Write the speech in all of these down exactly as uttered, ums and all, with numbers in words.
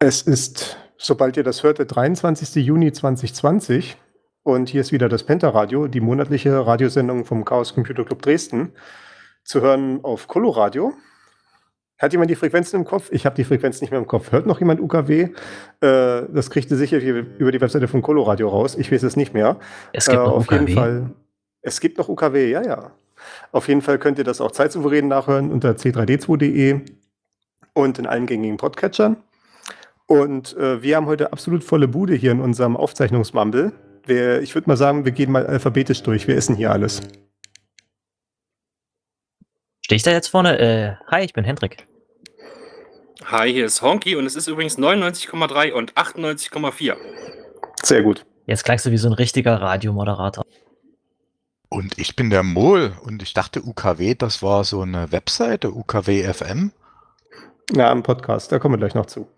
Es ist, sobald ihr das hört, der dreiundzwanzigster Juni zweitausendzwanzig und hier ist wieder das Penta-Radio, die monatliche Radiosendung vom Chaos Computer Club Dresden, zu hören auf Coloradio. Hat jemand die Frequenzen im Kopf? Ich habe die Frequenzen nicht mehr im Kopf. Hört noch jemand U K W? Äh, das kriegt ihr sicher über die Webseite von Coloradio raus. Ich weiß es nicht mehr. Es gibt äh, noch auf U K W? jeden Fall. Es gibt noch U K W, ja, ja. Auf jeden Fall könnt ihr das auch zeitsouverän nachhören unter c drei d zwei punkt de und in allen gängigen Podcatchern. Und äh, wir haben heute absolut volle Bude hier in unserem Aufzeichnungsmumble. Wir, ich würde mal sagen, wir gehen mal alphabetisch durch. Wir essen hier alles. Stehe ich da jetzt vorne? Äh, hi, ich bin Hendrik. Hi, hier ist Honky und es ist übrigens neunundneunzig Komma drei und achtundneunzig Komma vier. Sehr gut. Jetzt klangst du wie so ein richtiger Radiomoderator. Und ich bin der Mol und ich dachte U K W, das war so eine Webseite, U K W F M. Ja, im Podcast, da kommen wir gleich noch zu.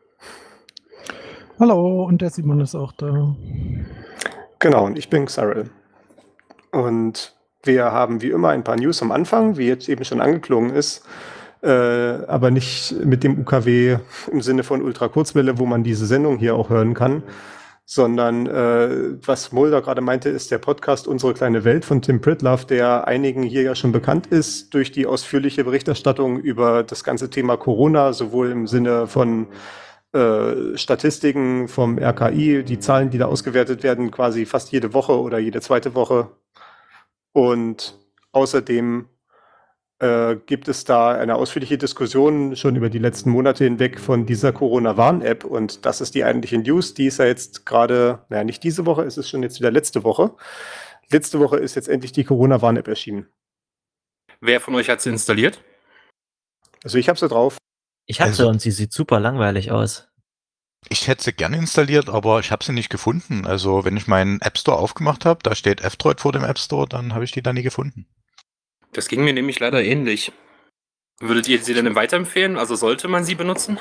Hallo, und der Simon ist auch da. Genau, und ich bin Xarel. Und wir haben wie immer ein paar News am Anfang, wie jetzt eben schon angeklungen ist, äh, aber nicht mit dem U K W im Sinne von Ultrakurzwelle, wo man diese Sendung hier auch hören kann, sondern äh, was Mulder gerade meinte, ist der Podcast Unsere kleine Welt von Tim Pritlove, der einigen hier ja schon bekannt ist durch die ausführliche Berichterstattung über das ganze Thema Corona, sowohl im Sinne von äh, Statistiken vom R K I, die Zahlen, die da ausgewertet werden, quasi fast jede Woche oder jede zweite Woche. Und außerdem äh, gibt es da eine ausführliche Diskussion schon über die letzten Monate hinweg von dieser Corona-Warn-App. Und das ist die eigentliche News. Die ist ja jetzt gerade, naja, nicht diese Woche, es ist schon jetzt wieder letzte Woche. Letzte Woche ist jetzt endlich die Corona-Warn-App erschienen. Wer von euch hat sie installiert? Also ich habe sie drauf. Ich habe Also- sie und sie sieht super langweilig aus. Ich hätte sie gerne installiert, aber ich habe sie nicht gefunden. Also wenn ich meinen App Store aufgemacht habe, da steht F-Droid vor dem App Store, dann habe ich die da nie gefunden. Das ging mir nämlich leider ähnlich. Würdet ihr sie denn weiterempfehlen? Also sollte man sie benutzen?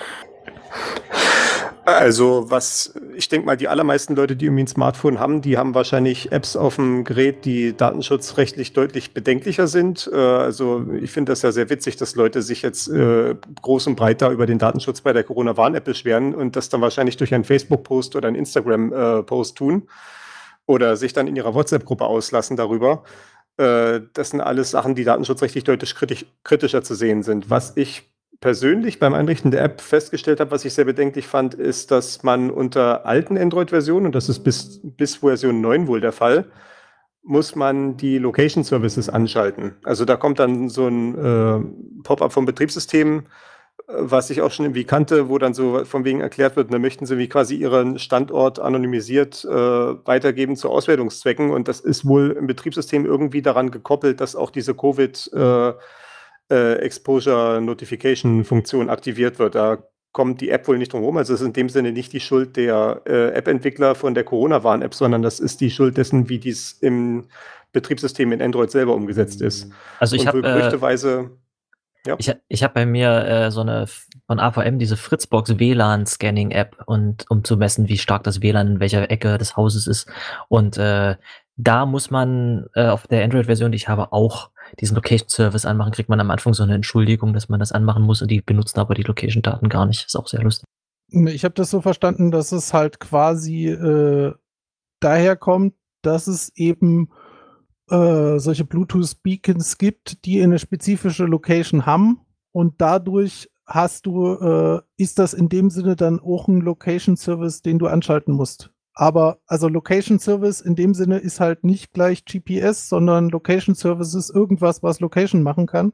Also was, ich denke mal, die allermeisten Leute, die irgendwie ein Smartphone haben, die haben wahrscheinlich Apps auf dem Gerät, die datenschutzrechtlich deutlich bedenklicher sind. Äh, also ich finde das ja sehr witzig, dass Leute sich jetzt äh, groß und breit da über den Datenschutz bei der Corona-Warn-App beschweren und das dann wahrscheinlich durch einen Facebook-Post oder einen Instagram-Post tun oder sich dann in ihrer WhatsApp-Gruppe auslassen darüber. Äh, das sind alles Sachen, die datenschutzrechtlich deutlich kritisch, kritischer zu sehen sind. Was ich persönlich beim Einrichten der App festgestellt habe, was ich sehr bedenklich fand, ist, dass man unter alten Android-Versionen, und das ist bis, bis Version neun wohl der Fall, muss man die Location Services anschalten. Also da kommt dann so ein äh, Pop-up vom Betriebssystem, äh, was ich auch schon irgendwie kannte, wo dann so von wegen erklärt wird, da möchten sie wie quasi ihren Standort anonymisiert äh, weitergeben zu Auswertungszwecken. Und das ist wohl im Betriebssystem irgendwie daran gekoppelt, dass auch diese Covid- äh, Äh, Exposure Notification Funktion aktiviert wird. Da kommt die App wohl nicht drum herum. Also es ist in dem Sinne nicht die Schuld der äh, App-Entwickler von der Corona-Warn-App, sondern das ist die Schuld dessen, wie dies im Betriebssystem in Android selber umgesetzt ist. Also ich Und wohl habe äh, gerüchteweise, ja. ich, ich hab bei mir äh, so eine f- von A V M diese Fritzbox W L A N-Scanning-App, und um zu messen, wie stark das W L A N in welcher Ecke des Hauses ist. Und äh, da muss man äh, auf der Android-Version, die ich habe, auch diesen Location-Service anmachen. Kriegt man am Anfang so eine Entschuldigung, dass man das anmachen muss, und die benutzen aber die Location-Daten gar nicht. Ist auch sehr lustig. Ich habe das so verstanden, dass es halt quasi äh, daher kommt, dass es eben äh, solche Bluetooth-Beacons gibt, die eine spezifische Location haben, und dadurch hast du, äh, ist das in dem Sinne dann auch ein Location-Service, den du anschalten musst. Aber also Location Service in dem Sinne ist halt nicht gleich G P S, sondern Location Service ist irgendwas, was Location machen kann.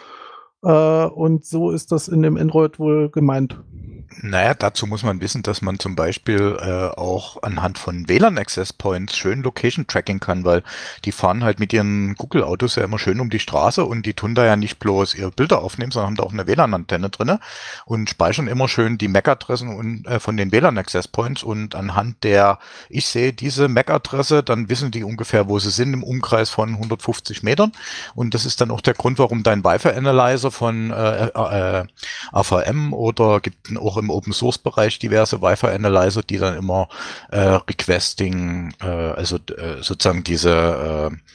Äh, und so ist das in dem Android wohl gemeint. Naja, dazu muss man wissen, dass man zum Beispiel äh, auch anhand von W L A N Access Points schön Location Tracking kann, weil die fahren halt mit ihren Google-Autos ja immer schön um die Straße, und die tun da ja nicht bloß ihre Bilder aufnehmen, sondern haben da auch eine W L A N-Antenne drinne und speichern immer schön die M A C-Adressen und, äh, von den W L A N Access Points, und anhand der, ich sehe diese M A C-Adresse, dann wissen die ungefähr, wo sie sind im Umkreis von hundertfünfzig Metern, und das ist dann auch der Grund, warum dein Wi-Fi-Analyzer von äh, äh, A V M oder gibt auch im Open-Source-Bereich diverse Wi-Fi-Analyzer, die dann immer äh, Requesting, äh, also äh, sozusagen diese äh,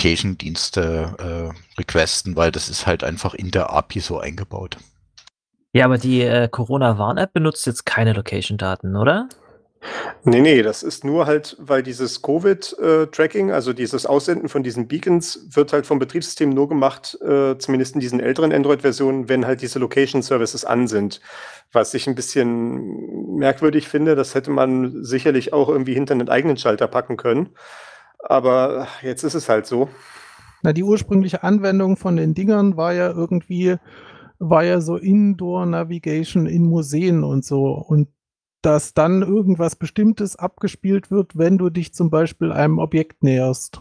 Location-Dienste äh, requesten, weil das ist halt einfach in der A P I so eingebaut. Ja, aber die äh, Corona-Warn-App benutzt jetzt keine Location-Daten, oder? Nee, nee, das ist nur halt, weil dieses Covid-Tracking, also dieses Aussenden von diesen Beacons, wird halt vom Betriebssystem nur gemacht, äh, zumindest in diesen älteren Android-Versionen, wenn halt diese Location-Services an sind. Was ich ein bisschen merkwürdig finde, das hätte man sicherlich auch irgendwie hinter einen eigenen Schalter packen können. Aber jetzt ist es halt so. Na, die ursprüngliche Anwendung von den Dingern war ja irgendwie, war ja so Indoor-Navigation in Museen und so. Und dass dann irgendwas Bestimmtes abgespielt wird, wenn du dich zum Beispiel einem Objekt näherst.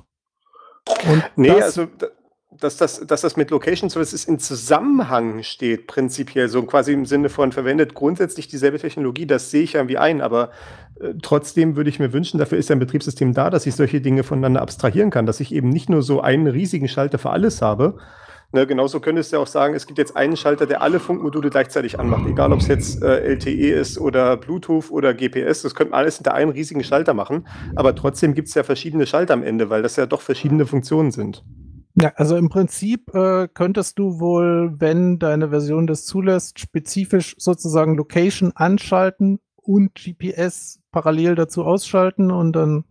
Und Nee, das, also d- dass das, dass das mit Location Services in Zusammenhang steht, prinzipiell, so quasi im Sinne von verwendet grundsätzlich dieselbe Technologie, das sehe ich irgendwie ein, aber äh, trotzdem würde ich mir wünschen, dafür ist ja ein Betriebssystem da, dass ich solche Dinge voneinander abstrahieren kann, dass ich eben nicht nur so einen riesigen Schalter für alles habe. Ne, genauso könntest du ja auch sagen, es gibt jetzt einen Schalter, der alle Funkmodule gleichzeitig anmacht, egal ob es jetzt äh, L T E ist oder Bluetooth oder G P S, das könnte man alles hinter einen riesigen Schalter machen, aber trotzdem gibt es ja verschiedene Schalter am Ende, weil das ja doch verschiedene Funktionen sind. ja, also im Prinzip äh, könntest du wohl, wenn deine Version das zulässt, spezifisch sozusagen Location anschalten und G P S parallel dazu ausschalten und dann,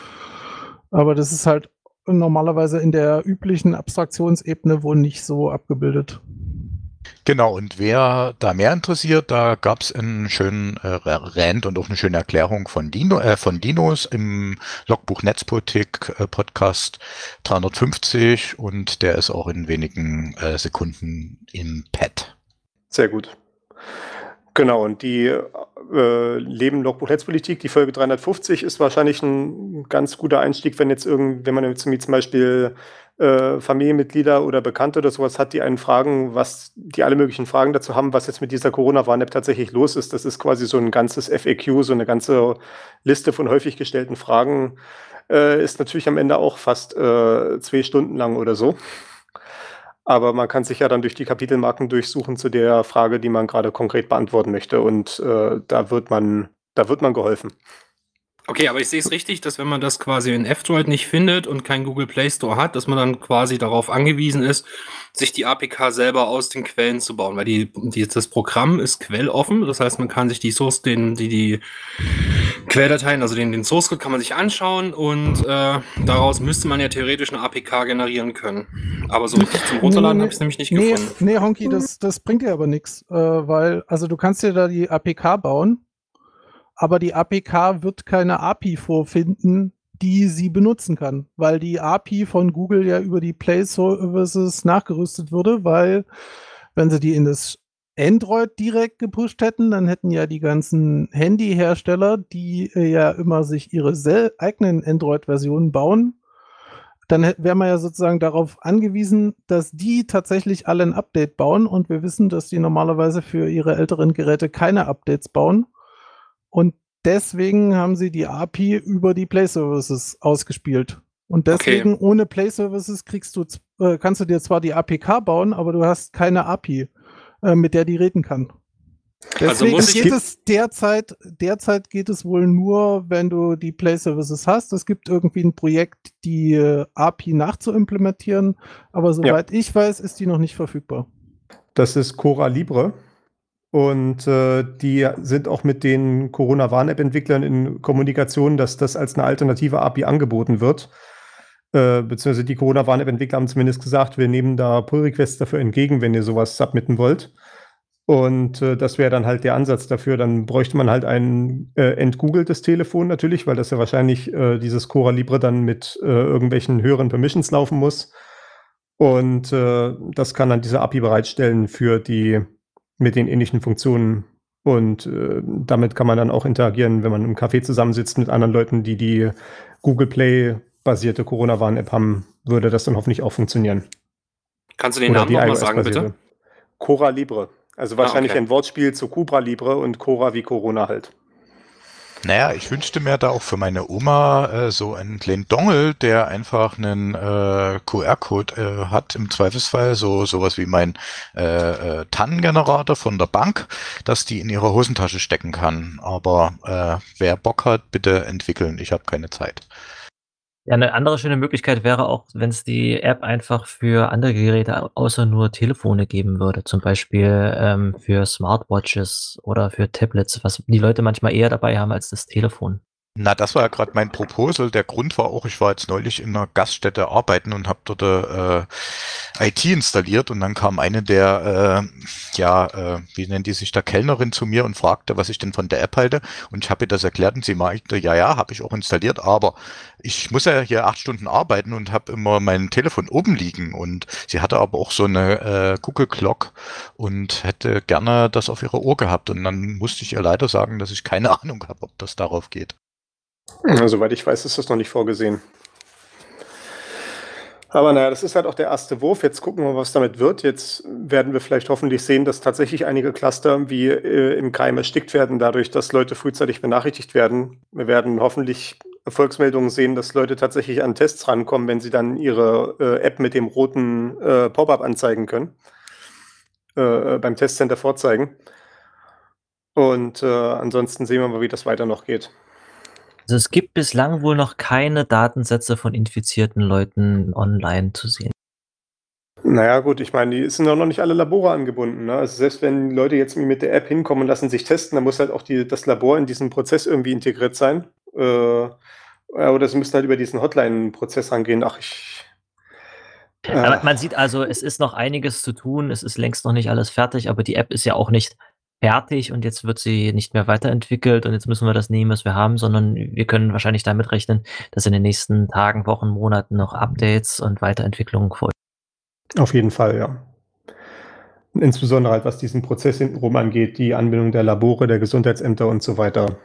aber das ist halt normalerweise in der üblichen Abstraktionsebene wohl nicht so abgebildet. Genau, und wer da mehr interessiert, da gab es einen schönen äh, Rant und auch eine schöne Erklärung von, Dino, äh, von Dinos im Logbuch Netzpolitik äh, Podcast dreihundertfünfzig und der ist auch in wenigen äh, Sekunden im Pad. Sehr gut. Genau, und die äh, Leben Logbuch Netzpolitik, die Folge dreihundertfünfzig, ist wahrscheinlich ein ganz guter Einstieg, wenn jetzt irgend, wenn man jetzt zum Beispiel äh, Familienmitglieder oder Bekannte oder sowas hat, die einen fragen, was, die alle möglichen Fragen dazu haben, was jetzt mit dieser Corona-Warn-App tatsächlich los ist. Das ist quasi so ein ganzes F A Q, so eine ganze Liste von häufig gestellten Fragen. Äh, ist natürlich am Ende auch fast äh, zwei Stunden lang oder so. Aber man kann sich ja dann durch die Kapitelmarken durchsuchen zu der Frage, die man gerade konkret beantworten möchte. Und äh, da wird man, da wird man geholfen. Okay, aber ich sehe es richtig, dass wenn man das quasi in F-Droid nicht findet und keinen Google Play Store hat, dass man dann quasi darauf angewiesen ist, sich die A P K selber aus den Quellen zu bauen, weil die, die das Programm ist quelloffen, das heißt, man kann sich die Source, den, die, die Quelldateien, also den, den Source Code kann man sich anschauen und äh, daraus müsste man ja theoretisch eine A P K generieren können. Aber so richtig zum Runterladen habe ich es nämlich nicht nee, gefunden. Nee, Honky, das, das bringt dir aber nichts, äh, weil, also du kannst dir da die A P K bauen, aber die A P K wird keine A P I vorfinden, die sie benutzen kann, weil die A P I von Google ja über die Play Services nachgerüstet wurde, weil wenn sie die in das Android direkt gepusht hätten, dann hätten ja die ganzen Handyhersteller, die äh, ja immer sich ihre eigenen Android-Versionen bauen, dann wäre man ja sozusagen darauf angewiesen, dass die tatsächlich alle ein Update bauen und wir wissen, dass die normalerweise für ihre älteren Geräte keine Updates bauen. Und deswegen haben sie die A P I über die Play Services ausgespielt. Und deswegen okay. Ohne Play Services kriegst du, äh, kannst du dir zwar die A P K bauen, aber du hast keine A P I, äh, mit der die reden kann. Deswegen also muss geht es derzeit, derzeit geht es wohl nur, wenn du die Play Services hast. Es gibt irgendwie ein Projekt, die äh, A P I nachzuimplementieren, aber soweit ja. ich weiß, ist die noch nicht verfügbar. Das ist Cora Libre. Und äh, die sind auch mit den Corona-Warn-App-Entwicklern in Kommunikation, dass das als eine alternative A P I angeboten wird. Äh, beziehungsweise die Corona-Warn-App-Entwickler haben zumindest gesagt, wir nehmen da Pull-Requests dafür entgegen, wenn ihr sowas submitten wollt. Und äh, das wäre dann halt der Ansatz dafür. Dann bräuchte man halt ein äh, entgoogeltes Telefon natürlich, weil das ja wahrscheinlich äh, dieses Cora Libre dann mit äh, irgendwelchen höheren Permissions laufen muss. Und äh, das kann dann diese A P I bereitstellen für die mit den ähnlichen Funktionen. Und äh, damit kann man dann auch interagieren, wenn man im Café zusammensitzt mit anderen Leuten, die die Google Play-basierte Corona-Warn-App haben, würde das dann hoffentlich auch funktionieren. Kannst du den Namen nochmal sagen, bitte? Cora Libre. Also wahrscheinlich ah, okay. ein Wortspiel zu Cobra Libre und Cora wie Corona halt. Naja, ich wünschte mir da auch für meine Oma äh, so einen kleinen Dongle, der einfach einen äh, Q R-Code äh, hat, im Zweifelsfall, so sowas wie mein äh, äh, Tannengenerator von der Bank, dass die in ihrer Hosentasche stecken kann. Aber äh, wer Bock hat, bitte entwickeln. Ich habe keine Zeit. Ja, 'ne andere schöne Möglichkeit wäre auch, wenn's die App einfach für andere Geräte au außer nur Telefone geben würde, zum Beispiel, ähm, für Smartwatches oder für Tablets, was die Leute manchmal eher dabei haben als das Telefon. Na, das war ja gerade mein Proposal. Der Grund war auch, ich war jetzt neulich in einer Gaststätte arbeiten und habe dort äh, I T installiert und dann kam eine der, äh, ja, äh, wie nennt die sich da, Kellnerin zu mir und fragte, was ich denn von der App halte und ich habe ihr das erklärt und sie meinte, ja, ja, habe ich auch installiert, aber ich muss ja hier acht Stunden arbeiten und habe immer mein Telefon oben liegen und sie hatte aber auch so eine äh, Google Clock und hätte gerne das auf ihrer Uhr gehabt und dann musste ich ihr leider sagen, dass ich keine Ahnung habe, ob das darauf geht. Ja, soweit ich weiß, ist das noch nicht vorgesehen. Aber naja, das ist halt auch der erste Wurf. Jetzt gucken wir, was damit wird. Jetzt werden wir vielleicht hoffentlich sehen, dass tatsächlich einige Cluster wie äh, im Keim erstickt werden, dadurch, dass Leute frühzeitig benachrichtigt werden. Wir werden hoffentlich Erfolgsmeldungen sehen, dass Leute tatsächlich an Tests rankommen, wenn sie dann ihre äh, App mit dem roten äh, Pop-up anzeigen können, äh, beim Testcenter vorzeigen. Und äh, ansonsten sehen wir mal, wie das weiter noch geht. Also, es gibt bislang wohl noch keine Datensätze von infizierten Leuten online zu sehen. Naja, gut, ich meine, die sind doch noch nicht alle Labore angebunden, ne? Also, selbst wenn Leute jetzt mit der App hinkommen und lassen sich testen, dann muss halt auch die das Labor in diesen Prozess irgendwie integriert sein. Äh, oder sie müssen halt über diesen Hotline-Prozess rangehen. Ach, ich äh, Aber man sieht also, es ist noch einiges zu tun. Es ist längst noch nicht alles fertig, aber die App ist ja auch nicht fertig und jetzt wird sie nicht mehr weiterentwickelt und jetzt müssen wir das nehmen, was wir haben, sondern wir können wahrscheinlich damit rechnen, dass in den nächsten Tagen, Wochen, Monaten noch Updates und Weiterentwicklungen folgen. auf jeden Fall, ja. Insbesondere halt, was diesen Prozess hintenrum angeht, die Anbindung der Labore, der Gesundheitsämter und so weiter.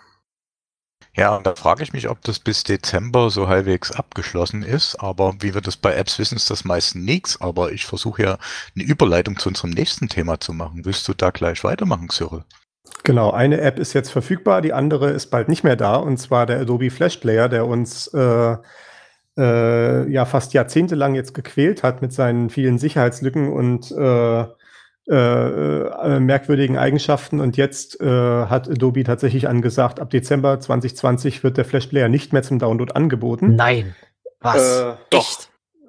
Ja, und da frage ich mich, ob das bis Dezember so halbwegs abgeschlossen ist. Aber wie wir das bei Apps wissen, ist das meistens nichts. Aber ich versuche ja eine Überleitung zu unserem nächsten Thema zu machen. Willst du da gleich weitermachen, Cyril? Genau, eine App ist jetzt verfügbar, die andere ist bald nicht mehr da, und zwar der Adobe Flash Player, der uns äh, äh, ja fast jahrzehntelang jetzt gequält hat mit seinen vielen Sicherheitslücken und äh, äh, äh, merkwürdigen Eigenschaften. Und jetzt äh, hat Adobe tatsächlich angesagt, ab Dezember zwanzig zwanzig wird der Flash Player nicht mehr zum Download angeboten. Nein. Was? Äh, Echt?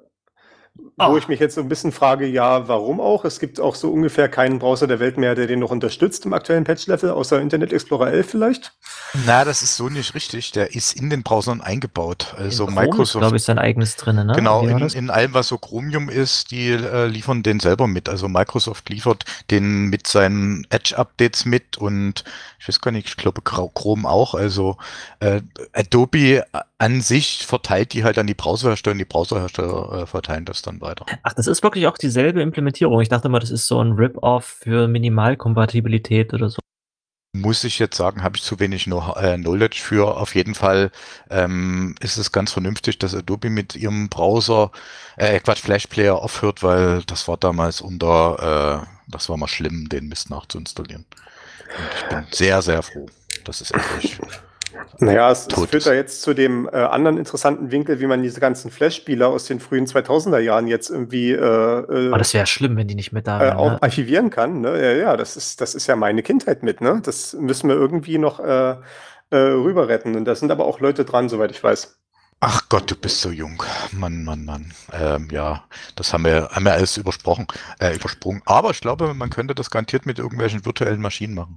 Wo Oh. ich mich jetzt so ein bisschen frage, ja, warum auch? Es gibt auch so ungefähr keinen Browser der Welt mehr, der den noch unterstützt im aktuellen Patch-Level, außer Internet Explorer elf vielleicht. Na, das ist so nicht richtig. Der ist in den Browsern eingebaut. Also In Chrome ist, Microsoft, glaube ich, sein eigenes drin, ne? genau, Wie war in, das? in allem, was so Chromium ist, die äh, liefern den selber mit. Also Microsoft liefert den mit seinen Edge-Updates mit und ich weiß gar nicht, ich glaube Chrome auch. Also äh, Adobe an sich verteilt die halt an die Browserhersteller und die Browserhersteller äh, verteilen das dann weiter. Ach, das ist wirklich auch dieselbe Implementierung. Ich dachte mal, das ist so ein Rip-Off für Minimalkompatibilität oder so. Muss ich jetzt sagen, habe ich zu wenig know äh, Knowledge für. Auf jeden Fall ähm, ist es ganz vernünftig, dass Adobe mit ihrem Browser, äh, Quatsch, Flash Player aufhört, weil das war damals unter, äh, das war mal schlimm, den Mist nachzuinstallieren. Und ich bin sehr, sehr froh, dass es endlich Naja, es, es tot führt ist. da jetzt zu dem äh, anderen interessanten Winkel, wie man diese ganzen Flash-Spieler aus den frühen zweitausender Jahren jetzt irgendwie äh, Aber äh, das wäre schlimm, wenn die nicht mit da äh, wären. auch Ne? archivieren kann. Ne? Ja, ja, das ist, das ist ja meine Kindheit mit. Ne? Das müssen wir irgendwie noch äh, äh, rüber retten. Und da sind aber auch Leute dran, soweit ich weiß. Ach Gott, du bist so jung. Mann, Mann, Mann. Ähm, ja, das haben wir, haben wir alles übersprochen, äh, übersprungen. Aber ich glaube, man könnte das garantiert mit irgendwelchen virtuellen Maschinen machen.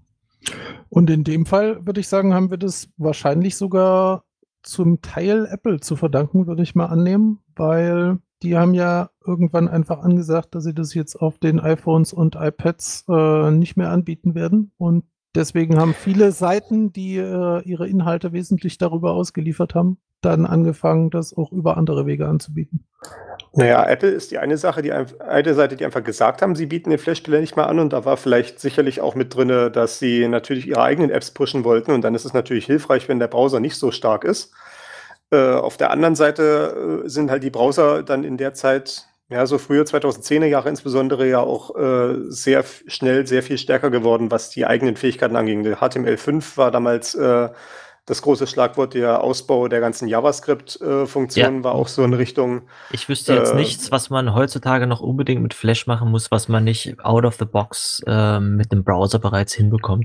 Und in dem Fall würde ich sagen, haben wir das wahrscheinlich sogar zum Teil Apple zu verdanken, würde ich mal annehmen, weil die haben ja irgendwann einfach angesagt, dass sie das jetzt auf den iPhones und iPads äh, nicht mehr anbieten werden. Und deswegen haben viele Seiten, die äh, ihre Inhalte wesentlich darüber ausgeliefert haben, dann angefangen, das auch über andere Wege anzubieten. Naja, Apple ist die eine Sache, die einf- eine Seite, die einfach gesagt haben, sie bieten den Flash-Spieler nicht mehr an, und da war vielleicht sicherlich auch mit drin, dass sie natürlich ihre eigenen Apps pushen wollten, und dann ist es natürlich hilfreich, wenn der Browser nicht so stark ist. Äh, auf der anderen Seite äh, sind halt die Browser dann in der Zeit, ja, so frühe zweitausendzehner Jahre insbesondere, ja auch äh, sehr f- schnell, sehr viel stärker geworden, was die eigenen Fähigkeiten anging. Der H T M L fünf war damals äh, das große Schlagwort, der Ausbau der ganzen JavaScript-Funktionen Ja. war auch so in Richtung. Ich wüsste jetzt Äh, nichts, was man heutzutage noch unbedingt mit Flash machen muss, was man nicht out of the box äh, mit dem Browser bereits hinbekommt.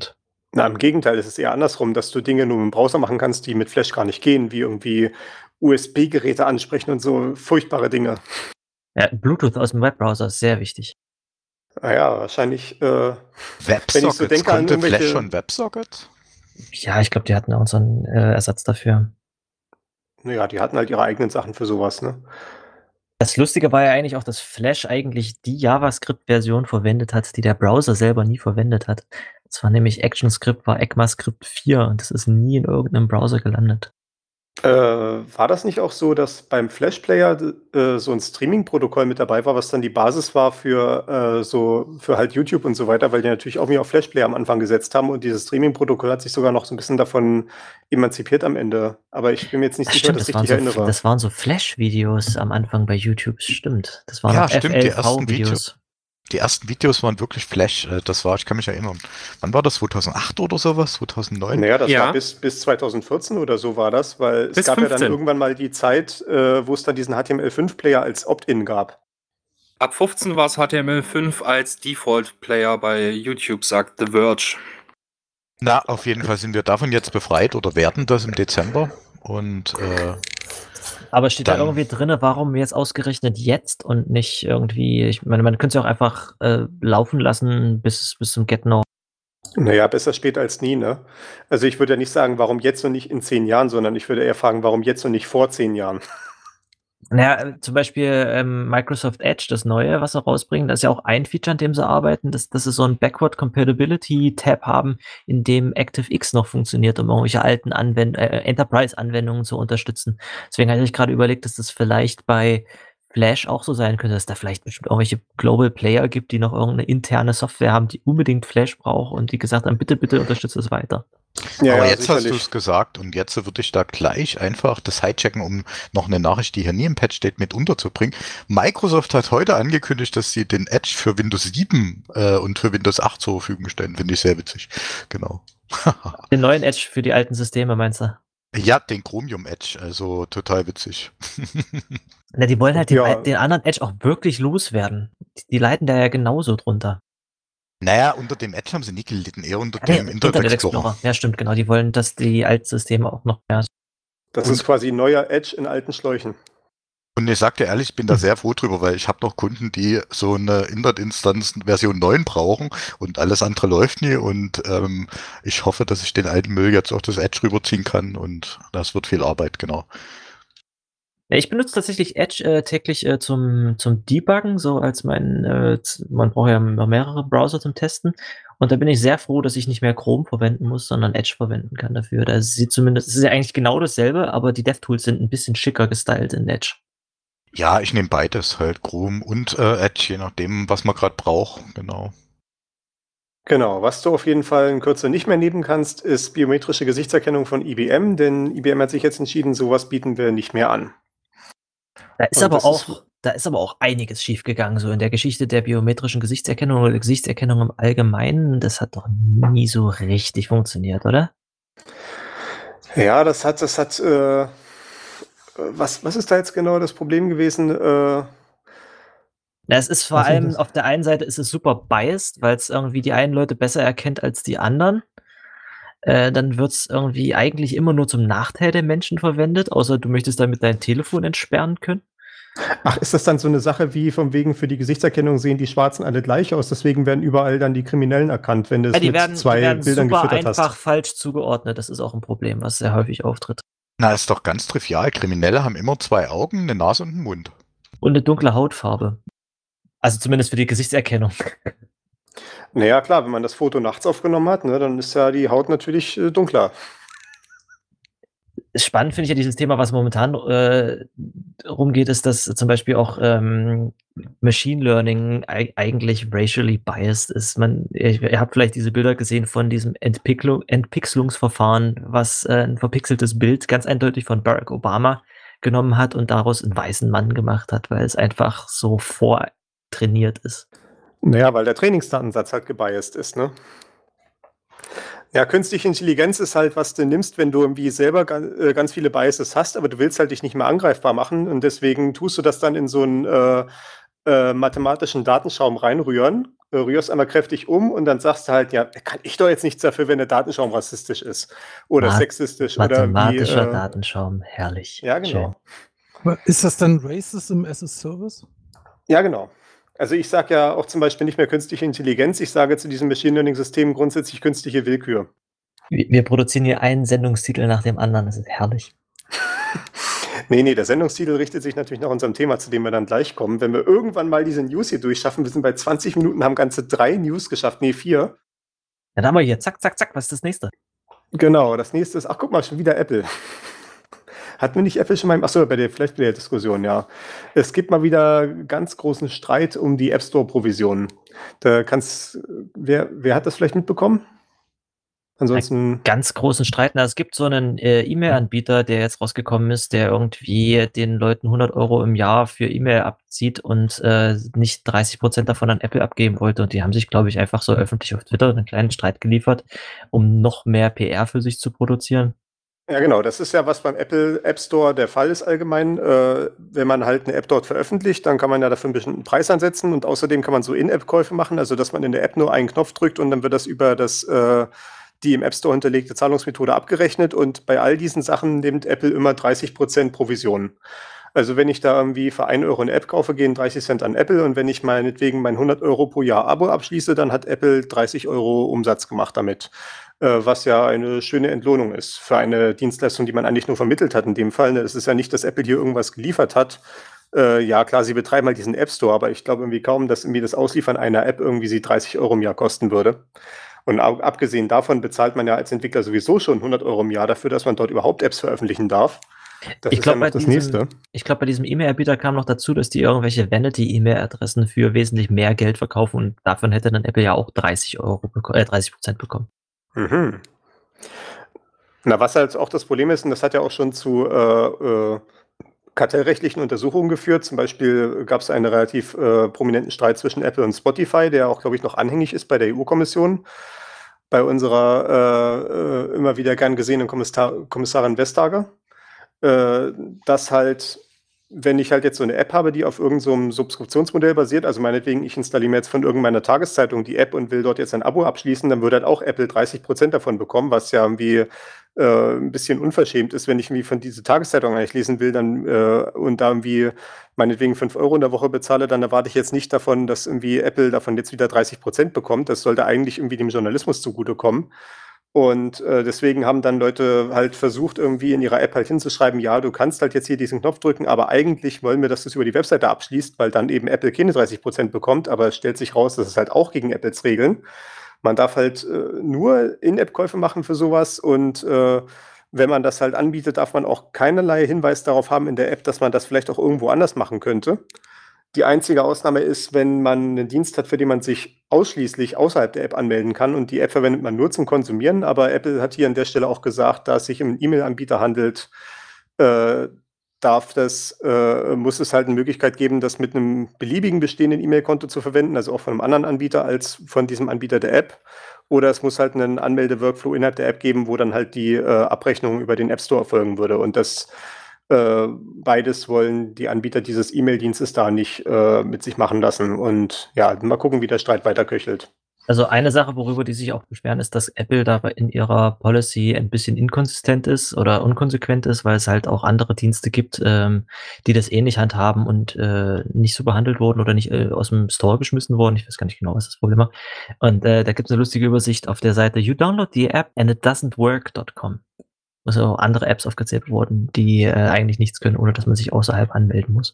Na, im Gegenteil, es ist eher andersrum, dass du Dinge nur im Browser machen kannst, die mit Flash gar nicht gehen, wie irgendwie U S B-Geräte ansprechen und so furchtbare Dinge. Ja, Bluetooth aus dem Webbrowser ist sehr wichtig. Naja, wahrscheinlich, äh, wenn ich so WebSockets, denke an konnte Flash irgendwelche. schon WebSocket? Ja, ich glaube, die hatten auch so einen äh, Ersatz dafür. Naja, die hatten halt ihre eigenen Sachen für sowas, ne? Das Lustige war ja eigentlich auch, dass Flash eigentlich die JavaScript-Version verwendet hat, die der Browser selber nie verwendet hat. Das war nämlich ActionScript, war ECMAScript vier und das ist nie in irgendeinem Browser gelandet. Äh, war das nicht auch so, dass beim Flash-Player äh, so ein Streaming-Protokoll mit dabei war, was dann die Basis war für äh, so für halt YouTube und so weiter, weil die natürlich auch mir auf Flash-Player am Anfang gesetzt haben und dieses Streaming-Protokoll hat sich sogar noch so ein bisschen davon emanzipiert am Ende. Aber ich bin mir jetzt nicht Ach, sicher, ob stimmt, ich das das waren, richtig so, erinnere. das waren so Flash-Videos am Anfang bei YouTube, stimmt. Das waren Ja, noch stimmt, die ersten F L V-Videos. Die ersten Videos waren wirklich Flash. äh, Das war, ich kann mich erinnern. Wann war das? zweitausendacht oder sowas? zweitausendneun? Naja, das Ja. war bis, bis zweitausendvierzehn oder so war das, weil es Bis gab ja fünfzehn. dann irgendwann mal die Zeit, äh, wo es dann diesen H T M L fünf Player als Opt-in gab. Ab fünfzehn war es H T M L fünf als Default-Player bei YouTube, sagt The Verge. Na, auf jeden Fall sind wir davon jetzt befreit oder werden das im Dezember. Und äh, Aber steht da Dann- irgendwie drin, warum jetzt ausgerechnet jetzt und nicht irgendwie, ich meine, man könnte es ja auch einfach äh, laufen lassen bis, bis zum Get No. Naja, besser spät als nie, ne? Also ich würde ja nicht sagen, warum jetzt und nicht in zehn Jahren, sondern ich würde eher fragen, warum jetzt und nicht vor zehn Jahren. Naja, äh, zum Beispiel ähm, Microsoft Edge, das neue, was sie rausbringen, das ist ja auch ein Feature, an dem sie arbeiten, dass, dass sie so ein Backward Compatibility Tab haben, in dem ActiveX noch funktioniert, um irgendwelche alten Anwend äh, Enterprise-Anwendungen zu unterstützen. Deswegen hatte ich gerade überlegt, dass das vielleicht bei Flash auch so sein könnte, dass da vielleicht bestimmt irgendwelche Global Player gibt, die noch irgendeine interne Software haben, die unbedingt Flash braucht und die gesagt haben, bitte, bitte unterstützt es weiter. Ja, aber ja, jetzt hast du sicherlich. es gesagt und jetzt würde ich da gleich einfach das hijacken, um noch eine Nachricht, die hier nie im Patch steht, mit unterzubringen. Microsoft hat heute angekündigt, dass sie den Edge für Windows sieben äh, und für Windows acht zur Verfügung stellen. Finde ich sehr witzig. Genau. Den neuen Edge für die alten Systeme, meinst du? Ja, den Chromium Edge, also total witzig. Na, die wollen halt den, Ja. al- den anderen Edge auch wirklich loswerden. Die, die leiden da ja genauso drunter. Naja, unter dem Edge haben sie nie gelitten, eher unter Ah, nee, dem Internet Explorer. Ja, stimmt, genau. Die wollen, dass die Altsysteme auch noch mehr. Das Und- ist quasi ein neuer Edge in alten Schläuchen. Und ich sag dir ehrlich, ich bin da sehr froh drüber, weil ich habe noch Kunden, die so eine Internet-Instanz Version neun brauchen und alles andere läuft nie und ähm, ich hoffe, dass ich den alten Müll jetzt auf das Edge rüberziehen kann und das wird viel Arbeit, genau. Ja, ich benutze tatsächlich Edge äh, täglich äh, zum, zum Debuggen, so als mein, äh, z- man braucht ja immer mehrere Browser zum Testen. Und da bin ich sehr froh, dass ich nicht mehr Chrome verwenden muss, sondern Edge verwenden kann dafür. Da sieht zumindest, es ist ja eigentlich genau dasselbe, aber die DevTools sind ein bisschen schicker gestylt in Edge. Ja, ich nehme beides, halt Chrome und äh, Edge, je nachdem, was man gerade braucht, genau. Genau, was du auf jeden Fall in Kürze nicht mehr nehmen kannst, ist biometrische Gesichtserkennung von I B M, denn I B M hat sich jetzt entschieden, sowas bieten wir nicht mehr an. Da ist Und aber das auch, ist- da ist aber auch einiges schiefgegangen, so in der Geschichte der biometrischen Gesichtserkennung oder Gesichtserkennung im Allgemeinen. Das hat doch nie so richtig funktioniert, oder? Ja, das hat, das hat, äh, was, was ist da jetzt genau das Problem gewesen? Äh, Ja, es ist vor Was sind allem, das? auf der einen Seite ist es super biased, weil es irgendwie die einen Leute besser erkennt als die anderen. Äh, dann wird es irgendwie eigentlich immer nur zum Nachteil der Menschen verwendet, außer du möchtest damit dein Telefon entsperren können. ach, ist das dann so eine Sache wie von wegen für die Gesichtserkennung sehen die Schwarzen alle gleich aus, deswegen werden überall dann die Kriminellen erkannt, wenn du es Ja, die mit werden, zwei die werden Bildern super gefüttert einfach hast. falsch zugeordnet. Das ist auch ein Problem, was sehr häufig auftritt. Na, ist doch ganz trivial. Kriminelle haben immer zwei Augen, eine Nase und einen Mund. Und eine dunkle Hautfarbe. Also zumindest für die Gesichtserkennung. Naja, klar, wenn man das Foto nachts aufgenommen hat, ne, dann ist ja die Haut natürlich äh, dunkler. Spannend finde ich ja dieses Thema, was momentan äh, rumgeht, ist, dass zum Beispiel auch ähm, Machine Learning eig- eigentlich racially biased ist. Man, ihr, ihr habt vielleicht diese Bilder gesehen von diesem Entpicklung, Entpixelungsverfahren, was äh, ein verpixeltes Bild ganz eindeutig von Barack Obama genommen hat und daraus einen weißen Mann gemacht hat, weil es einfach so vortrainiert ist. Naja, weil der Trainingsdatensatz halt gebiased ist, ne? Ja, künstliche Intelligenz ist halt, was du nimmst, wenn du irgendwie selber ga- äh, ganz viele Biases hast, aber du willst halt dich nicht mehr angreifbar machen und deswegen tust du das dann in so einen äh, äh, mathematischen Datenschaum reinrühren äh, rührst einmal kräftig um und dann sagst du halt, ja, kann ich doch jetzt nichts dafür, wenn der Datenschaum rassistisch ist oder Mat- sexistisch oder wie. Mathematischer Äh, Datenschaum, herrlich. ja, Schön. genau. Aber ist das dann Racism as a Service? Ja, genau. Also ich sage ja auch zum Beispiel nicht mehr künstliche Intelligenz, ich sage zu diesem Machine Learning-System grundsätzlich künstliche Willkür. Wir wir produzieren hier einen Sendungstitel nach dem anderen, das ist herrlich. Nee, nee, der Sendungstitel richtet sich natürlich nach unserem Thema, zu dem wir dann gleich kommen. Wenn wir irgendwann mal diese News hier durchschaffen, wir sind bei zwanzig Minuten, haben ganze drei News geschafft, nee, vier. Dann haben wir hier, zack, zack, zack, was ist das nächste? Genau, das nächste ist, ach guck mal, schon wieder Apple. Hatten wir nicht Apple schon mal, achso, bei der, vielleicht bei der Diskussion, ja. Es gibt mal wieder ganz großen Streit um die App Store-Provisionen. Da kannst, wer, wer hat das vielleicht mitbekommen? Ansonsten, Ganz großen Streit. Na, es gibt so einen äh, E-Mail-Anbieter, der jetzt rausgekommen ist, der irgendwie den Leuten hundert Euro im Jahr für E-Mail abzieht und äh, nicht dreißig Prozent davon an Apple abgeben wollte. Und die haben sich, glaube ich, einfach so öffentlich auf Twitter einen kleinen Streit geliefert, um noch mehr P R für sich zu produzieren. ja genau, das ist ja, was beim Apple App Store der Fall ist allgemein. Äh, wenn man halt eine App dort veröffentlicht, dann kann man ja dafür einen bestimmten Preis ansetzen und außerdem kann man so In-App-Käufe machen, also dass man in der App nur einen Knopf drückt und dann wird das über das äh, die im App Store hinterlegte Zahlungsmethode abgerechnet und bei all diesen Sachen nimmt Apple immer dreißig Prozent Provision. Also wenn ich da irgendwie für einen Euro eine App kaufe, gehen dreißig Cent an Apple und wenn ich meinetwegen mein hundert Euro pro Jahr Abo abschließe, dann hat Apple dreißig Euro Umsatz gemacht damit, äh, was ja eine schöne Entlohnung ist für eine Dienstleistung, die man eigentlich nur vermittelt hat in dem Fall. Es ist ja nicht, dass Apple hier irgendwas geliefert hat. Äh, ja klar, sie betreiben halt diesen App Store, aber ich glaube irgendwie kaum, dass irgendwie das Ausliefern einer App irgendwie sie dreißig Euro im Jahr kosten würde. Und abgesehen davon bezahlt man ja als Entwickler sowieso schon hundert Euro im Jahr dafür, dass man dort überhaupt Apps veröffentlichen darf. Das ich ist ja glaube, noch bei, das diesem- nächste. ich glaub, bei diesem E-Mail-Anbieter kam noch dazu, dass die irgendwelche Vanity-E-Mail-Adressen für wesentlich mehr Geld verkaufen und davon hätte dann Apple ja auch dreißig Euro, beko- äh, dreißig Prozent bekommen. Mhm. Na, was halt auch das Problem ist, und das hat ja auch schon zu äh, äh, kartellrechtlichen Untersuchungen geführt. Zum Beispiel gab es einen relativ äh, prominenten Streit zwischen Apple und Spotify, der auch, glaube ich, noch anhängig ist bei der E U-Kommission. Bei unserer äh, äh, immer wieder gern gesehenen Kommissar Kommissarin Vestager. Äh, dass halt, wenn ich halt jetzt so eine App habe, die auf irgendeinem so Subskriptionsmodell basiert, also meinetwegen, ich installiere mir jetzt von irgendeiner Tageszeitung die App und will dort jetzt ein Abo abschließen, dann würde halt auch Apple dreißig Prozent davon bekommen, was ja irgendwie äh, ein bisschen unverschämt ist, wenn ich irgendwie von dieser Tageszeitung eigentlich lesen will, dann äh, und da irgendwie meinetwegen fünf Euro in der Woche bezahle, dann erwarte ich jetzt nicht davon, dass irgendwie Apple davon jetzt wieder dreißig Prozent bekommt. Das sollte eigentlich irgendwie dem Journalismus zugutekommen. Und äh, deswegen haben dann Leute halt versucht, irgendwie in ihrer App halt hinzuschreiben, ja, du kannst halt jetzt hier diesen Knopf drücken, aber eigentlich wollen wir, dass du es über die Webseite abschließt, weil dann eben Apple keine dreißig Prozent bekommt, aber es stellt sich raus, dass es halt auch gegen Apples Regeln. Man darf halt äh, nur In-App-Käufe machen für sowas und äh, wenn man das halt anbietet, darf man auch keinerlei Hinweis darauf haben in der App, dass man das vielleicht auch irgendwo anders machen könnte. Die einzige Ausnahme ist, wenn man einen Dienst hat, für den man sich ausschließlich außerhalb der App anmelden kann und die App verwendet man nur zum Konsumieren, aber Apple hat hier an der Stelle auch gesagt, da es sich um einen E-Mail-Anbieter handelt, äh, darf das, äh, muss es halt eine Möglichkeit geben, das mit einem beliebigen bestehenden E-Mail-Konto zu verwenden, also auch von einem anderen Anbieter als von diesem Anbieter der App. Oder es muss halt einen Anmelde-Workflow innerhalb der App geben, wo dann halt die äh, Abrechnung über den App Store erfolgen würde. Und das äh, beides wollen die Anbieter dieses E-Mail-Dienstes da nicht äh, mit sich machen lassen. Und ja, mal gucken, wie der Streit weiterköchelt. Also eine Sache, worüber die sich auch beschweren, ist, dass Apple dabei in ihrer Policy ein bisschen inkonsistent ist oder unkonsequent ist, weil es halt auch andere Dienste gibt, ähm, die das ähnlich handhaben und äh, nicht so behandelt wurden oder nicht äh, aus dem Store geschmissen wurden. Ich weiß gar nicht genau, was das Problem war. Und äh, da gibt es eine lustige Übersicht auf der Seite You download the app and it doesn't work dot com. Also auch andere Apps aufgezählt wurden, die äh, eigentlich nichts können, ohne dass man sich außerhalb anmelden muss.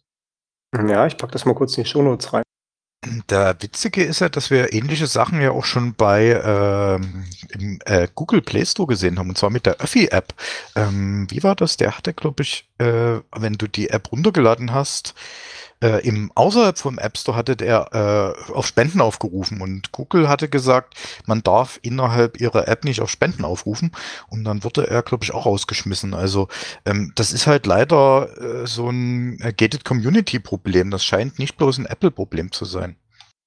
Ja, ich packe das mal kurz in die Shownotes rein. Der Witzige ist ja, dass wir ähnliche Sachen ja auch schon bei ähm, im äh, Google Play Store gesehen haben, und zwar mit der Öffi-App. Ähm, wie war das? Der hatte, glaube ich, äh, wenn du die App runtergeladen hast, äh, im außerhalb vom App Store hatte der äh, auf Spenden aufgerufen, und Google hatte gesagt, man darf innerhalb ihrer App nicht auf Spenden aufrufen, und dann wurde er, glaube ich, auch rausgeschmissen. Also ähm, das ist halt leider äh, so ein äh, Gated Community Problem. Das scheint nicht bloß ein Apple-Problem zu sein.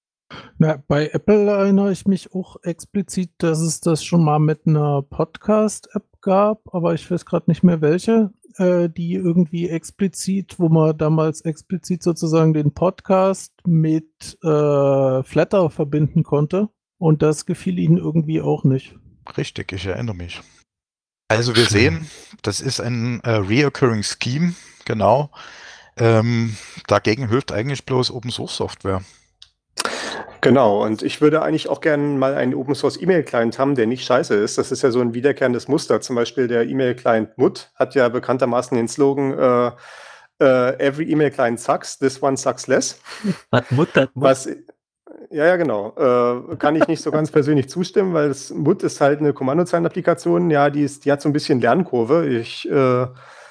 Na, bei Apple erinnere ich mich auch explizit, dass es das schon mal mit einer Podcast-App gab, aber ich weiß gerade nicht mehr welche. äh, die irgendwie explizit, wo man damals explizit sozusagen den Podcast mit äh, Flatter verbinden konnte. Und das gefiel ihnen irgendwie auch nicht. Richtig, ich erinnere mich. Also wir sehen, das ist ein äh, reoccurring Scheme, genau. Ähm, dagegen hilft eigentlich bloß Open Source Software. Genau, und ich würde eigentlich auch gerne mal einen Open Source E-Mail-Client haben, der nicht scheiße ist. Das ist ja so ein wiederkehrendes Muster. Zum Beispiel der E-Mail-Client Mut hat ja bekanntermaßen den Slogan äh, äh, Every E-Mail-Client sucks, this one sucks less. Was muttert Mut? Was, ja, ja, genau. Äh, kann ich nicht so ganz persönlich zustimmen, weil das Mut ist halt eine Kommandozeilenapplikation. Ja, die, ist, die hat so ein bisschen Lernkurve. Ich, äh,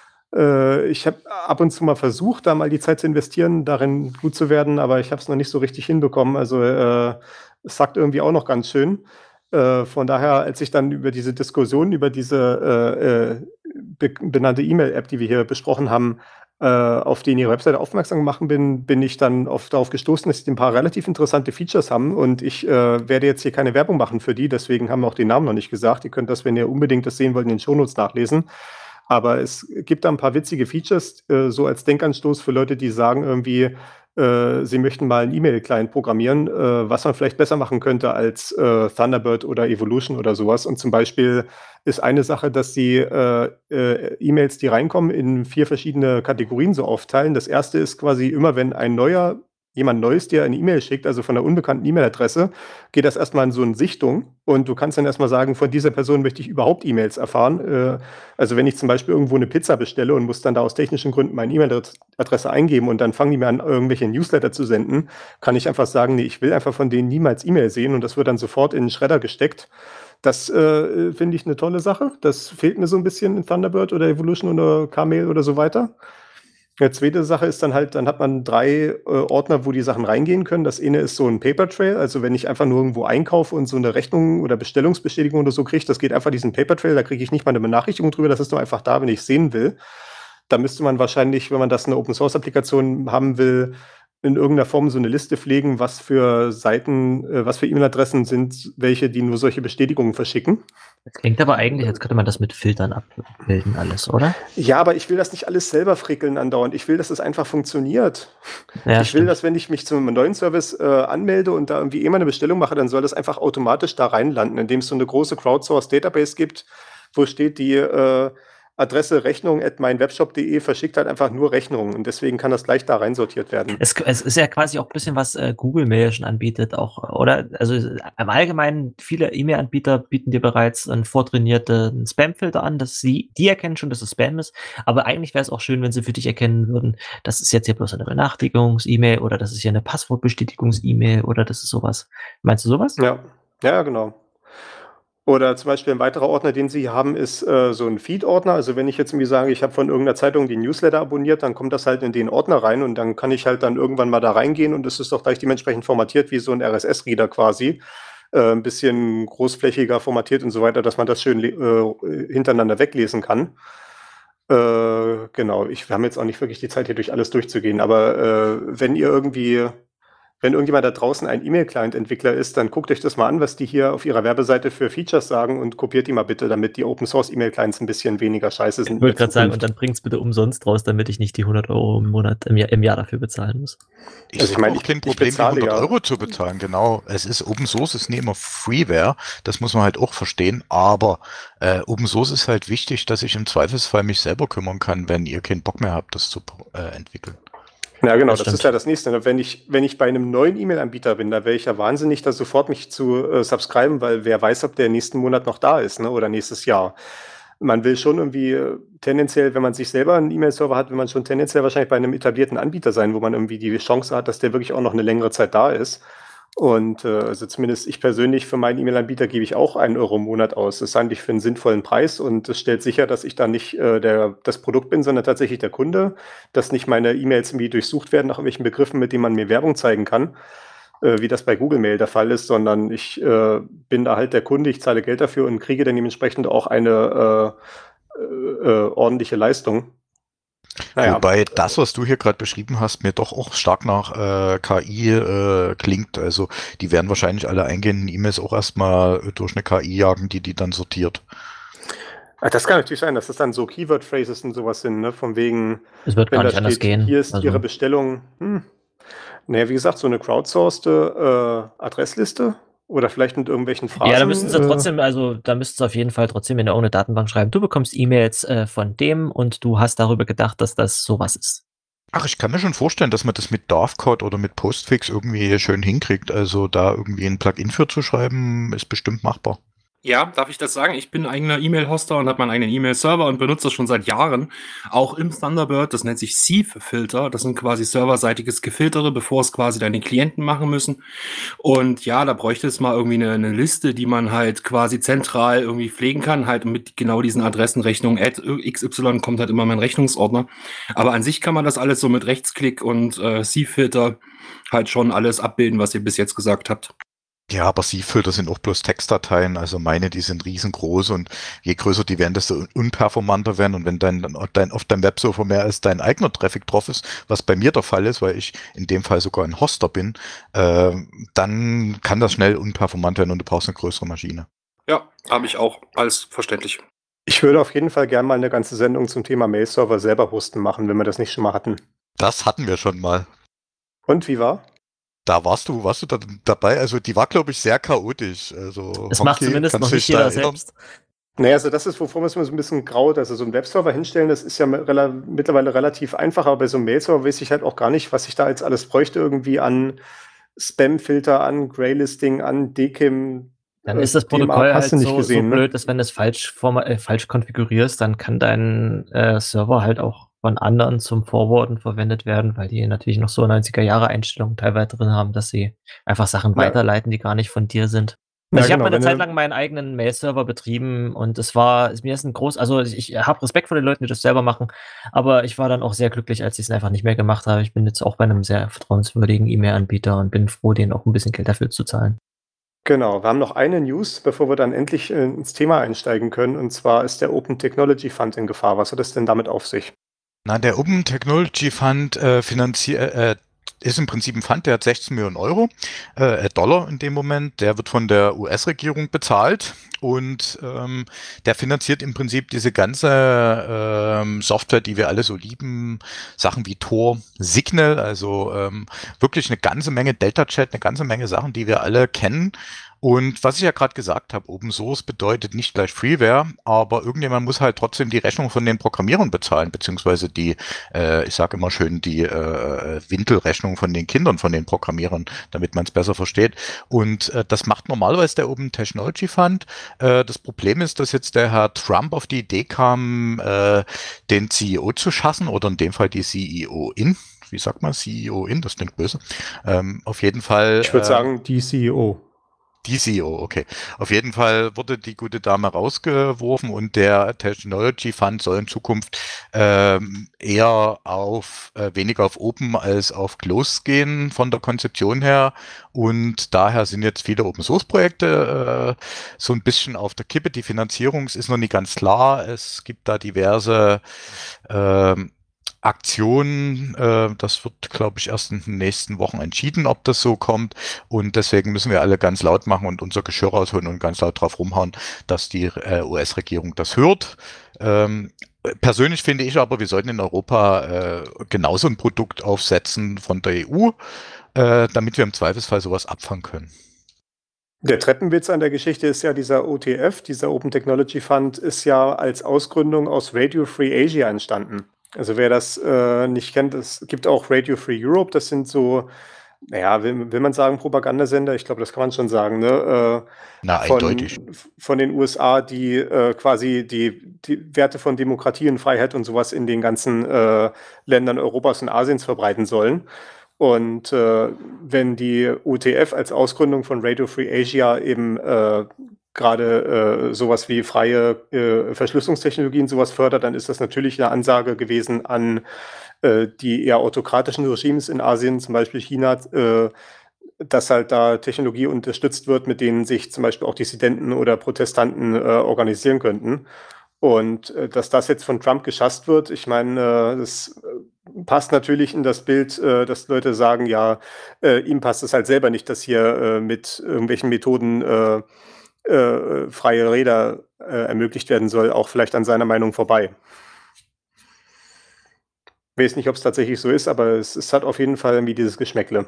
äh, ich habe ab und zu mal versucht, da mal die Zeit zu investieren, darin gut zu werden, aber ich habe es noch nicht so richtig hinbekommen. Also äh, es sagt irgendwie auch noch ganz schön. Äh, von daher, als ich dann über diese Diskussion, über diese äh, äh, be benannte E-Mail-App, die wir hier besprochen haben, äh, auf die in ihre Webseite aufmerksam gemacht bin, bin ich dann auf, darauf gestoßen, dass sie ein paar relativ interessante Features haben und ich äh, werde jetzt hier keine Werbung machen für die, deswegen haben wir auch den Namen noch nicht gesagt. Ihr könnt das, wenn ihr unbedingt das sehen wollt, in den Shownotes nachlesen. Aber es gibt da ein paar witzige Features, äh, so als Denkanstoß für Leute, die sagen irgendwie, äh, sie möchten mal einen E-Mail-Client programmieren, äh, was man vielleicht besser machen könnte als äh, Thunderbird oder Evolution oder sowas. Und zum Beispiel ist eine Sache, dass sie äh, äh, E-Mails, die reinkommen, in vier verschiedene Kategorien so aufteilen. Das erste ist quasi immer, wenn ein neuer jemand Neues dir eine E-Mail schickt, also von einer unbekannten E-Mail-Adresse, geht das erstmal in so eine Sichtung und du kannst dann erstmal sagen, von dieser Person möchte ich überhaupt E-Mails erfahren. Äh, also wenn ich zum Beispiel irgendwo eine Pizza bestelle und muss dann da aus technischen Gründen meine E-Mail-Adresse eingeben und dann fangen die mir an, irgendwelche Newsletter zu senden, kann ich einfach sagen, nee, ich will einfach von denen niemals E-Mail sehen und das wird dann sofort in den Schredder gesteckt. Das äh, finde ich eine tolle Sache. Das fehlt mir so ein bisschen in Thunderbird oder Evolution oder Kmail oder so weiter. Die zweite Sache ist dann halt, dann hat man drei äh, Ordner, wo die Sachen reingehen können. Das eine ist so ein Paper Trail, also wenn ich einfach nur irgendwo einkaufe und so eine Rechnung oder Bestellungsbestätigung oder so kriege, das geht einfach diesen Paper Trail, da kriege ich nicht mal eine Benachrichtigung drüber, das ist nur einfach da, wenn ich es sehen will. Da müsste man wahrscheinlich, wenn man das in einer Open-Source-Applikation haben will, in irgendeiner Form so eine Liste pflegen, was für Seiten, äh, was für E-Mail-Adressen sind, welche, die nur solche Bestätigungen verschicken. Das klingt aber eigentlich, als könnte man das mit Filtern abbilden alles, oder? Ja, aber ich will das nicht alles selber frickeln andauernd. Ich will, dass es einfach funktioniert. Ja, ich will, stimmt. dass wenn ich mich zu einem neuen Service äh, anmelde und da irgendwie eh mal eine Bestellung mache, dann soll das einfach automatisch da reinlanden, indem es so eine große Crowdsource-Database gibt, wo steht die äh, Adresse Rechnung at meinwebshop punkt de verschickt halt einfach nur Rechnungen und deswegen kann das gleich da reinsortiert werden. Es, es ist ja quasi auch ein bisschen, was äh, Google Mail schon anbietet, auch, oder? Also äh, im Allgemeinen, viele E-Mail-Anbieter bieten dir bereits einen vortrainierten Spam-Filter an, dass sie, die erkennen schon, dass es Spam ist, aber eigentlich wäre es auch schön, wenn sie für dich erkennen würden, das ist jetzt hier bloß eine Benachrichtigungs-E-Mail oder das ist hier eine Passwortbestätigungs-E-Mail oder das ist sowas. Meinst du sowas? Ja, ja, genau. Oder zum Beispiel ein weiterer Ordner, den Sie haben, ist äh, so ein Feed-Ordner. Also wenn ich jetzt irgendwie sage, ich habe von irgendeiner Zeitung den Newsletter abonniert, dann kommt das halt in den Ordner rein und dann kann ich halt dann irgendwann mal da reingehen und es ist doch gleich dementsprechend formatiert wie so ein R S S-Reader quasi. Äh, ein bisschen großflächiger formatiert und so weiter, dass man das schön äh, hintereinander weglesen kann. Äh, genau, ich, wir haben jetzt auch nicht wirklich die Zeit, hier durch alles durchzugehen, aber äh, wenn ihr irgendwie... Wenn irgendjemand da draußen ein E-Mail-Client-Entwickler ist, dann guckt euch das mal an, was die hier auf ihrer Werbeseite für Features sagen und kopiert die mal bitte, damit die Open-Source-E-Mail-Clients ein bisschen weniger scheiße sind. Ich wollte gerade sagen, und dann bringt's bitte umsonst raus, damit ich nicht die hundert Euro im Monat, im Jahr, im Jahr dafür bezahlen muss. Ich Also ich habe meine, auch ich- kein ich Problem, die bezahle hundert ja. Euro zu bezahlen, genau. Es ist Open Source, ist nicht immer Freeware, das muss man halt auch verstehen, aber äh, Open Source ist halt wichtig, dass ich im Zweifelsfall mich selber kümmern kann, wenn ihr keinen Bock mehr habt, das zu äh, entwickeln. Ja, genau, Das das, stimmt. ist ja das Nächste. Wenn ich, wenn ich bei einem neuen E-Mail-Anbieter bin, da wäre ich ja wahnsinnig, da sofort mich zu äh, subscriben, weil wer weiß, ob der nächsten Monat noch da ist, ne, oder nächstes Jahr. Man will schon irgendwie äh, tendenziell, wenn man sich selber einen E-Mail-Server hat, will man schon tendenziell wahrscheinlich bei einem etablierten Anbieter sein, wo man irgendwie die Chance hat, dass der wirklich auch noch eine längere Zeit da ist. Und äh, also zumindest ich persönlich für meinen E-Mail-Anbieter gebe ich auch einen Euro im Monat aus. Das ist eigentlich für einen sinnvollen Preis und es stellt sicher, dass ich da nicht äh, der, das Produkt bin, sondern tatsächlich der Kunde, dass nicht meine E-Mails irgendwie durchsucht werden nach irgendwelchen Begriffen, mit denen man mir Werbung zeigen kann, äh, wie das bei Google Mail der Fall ist, sondern ich äh, bin da halt der Kunde, ich zahle Geld dafür und kriege dann dementsprechend auch eine äh, äh, ordentliche Leistung. Naja, Wobei das, was du hier gerade beschrieben hast, mir doch auch stark nach äh, K I äh, klingt. Also die werden wahrscheinlich alle eingehenden E-Mails auch erstmal durch eine K I jagen, die die dann sortiert. Ah, das kann natürlich sein, dass das dann so Keyword-Phrases und sowas sind, ne? Von wegen, Es wird wenn gar da nicht anders steht, gehen. hier ist Ihre Also, Bestellung. Hm. Naja, wie gesagt, so eine crowdsourcete äh, Adressliste oder vielleicht mit irgendwelchen ja, da müssen Phrasen. sie Äh, trotzdem, also da müssten sie auf jeden Fall trotzdem in irgendeine Datenbank schreiben. Du bekommst E-Mails äh, von dem und du hast darüber gedacht, dass das sowas ist. Ach, ich kann mir schon vorstellen, dass man das mit Dovecot oder mit Postfix irgendwie schön hinkriegt. Also da irgendwie ein Plugin für zu schreiben, ist bestimmt machbar. Ja, darf ich das sagen? Ich bin eigener E-Mail-Hoster und habe meinen eigenen E-Mail-Server und benutze das schon seit Jahren. Auch im Thunderbird, das nennt sich Sieve-Filter. Das sind quasi serverseitiges Gefiltere, bevor es quasi deine Klienten machen müssen. Und ja, da bräuchte es mal irgendwie eine, eine Liste, die man halt quasi zentral irgendwie pflegen kann. Halt mit genau diesen Adressenrechnungen. Add X Y kommt halt immer mein Rechnungsordner. Aber an sich kann man das alles so mit Rechtsklick und äh, Sieve-Filter halt schon alles abbilden, was ihr bis jetzt gesagt habt. Ja, aber Sieve-Filter sind auch bloß Textdateien. Also meine, die sind riesengroß und je größer die werden, desto unperformanter werden. Und wenn dein, dein, auf deinem Webserver mehr als dein eigener Traffic drauf ist, was bei mir der Fall ist, weil ich in dem Fall sogar ein Hoster bin, äh, dann kann das schnell unperformant werden und du brauchst eine größere Maschine. Ja, habe ich auch. Alles verständlich. Ich würde auf jeden Fall gerne mal eine ganze Sendung zum Thema Mail-Server selber hosten machen, wenn wir das nicht schon mal hatten. Das hatten wir schon mal. Und wie war? Da warst du, warst du da dabei? Also die war, glaube ich, sehr chaotisch. Also Das macht Honky, zumindest kannst noch du nicht dich da jeder erinnern? selbst. Naja, also das ist, wovor man so ein bisschen graut. Also so einen Webserver hinstellen, das ist ja rela mittlerweile relativ einfach, aber bei so einem Mail-Server weiß ich halt auch gar nicht, was ich da jetzt alles bräuchte, irgendwie an Spam-Filter, an Graylisting, an D K I M. Dann äh, ist das D M A, Protokoll hast halt du nicht so, so gesehen, ne? blöd, dass wenn du es falsch, forma- äh, falsch konfigurierst, dann kann dein äh, Server halt auch von anderen zum Forwarden verwendet werden, weil die natürlich noch so neunziger-Jahre-Einstellungen teilweise drin haben, dass sie einfach Sachen Na, weiterleiten, die gar nicht von dir sind. na Also ich habe genau, mal eine wenn Zeit du, lang meinen eigenen Mail-Server betrieben und es war, mir ist ein groß, also ich, ich habe Respekt vor den Leuten, die das selber machen, aber ich war dann auch sehr glücklich, als ich es einfach nicht mehr gemacht habe. Ich bin jetzt auch bei einem sehr vertrauenswürdigen E-Mail-Anbieter und bin froh, denen auch ein bisschen Geld dafür zu zahlen. genau, wir haben noch eine News, bevor wir dann endlich äh, ins Thema einsteigen können, und zwar ist der Open Technology Fund in Gefahr. Was hat es denn damit auf sich? Na, der Open Technology Fund äh, finanziert, äh, ist im Prinzip ein Fund, der hat sechzehn Millionen Euro, äh, Dollar in dem Moment. Der wird von der U S-Regierung bezahlt und ähm, der finanziert im Prinzip diese ganze ähm, Software, die wir alle so lieben, Sachen wie Tor, Signal, also ähm, wirklich eine ganze Menge Delta Chat, eine ganze Menge Sachen, die wir alle kennen. Und was ich ja gerade gesagt habe, Open Source bedeutet nicht gleich Freeware, aber irgendjemand muss halt trotzdem die Rechnung von den Programmierern bezahlen, beziehungsweise die, äh, ich sage immer schön, die äh, Windelrechnung von den Kindern von den Programmierern, damit man es besser versteht. Und äh, das macht normalerweise der Open Technology Fund. Äh, das Problem ist, dass jetzt der Herr Trump auf die Idee kam, äh, den C E O zu schassen oder in dem Fall die C E O-In. Wie sagt man C E O-In? Das klingt böse. Ähm, auf jeden Fall. Ich würde äh, sagen, die C E O. Die C E O, okay. Auf jeden Fall wurde die gute Dame rausgeworfen und der Technology Fund soll in Zukunft ähm, eher auf äh, weniger auf Open als auf Close gehen von der Konzeption her. Und daher sind jetzt viele Open Source Projekte äh, so ein bisschen auf der Kippe. Die Finanzierung ist noch nicht ganz klar. Es gibt da diverse ähm, Aktionen, äh, das wird, glaube ich, erst in den nächsten Wochen entschieden, ob das so kommt. Und deswegen müssen wir alle ganz laut machen und unser Geschirr rausholen und ganz laut drauf rumhauen, dass die äh, U S-Regierung das hört. Ähm, persönlich finde ich aber, wir sollten in Europa äh, genauso ein Produkt aufsetzen von der E U, äh, damit wir im Zweifelsfall sowas abfangen können. Der Treppenwitz an der Geschichte ist ja, dieser O T F, dieser Open Technology Fund, ist ja als Ausgründung aus Radio Free Asia entstanden. Also wer das äh, nicht kennt, es gibt auch Radio Free Europe, das sind so, naja, will, will man sagen, Propagandasender, ich glaube, das kann man schon sagen, ne? Äh, Na, eindeutig. von, von den U S A, die äh, quasi die, die Werte von Demokratie und Freiheit und sowas in den ganzen äh, Ländern Europas und Asiens verbreiten sollen. Und äh, wenn die O T F als Ausgründung von Radio Free Asia eben äh, gerade äh, sowas wie freie äh, Verschlüsselungstechnologien sowas fördert, dann ist das natürlich eine Ansage gewesen an äh, die eher autokratischen Regimes in Asien, zum Beispiel China, äh, dass halt da Technologie unterstützt wird, mit denen sich zum Beispiel auch Dissidenten oder Protestanten äh, organisieren könnten. Und äh, dass das jetzt von Trump geschasst wird, ich meine, äh, das äh, passt natürlich in das Bild, äh, dass Leute sagen, ja, äh, ihm passt es halt selber nicht, dass hier äh, mit irgendwelchen Methoden äh, äh, freie Räder äh, ermöglicht werden soll, auch vielleicht an seiner Meinung vorbei. Ich weiß nicht, ob es tatsächlich so ist, aber es, es hat auf jeden Fall irgendwie dieses Geschmäckle.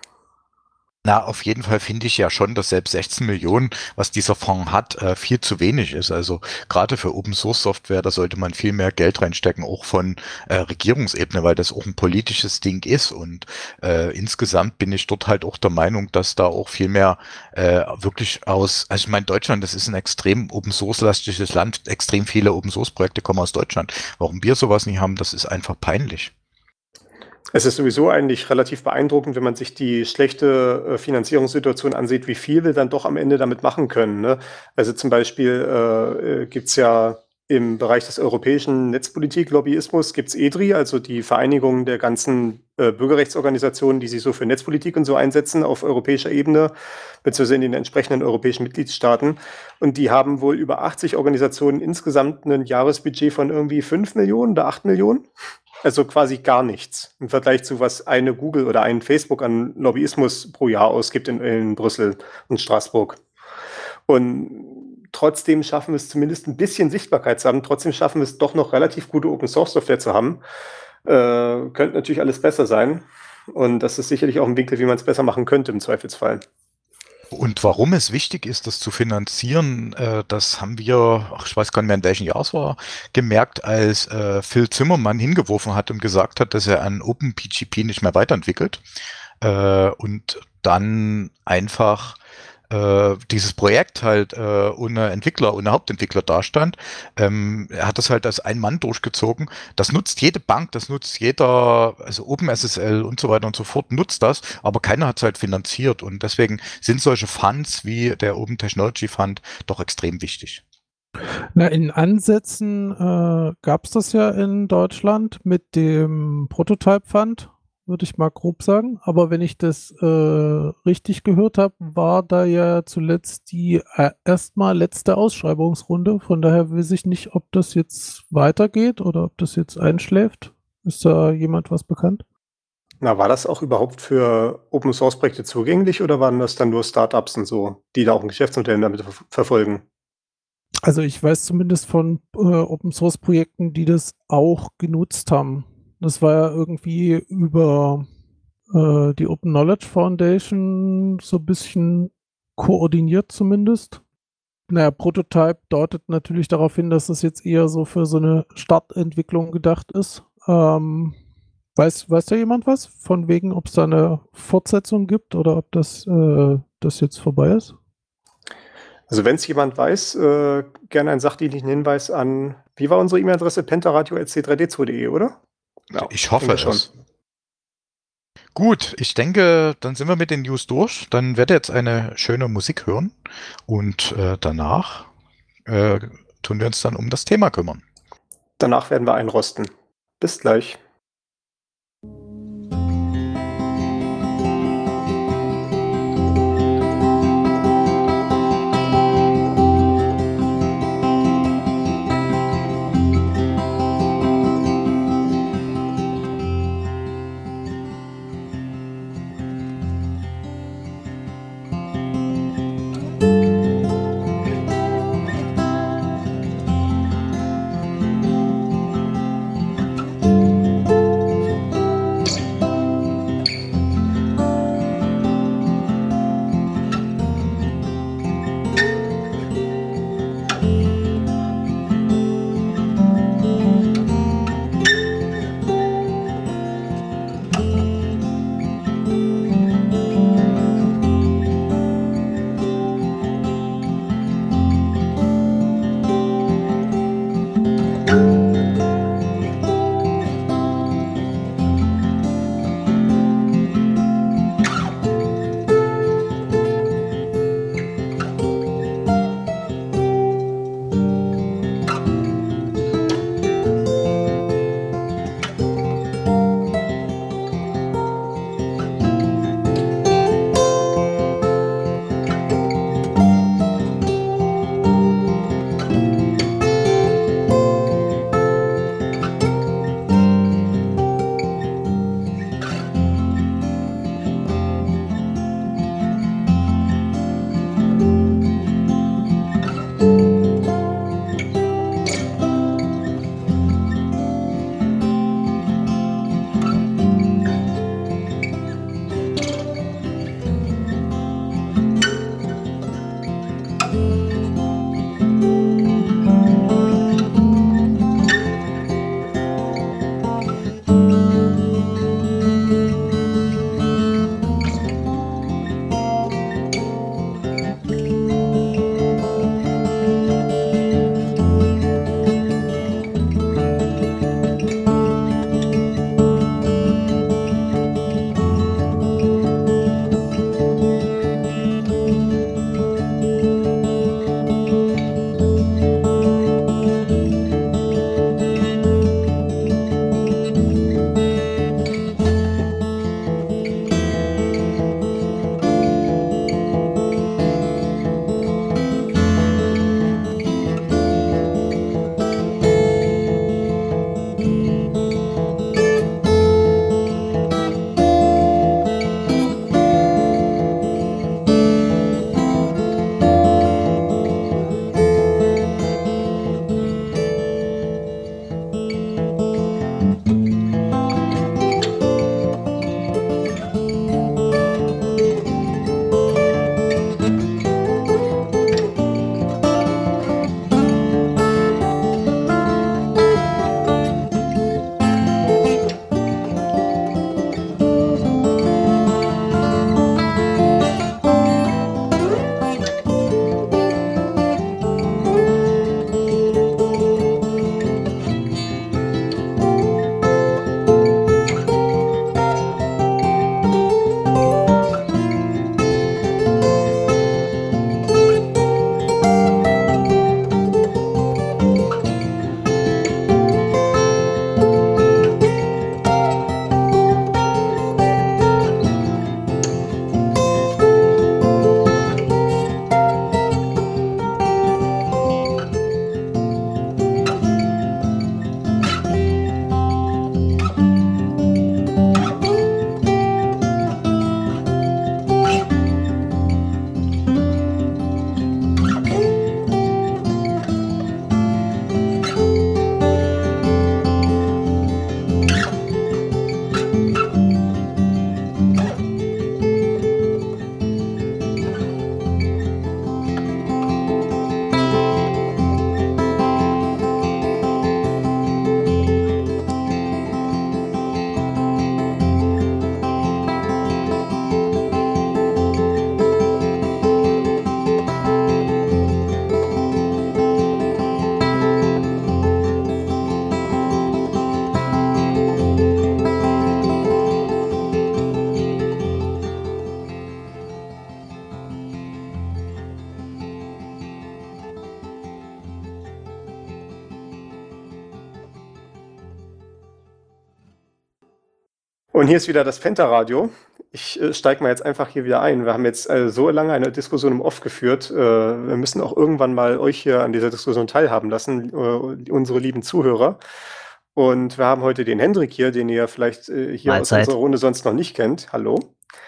Na, auf jeden Fall finde ich ja schon, dass selbst sechzehn Millionen, was dieser Fonds hat, äh, viel zu wenig ist. Also gerade für Open Source Software, da sollte man viel mehr Geld reinstecken, auch von äh, Regierungsebene, weil das auch ein politisches Ding ist. Und äh, insgesamt bin ich dort halt auch der Meinung, dass da auch viel mehr äh, wirklich aus, also ich meine, Deutschland, das ist ein extrem Open Source lastiges Land, extrem viele Open Source Projekte kommen aus Deutschland. Warum wir sowas nicht haben, das ist einfach peinlich. Es ist sowieso eigentlich relativ beeindruckend, wenn man sich die schlechte äh, Finanzierungssituation ansieht, wie viel wir dann doch am Ende damit machen können. Ne? Also zum Beispiel äh, gibt es ja im Bereich des europäischen Netzpolitik-Lobbyismus gibt es E D R I, also die Vereinigung der ganzen äh, Bürgerrechtsorganisationen, die sich so für Netzpolitik und so einsetzen auf europäischer Ebene, beziehungsweise in den entsprechenden europäischen Mitgliedstaaten. Und die haben wohl über achtzig Organisationen insgesamt ein Jahresbudget von irgendwie fünf Millionen oder acht Millionen. Also quasi gar nichts im Vergleich zu was eine Google oder ein Facebook an Lobbyismus pro Jahr ausgibt in, in Brüssel und Straßburg. Und trotzdem schaffen wir es zumindest ein bisschen Sichtbarkeit zu haben. Trotzdem schaffen wir es doch noch relativ gute Open-Source-Software zu haben. Äh, könnte natürlich alles besser sein. Und das ist sicherlich auch ein Winkel, wie man es besser machen könnte im Zweifelsfall. Und warum es wichtig ist, das zu finanzieren, äh, das haben wir, ach, ich weiß gar nicht mehr, in welchem Jahr es war, gemerkt, als äh, Phil Zimmermann hingeworfen hat und gesagt hat, dass er an OpenPGP nicht mehr weiterentwickelt äh, und dann einfach äh, dieses Projekt halt äh, ohne Entwickler, ohne Hauptentwickler dastand. Ähm, er hat das halt als ein Mann durchgezogen. Das nutzt jede Bank, das nutzt jeder, also OpenSSL und so weiter und so fort, nutzt das, aber keiner hat es halt finanziert und deswegen sind solche Funds wie der Open Technology Fund doch extrem wichtig. Na, in Ansätzen äh, gab es das ja in Deutschland mit dem Prototype Fund, würde ich mal grob sagen. Aber wenn ich das äh, richtig gehört habe, war da ja zuletzt die äh, erstmal letzte Ausschreibungsrunde. Von daher weiß ich nicht, ob das jetzt weitergeht oder ob das jetzt einschläft. Ist da jemand was bekannt? Na, war das auch überhaupt für Open-Source-Projekte zugänglich oder waren das dann nur Startups und so, die da auch ein Geschäftsmodell damit ver verfolgen? Also ich weiß zumindest von äh, Open-Source-Projekten, die das auch genutzt haben. Das war ja irgendwie über äh, die Open Knowledge Foundation so ein bisschen koordiniert zumindest. Naja, Prototype deutet natürlich darauf hin, dass das jetzt eher so für so eine Startentwicklung gedacht ist. Ähm, weiß, weiß da jemand was? Von wegen, ob es da eine Fortsetzung gibt oder ob das, äh, das jetzt vorbei ist? Also wenn es jemand weiß, äh, gerne einen sachdienlichen Hinweis an, wie war unsere E-Mail-Adresse? pentaradio at c drei d zwei punkt de, oder? Ja, ich hoffe denke schon. es. Gut, ich denke, dann sind wir mit den News durch. Dann werde jetzt eine schöne Musik hören und äh, danach äh, tun wir uns dann um das Thema kümmern. Danach werden wir einrosten. Bis gleich. Und hier ist wieder das Penta-Radio. Ich äh, steige mal jetzt einfach hier wieder ein. Wir haben jetzt äh, so lange eine Diskussion im Off geführt. Äh, wir müssen auch irgendwann mal euch hier an dieser Diskussion teilhaben lassen, äh, unsere lieben Zuhörer. Und wir haben heute den Hendrik hier, den ihr vielleicht äh, hier Mahlzeit. aus unserer Runde sonst noch nicht kennt. Hallo.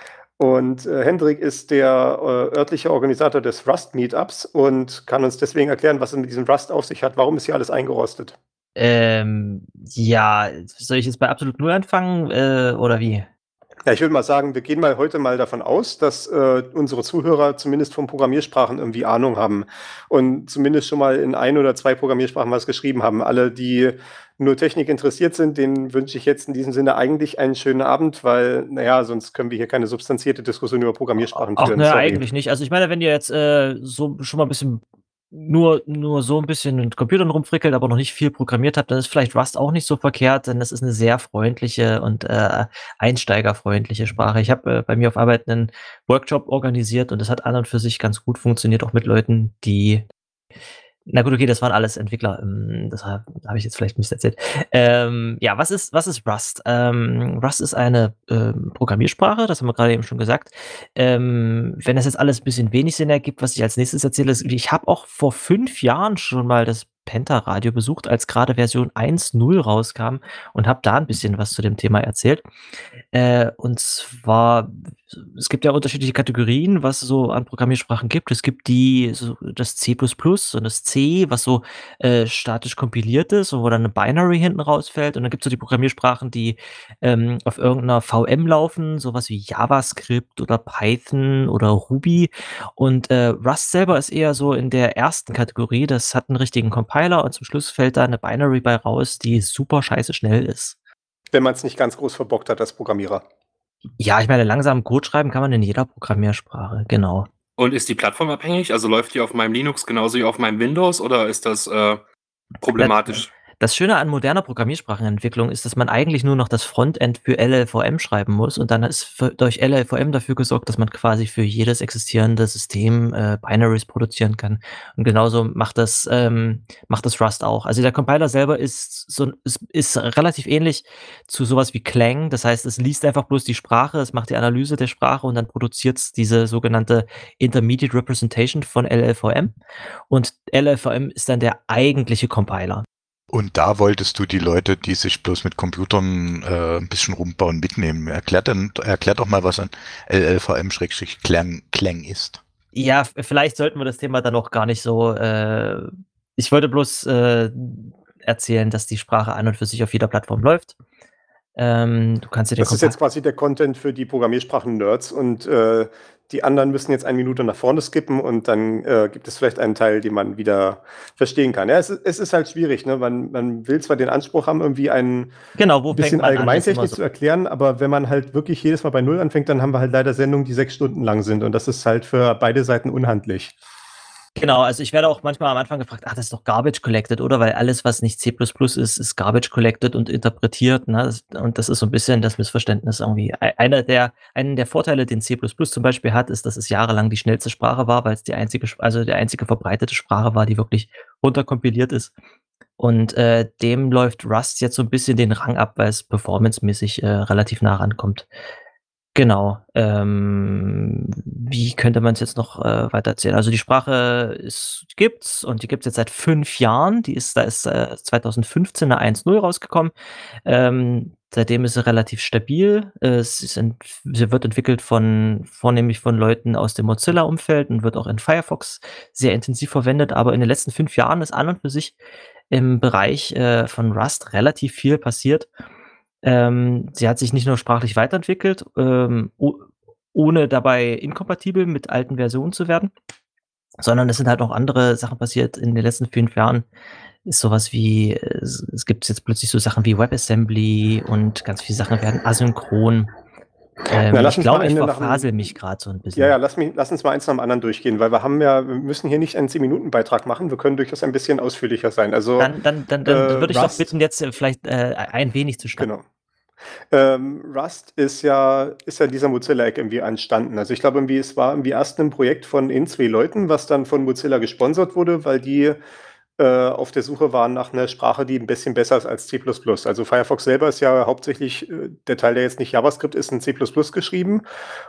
Und äh, Hendrik ist der äh, örtliche Organisator des Rust-Meetups und kann uns deswegen erklären, was es mit diesem Rust auf sich hat. Warum ist hier alles eingerostet? Ähm, ja, soll ich jetzt bei absolut null anfangen äh, oder wie? Ja, ich würde mal sagen, wir gehen mal heute mal davon aus, dass äh, unsere Zuhörer zumindest von Programmiersprachen irgendwie Ahnung haben und zumindest schon mal in ein oder zwei Programmiersprachen was geschrieben haben. Alle, die nur Technik interessiert sind, denen wünsche ich jetzt in diesem Sinne eigentlich einen schönen Abend, weil, naja, sonst können wir hier keine substanzierte Diskussion über Programmiersprachen Ach, führen. ne, Sorry. eigentlich nicht. Also ich meine, wenn ihr jetzt äh, so schon mal ein bisschen nur, nur so ein bisschen mit Computern rumfrickelt, aber noch nicht viel programmiert habt, dann ist vielleicht Rust auch nicht so verkehrt, denn das ist eine sehr freundliche und äh, einsteigerfreundliche Sprache. Ich habe äh, bei mir auf Arbeit einen Workshop organisiert und das hat an und für sich ganz gut funktioniert, auch mit Leuten, die na gut, okay, das waren alles Entwickler. ähm, Das habe hab ich jetzt vielleicht Mist erzählt. Ähm, ja, was ist, was ist Rust? Ähm, Rust ist eine ähm, Programmiersprache, das haben wir gerade eben schon gesagt. Ähm, wenn das jetzt alles ein bisschen wenig Sinn ergibt, was ich als nächstes erzähle, ist, ich habe auch vor fünf Jahren schon mal das Penta-Radio besucht, als gerade Version eins Punkt null rauskam und habe da ein bisschen was zu dem Thema erzählt. Äh, und zwar, es gibt ja unterschiedliche Kategorien, was es so an Programmiersprachen gibt. Es gibt die, so das C plus plus und das C, was so äh, statisch kompiliert ist und wo dann eine Binary hinten rausfällt. Und dann gibt es so die Programmiersprachen, die ähm, auf irgendeiner V M laufen, sowas wie JavaScript oder Python oder Ruby. Und äh, Rust selber ist eher so in der ersten Kategorie. Das hat einen richtigen Compiler und zum Schluss fällt da eine Binary bei raus, die super scheiße schnell ist. Wenn man es nicht ganz groß verbockt hat als Programmierer. Ja, ich meine, langsam Code schreiben kann man in jeder Programmiersprache, genau. Und ist die Plattform abhängig? Also läuft die auf meinem Linux genauso wie auf meinem Windows oder ist das äh, problematisch? Das Schöne an moderner Programmiersprachenentwicklung ist, dass man eigentlich nur noch das Frontend für L L V M schreiben muss und dann ist für, durch L L V M dafür gesorgt, dass man quasi für jedes existierende System äh, Binaries produzieren kann. Und genauso macht das, ähm, macht das Rust auch. Also der Compiler selber ist, so, ist, ist relativ ähnlich zu sowas wie Clang. Das heißt, es liest einfach bloß die Sprache, es macht die Analyse der Sprache und dann produziert es diese sogenannte Intermediate Representation von L L V M. Und L L V M ist dann der eigentliche Compiler. Und da wolltest du die Leute, die sich bloß mit Computern äh, ein bisschen rumbauen, mitnehmen. Erklärt, dann, erklärt doch mal, was ein L L V M-Clang Clang ist. Ja, f- vielleicht sollten wir das Thema dann noch gar nicht so. Äh, ich wollte bloß äh, erzählen, dass die Sprache an und für sich auf jeder Plattform läuft. Ähm, du kannst dir den Das ist Compi- jetzt quasi der Content für die Programmiersprachen-Nerds und äh, die anderen müssen jetzt eine Minute nach vorne skippen und dann äh, gibt es vielleicht einen Teil, den man wieder verstehen kann. Ja, es, ist- es ist halt schwierig, ne? Man, man will zwar den Anspruch haben, irgendwie ein Genau, wo fängt bisschen man an? Ist immer Allgemeintechnik so. zu erklären, aber wenn man halt wirklich jedes Mal bei Null anfängt, dann haben wir halt leider Sendungen, die sechs Stunden lang sind und das ist halt für beide Seiten unhandlich. Genau, also ich werde auch manchmal am Anfang gefragt, ach, das ist doch Garbage Collected, oder? Weil alles, was nicht C plus plus ist, ist Garbage Collected und interpretiert. Ne? Das, und das ist so ein bisschen das Missverständnis irgendwie. E- Einer der, einen der Vorteile, den C plus plus zum Beispiel hat, ist, dass es jahrelang die schnellste Sprache war, weil es die einzige, Sp- also die einzige verbreitete Sprache war, die wirklich runterkompiliert ist. Und äh, dem läuft Rust jetzt so ein bisschen den Rang ab, weil es performancemäßig äh, relativ nah rankommt. Genau. Ähm, wie könnte man es jetzt noch äh, weiter erzählen? Also die Sprache ist, die gibt's und die gibt's jetzt seit fünf Jahren. Die ist, da ist äh, zwanzig fünfzehn eine eins Punkt null rausgekommen. Ähm, seitdem ist sie relativ stabil. Äh, es ist ent sie wird entwickelt von vornehmlich von Leuten aus dem Mozilla-Umfeld und wird auch in Firefox sehr intensiv verwendet. Aber in den letzten fünf Jahren ist an und für sich im Bereich äh, von Rust relativ viel passiert. Ähm, sie hat sich nicht nur sprachlich weiterentwickelt, ähm, o ohne dabei inkompatibel mit alten Versionen zu werden, sondern es sind halt noch andere Sachen passiert in den letzten fünf Jahren. Ist sowas wie, äh, es es gibt jetzt plötzlich so Sachen wie WebAssembly und ganz viele Sachen werden asynchron. Ähm, Na, lass ich uns mal glaube, ich eine nach dem- verfasel mich gerade so ein bisschen. Ja, ja, lass, mich, lass uns mal eins nach dem anderen durchgehen, weil wir haben ja, wir müssen hier nicht einen zehn-Minuten-Beitrag machen, wir können durchaus ein bisschen ausführlicher sein. Also, Dann dann dann dann äh, würde ich doch Rust- bitten, jetzt äh, vielleicht äh, ein wenig zu schneiden. Genau. Ähm, Rust ist ja, ist ja dieser Mozilla-Eck irgendwie entstanden. Also ich glaube, irgendwie, es war irgendwie erst ein Projekt von in zwei Leuten, was dann von Mozilla gesponsert wurde, weil die äh, auf der Suche waren nach einer Sprache, die ein bisschen besser ist als C plus plus. Also Firefox selber ist ja hauptsächlich, äh, der Teil, der jetzt nicht JavaScript ist, in C plus plus geschrieben.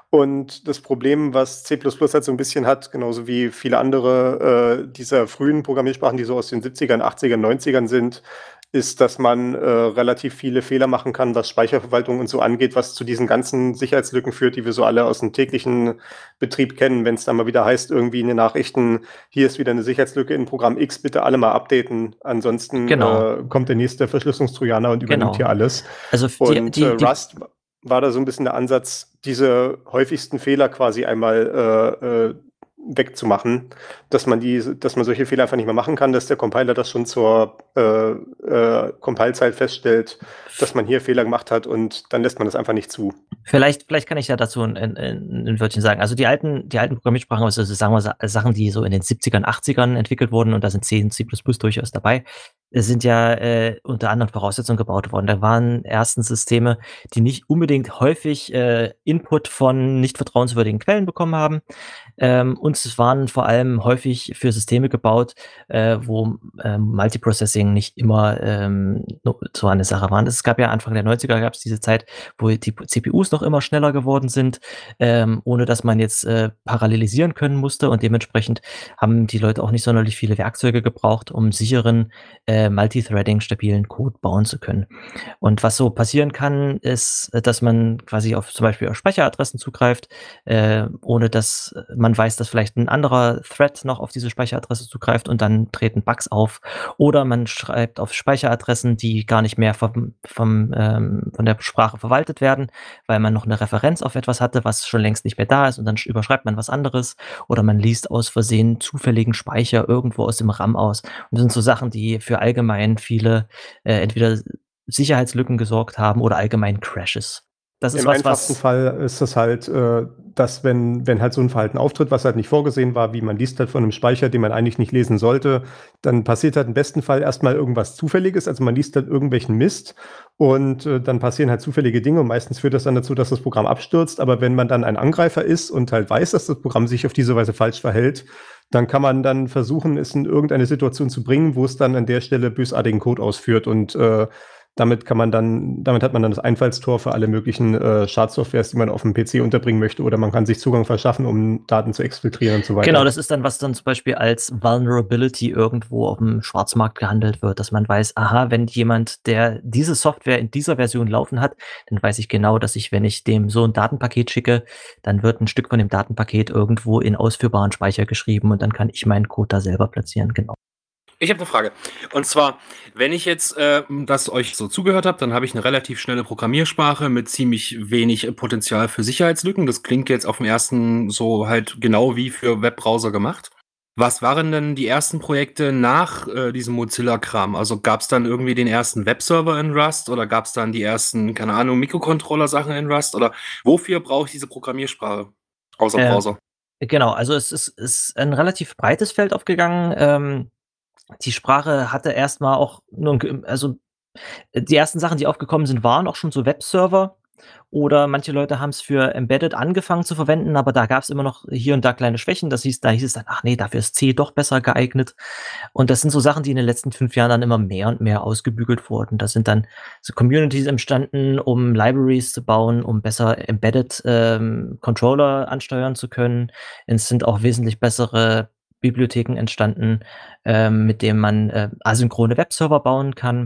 Und das Problem, was C plus plus halt so ein bisschen hat, genauso wie viele andere äh, dieser frühen Programmiersprachen, die so aus den siebzigern, achtzigern, neunzigern sind, ist, dass man äh, relativ viele Fehler machen kann, was Speicherverwaltung und so angeht, was zu diesen ganzen Sicherheitslücken führt, die wir so alle aus dem täglichen Betrieb kennen, wenn es dann mal wieder heißt, irgendwie in den Nachrichten, hier ist wieder eine Sicherheitslücke in Programm X, bitte alle mal updaten, ansonsten Genau. äh, kommt der nächste Verschlüsselungstrojaner und übernimmt Genau. hier alles. Also f- die, Und die, äh, die, Rust war da so ein bisschen der Ansatz, diese häufigsten Fehler quasi einmal äh, äh, wegzumachen, dass man die, dass man solche Fehler einfach nicht mehr machen kann, dass der Compiler das schon zur äh, äh, Compile-Zeit feststellt, dass man hier Fehler gemacht hat und dann lässt man das einfach nicht zu. Vielleicht, vielleicht kann ich ja dazu ein, ein, ein Wörtchen sagen. Also die alten, die alten Programmiersprachen, also sagen wir Sa- Sachen, die so in den siebzigern, achtzigern entwickelt wurden, und da sind C und C plus plus durchaus dabei, äh, sind ja äh, unter anderen Voraussetzungen gebaut worden. Da waren erstens Systeme, die nicht unbedingt häufig äh, Input von nicht vertrauenswürdigen Quellen bekommen haben. Ähm, und es waren vor allem häufig für Systeme gebaut, äh, wo ähm, Multiprocessing nicht immer ähm, no- so eine Sache war. Es gab ja Anfang der neunziger gab es diese Zeit, wo die C P Us noch immer schneller geworden sind, ähm, ohne dass man jetzt äh, parallelisieren können musste. Und dementsprechend haben die Leute auch nicht sonderlich viele Werkzeuge gebraucht, um sicheren äh, Multithreading stabilen Code bauen zu können. Und was so passieren kann, ist, äh, dass man quasi auf zum Beispiel auf Speicheradressen zugreift, äh, ohne dass man weiß, dass vielleicht ein anderer Thread noch auf diese Speicheradresse zugreift, und dann treten Bugs auf. Oder man schreibt auf Speicheradressen, die gar nicht mehr vom, vom, ähm, von der Sprache verwaltet werden, weil man noch eine Referenz auf etwas hatte, was schon längst nicht mehr da ist, und dann sch- überschreibt man was anderes. Oder man liest aus Versehen zufälligen Speicher irgendwo aus dem RAM aus. Und das sind so Sachen, die für allgemein viele äh, entweder Sicherheitslücken gesorgt haben oder allgemein Crashes. Das ist Im was, einfachsten was Fall ist das halt, äh, dass wenn, wenn halt so ein Verhalten auftritt, was halt nicht vorgesehen war, wie man liest halt von einem Speicher, den man eigentlich nicht lesen sollte, dann passiert halt im besten Fall erstmal irgendwas Zufälliges, also man liest halt irgendwelchen Mist und äh, dann passieren halt zufällige Dinge und meistens führt das dann dazu, dass das Programm abstürzt, aber wenn man dann ein Angreifer ist und halt weiß, dass das Programm sich auf diese Weise falsch verhält, dann kann man dann versuchen, es in irgendeine Situation zu bringen, wo es dann an der Stelle bösartigen Code ausführt und äh, damit kann man dann, damit hat man dann das Einfallstor für alle möglichen äh, Schadsoftwares, die man auf dem P C unterbringen möchte, oder man kann sich Zugang verschaffen, um Daten zu exfiltrieren und so weiter. Genau, das ist dann, was dann zum Beispiel als Vulnerability irgendwo auf dem Schwarzmarkt gehandelt wird, dass man weiß, aha, wenn jemand, der diese Software in dieser Version laufen hat, dann weiß ich genau, dass ich, wenn ich dem so ein Datenpaket schicke, dann wird ein Stück von dem Datenpaket irgendwo in ausführbaren Speicher geschrieben, und dann kann ich meinen Code da selber platzieren, genau. Ich habe eine Frage. Und zwar, wenn ich jetzt äh, das euch so zugehört habe, dann habe ich eine relativ schnelle Programmiersprache mit ziemlich wenig äh, Potenzial für Sicherheitslücken. Das klingt jetzt auf dem ersten so halt genau wie für Webbrowser gemacht. Was waren denn die ersten Projekte nach äh, diesem Mozilla-Kram? Also gab es dann irgendwie den ersten Webserver in Rust oder gab es dann die ersten, keine Ahnung, Mikrocontroller-Sachen in Rust? Oder wofür brauche ich diese Programmiersprache außer Äh, Browser? Genau, also es ist, ist ein relativ breites Feld aufgegangen. Ähm, die Sprache hatte erstmal auch nur, ein ge- also äh, die ersten Sachen, die aufgekommen sind, waren auch schon so Webserver. Oder manche Leute haben es für Embedded angefangen zu verwenden, aber da gab es immer noch hier und da kleine Schwächen. Das hieß, da hieß es dann, ach nee, dafür ist C doch besser geeignet. Und das sind so Sachen, die in den letzten fünf Jahren dann immer mehr und mehr ausgebügelt wurden. Da sind dann so Communities entstanden, um Libraries zu bauen, um besser Embedded ähm, Controller ansteuern zu können. Es sind auch wesentlich bessere Bibliotheken entstanden, ähm, mit denen man äh, asynchrone Webserver bauen kann.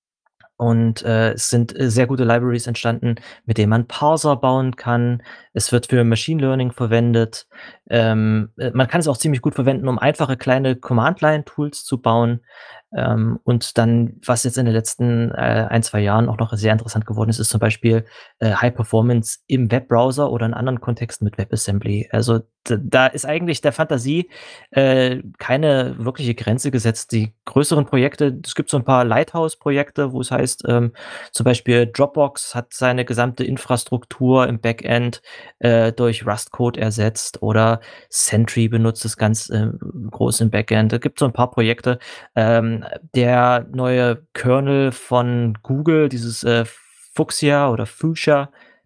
Und äh, es sind äh, sehr gute Libraries entstanden, mit denen man Parser bauen kann. Es wird für Machine Learning verwendet. Ähm, äh, man kann es auch ziemlich gut verwenden, um einfache kleine Command-Line-Tools zu bauen. Ähm, und dann, was jetzt in den letzten äh, ein, zwei Jahren auch noch sehr interessant geworden ist, ist zum Beispiel äh, High Performance im Webbrowser oder in anderen Kontexten mit WebAssembly. Also d- da ist eigentlich der Fantasie äh, keine wirkliche Grenze gesetzt. Die größeren Projekte, es gibt so ein paar Lighthouse-Projekte, wo es heißt, ähm, zum Beispiel Dropbox hat seine gesamte Infrastruktur im Backend äh, durch Rust-Code ersetzt, oder Sentry benutzt es ganz äh, groß im Backend. Da gibt es so ein paar Projekte. Ähm, der neue Kernel von Google, dieses äh, Fuchsia oder Fuchsia,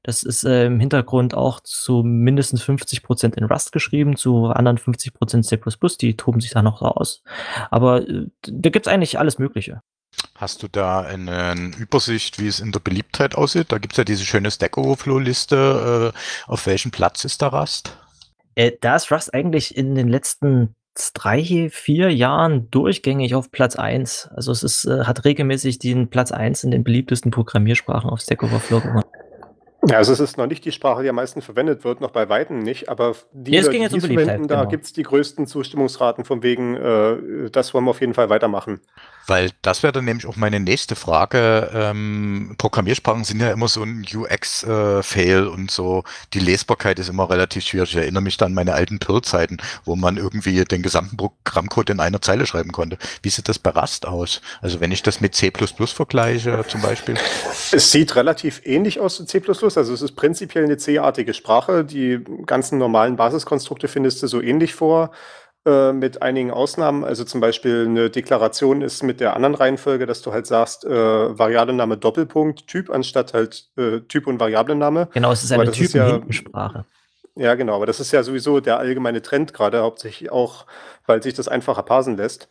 Das ist äh, im Hintergrund auch zu mindestens fünfzig Prozent in Rust geschrieben, zu anderen fünfzig Prozent C plus plus, die toben sich da noch so aus. Aber äh, da gibt's eigentlich alles Mögliche. Hast du da eine Übersicht, wie es in der Beliebtheit aussieht? Da gibt es ja diese schöne Stack Overflow-Liste. Äh, auf welchem Platz ist da Rust? Äh, da ist Rust eigentlich in den letzten drei, vier Jahren durchgängig auf Platz eins. Also es ist, äh, hat regelmäßig den Platz eins in den beliebtesten Programmiersprachen auf Stack Overflow gewonnen. Ja, also es ist noch nicht die Sprache, die am meisten verwendet wird, noch bei Weitem nicht, aber die Ja, es Leute, ging jetzt die um es Beliebtheit, verwenden, da genau. gibt es die größten Zustimmungsraten von wegen, äh, das wollen wir auf jeden Fall weitermachen. Weil das wäre dann nämlich auch meine nächste Frage. Ähm, Programmiersprachen sind ja immer so ein U X-Fail äh, und so. Die Lesbarkeit ist immer relativ schwierig. Ich erinnere mich dann an meine alten Perl-Zeiten, wo man irgendwie den gesamten Programmcode in einer Zeile schreiben konnte. Wie sieht das bei Rust aus? Also wenn ich das mit C plus plus vergleiche zum Beispiel. Es sieht relativ ähnlich aus zu C plus plus, also es ist prinzipiell eine C-artige Sprache. Die ganzen normalen Basiskonstrukte findest du so ähnlich vor, äh, mit einigen Ausnahmen. Also zum Beispiel eine Deklaration ist mit der anderen Reihenfolge, dass du halt sagst, äh, Variablenname Doppelpunkt, Typ, anstatt halt äh, Typ und Variablenname. Genau, es ist Aber eine das ist ja, Typen-Hintensprache. ja genau, aber das ist ja sowieso der allgemeine Trend gerade, hauptsächlich auch, weil sich das einfacher parsen lässt.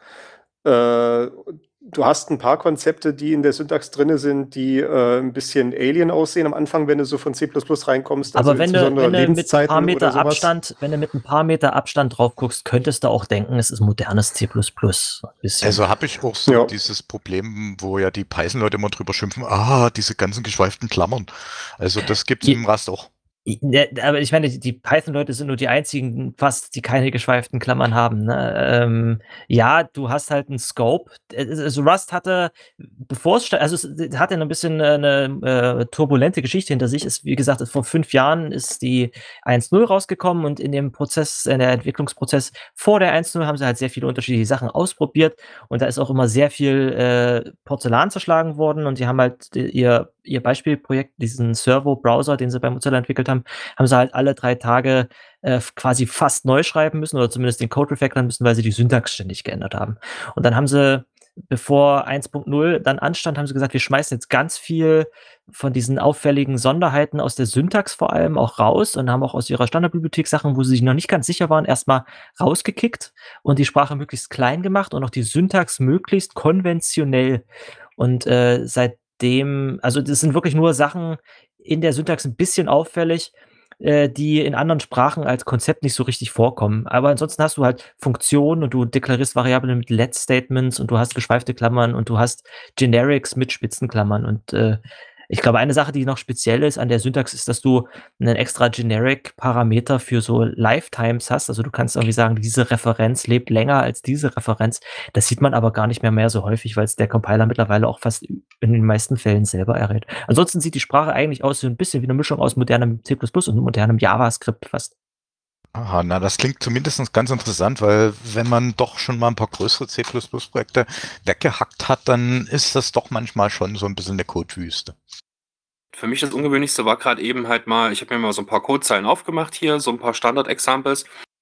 Äh, du hast ein paar Konzepte, die in der Syntax drin sind, die äh, ein bisschen alien aussehen am Anfang, wenn du so von C plus plus reinkommst. Also Aber wenn du, insbesondere wenn du mit ein Lebenszeiten paar oder Meter sowas. Abstand, wenn du mit ein paar Meter Abstand drauf guckst, könntest du auch denken, es ist modernes C plus plus. Ein bisschen. Also habe ich auch so Ja. dieses Problem, wo ja die Python-Leute immer drüber schimpfen, ah, diese ganzen geschweiften Klammern. Also das gibt es Je- im Rust auch. Ja, aber ich meine, die- die Python-Leute sind nur die einzigen fast, die keine geschweiften Klammern haben. Ne? Ähm, ja, du hast halt einen Scope. Also Rust hatte, bevor es, sta- also es hatte ein bisschen eine äh, turbulente Geschichte hinter sich. Ist, wie gesagt, vor fünf Jahren ist die eins Punkt null rausgekommen und in dem Prozess, in der Entwicklungsprozess vor der eins Punkt null haben sie halt sehr viele unterschiedliche Sachen ausprobiert und da ist auch immer sehr viel äh, Porzellan zerschlagen worden und die haben halt die, ihr, ihr Beispielprojekt, diesen Servo-Browser, den sie bei Mozilla entwickelt haben, haben sie halt alle drei Tage äh, quasi fast neu schreiben müssen oder zumindest den Code refactoren müssen, weil sie die Syntax ständig geändert haben. Und dann haben sie, bevor eins Punkt null dann anstand, haben sie gesagt, wir schmeißen jetzt ganz viel von diesen auffälligen Sonderheiten aus der Syntax vor allem auch raus und haben auch aus ihrer Standardbibliothek Sachen, wo sie sich noch nicht ganz sicher waren, erstmal rausgekickt und die Sprache möglichst klein gemacht und auch die Syntax möglichst konventionell. Und äh, seitdem, also das sind wirklich nur Sachen in der Syntax ein bisschen auffällig, äh, die in anderen Sprachen als Konzept nicht so richtig vorkommen. Aber ansonsten hast du halt Funktionen und du deklarierst Variablen mit Let-Statements und du hast geschweifte Klammern und du hast Generics mit Spitzenklammern. Und äh, ich glaube, eine Sache, die noch speziell ist an der Syntax, ist, dass du einen extra Generic-Parameter für so Lifetimes hast. Also du kannst irgendwie sagen, diese Referenz lebt länger als diese Referenz. Das sieht man aber gar nicht mehr mehr so häufig, weil es der Compiler mittlerweile auch fast in den meisten Fällen selber errät. Ansonsten sieht die Sprache eigentlich aus so ein bisschen wie eine Mischung aus modernem C plus plus und modernem JavaScript fast. Aha, na, das klingt zumindest ganz interessant, weil wenn man doch schon mal ein paar größere C plus plus Projekte weggehackt hat, dann ist das doch manchmal schon so ein bisschen eine Codewüste. Für mich das Ungewöhnlichste war gerade eben halt mal, ich habe mir mal so ein paar Codezeilen aufgemacht hier, so ein paar Standard-Examples.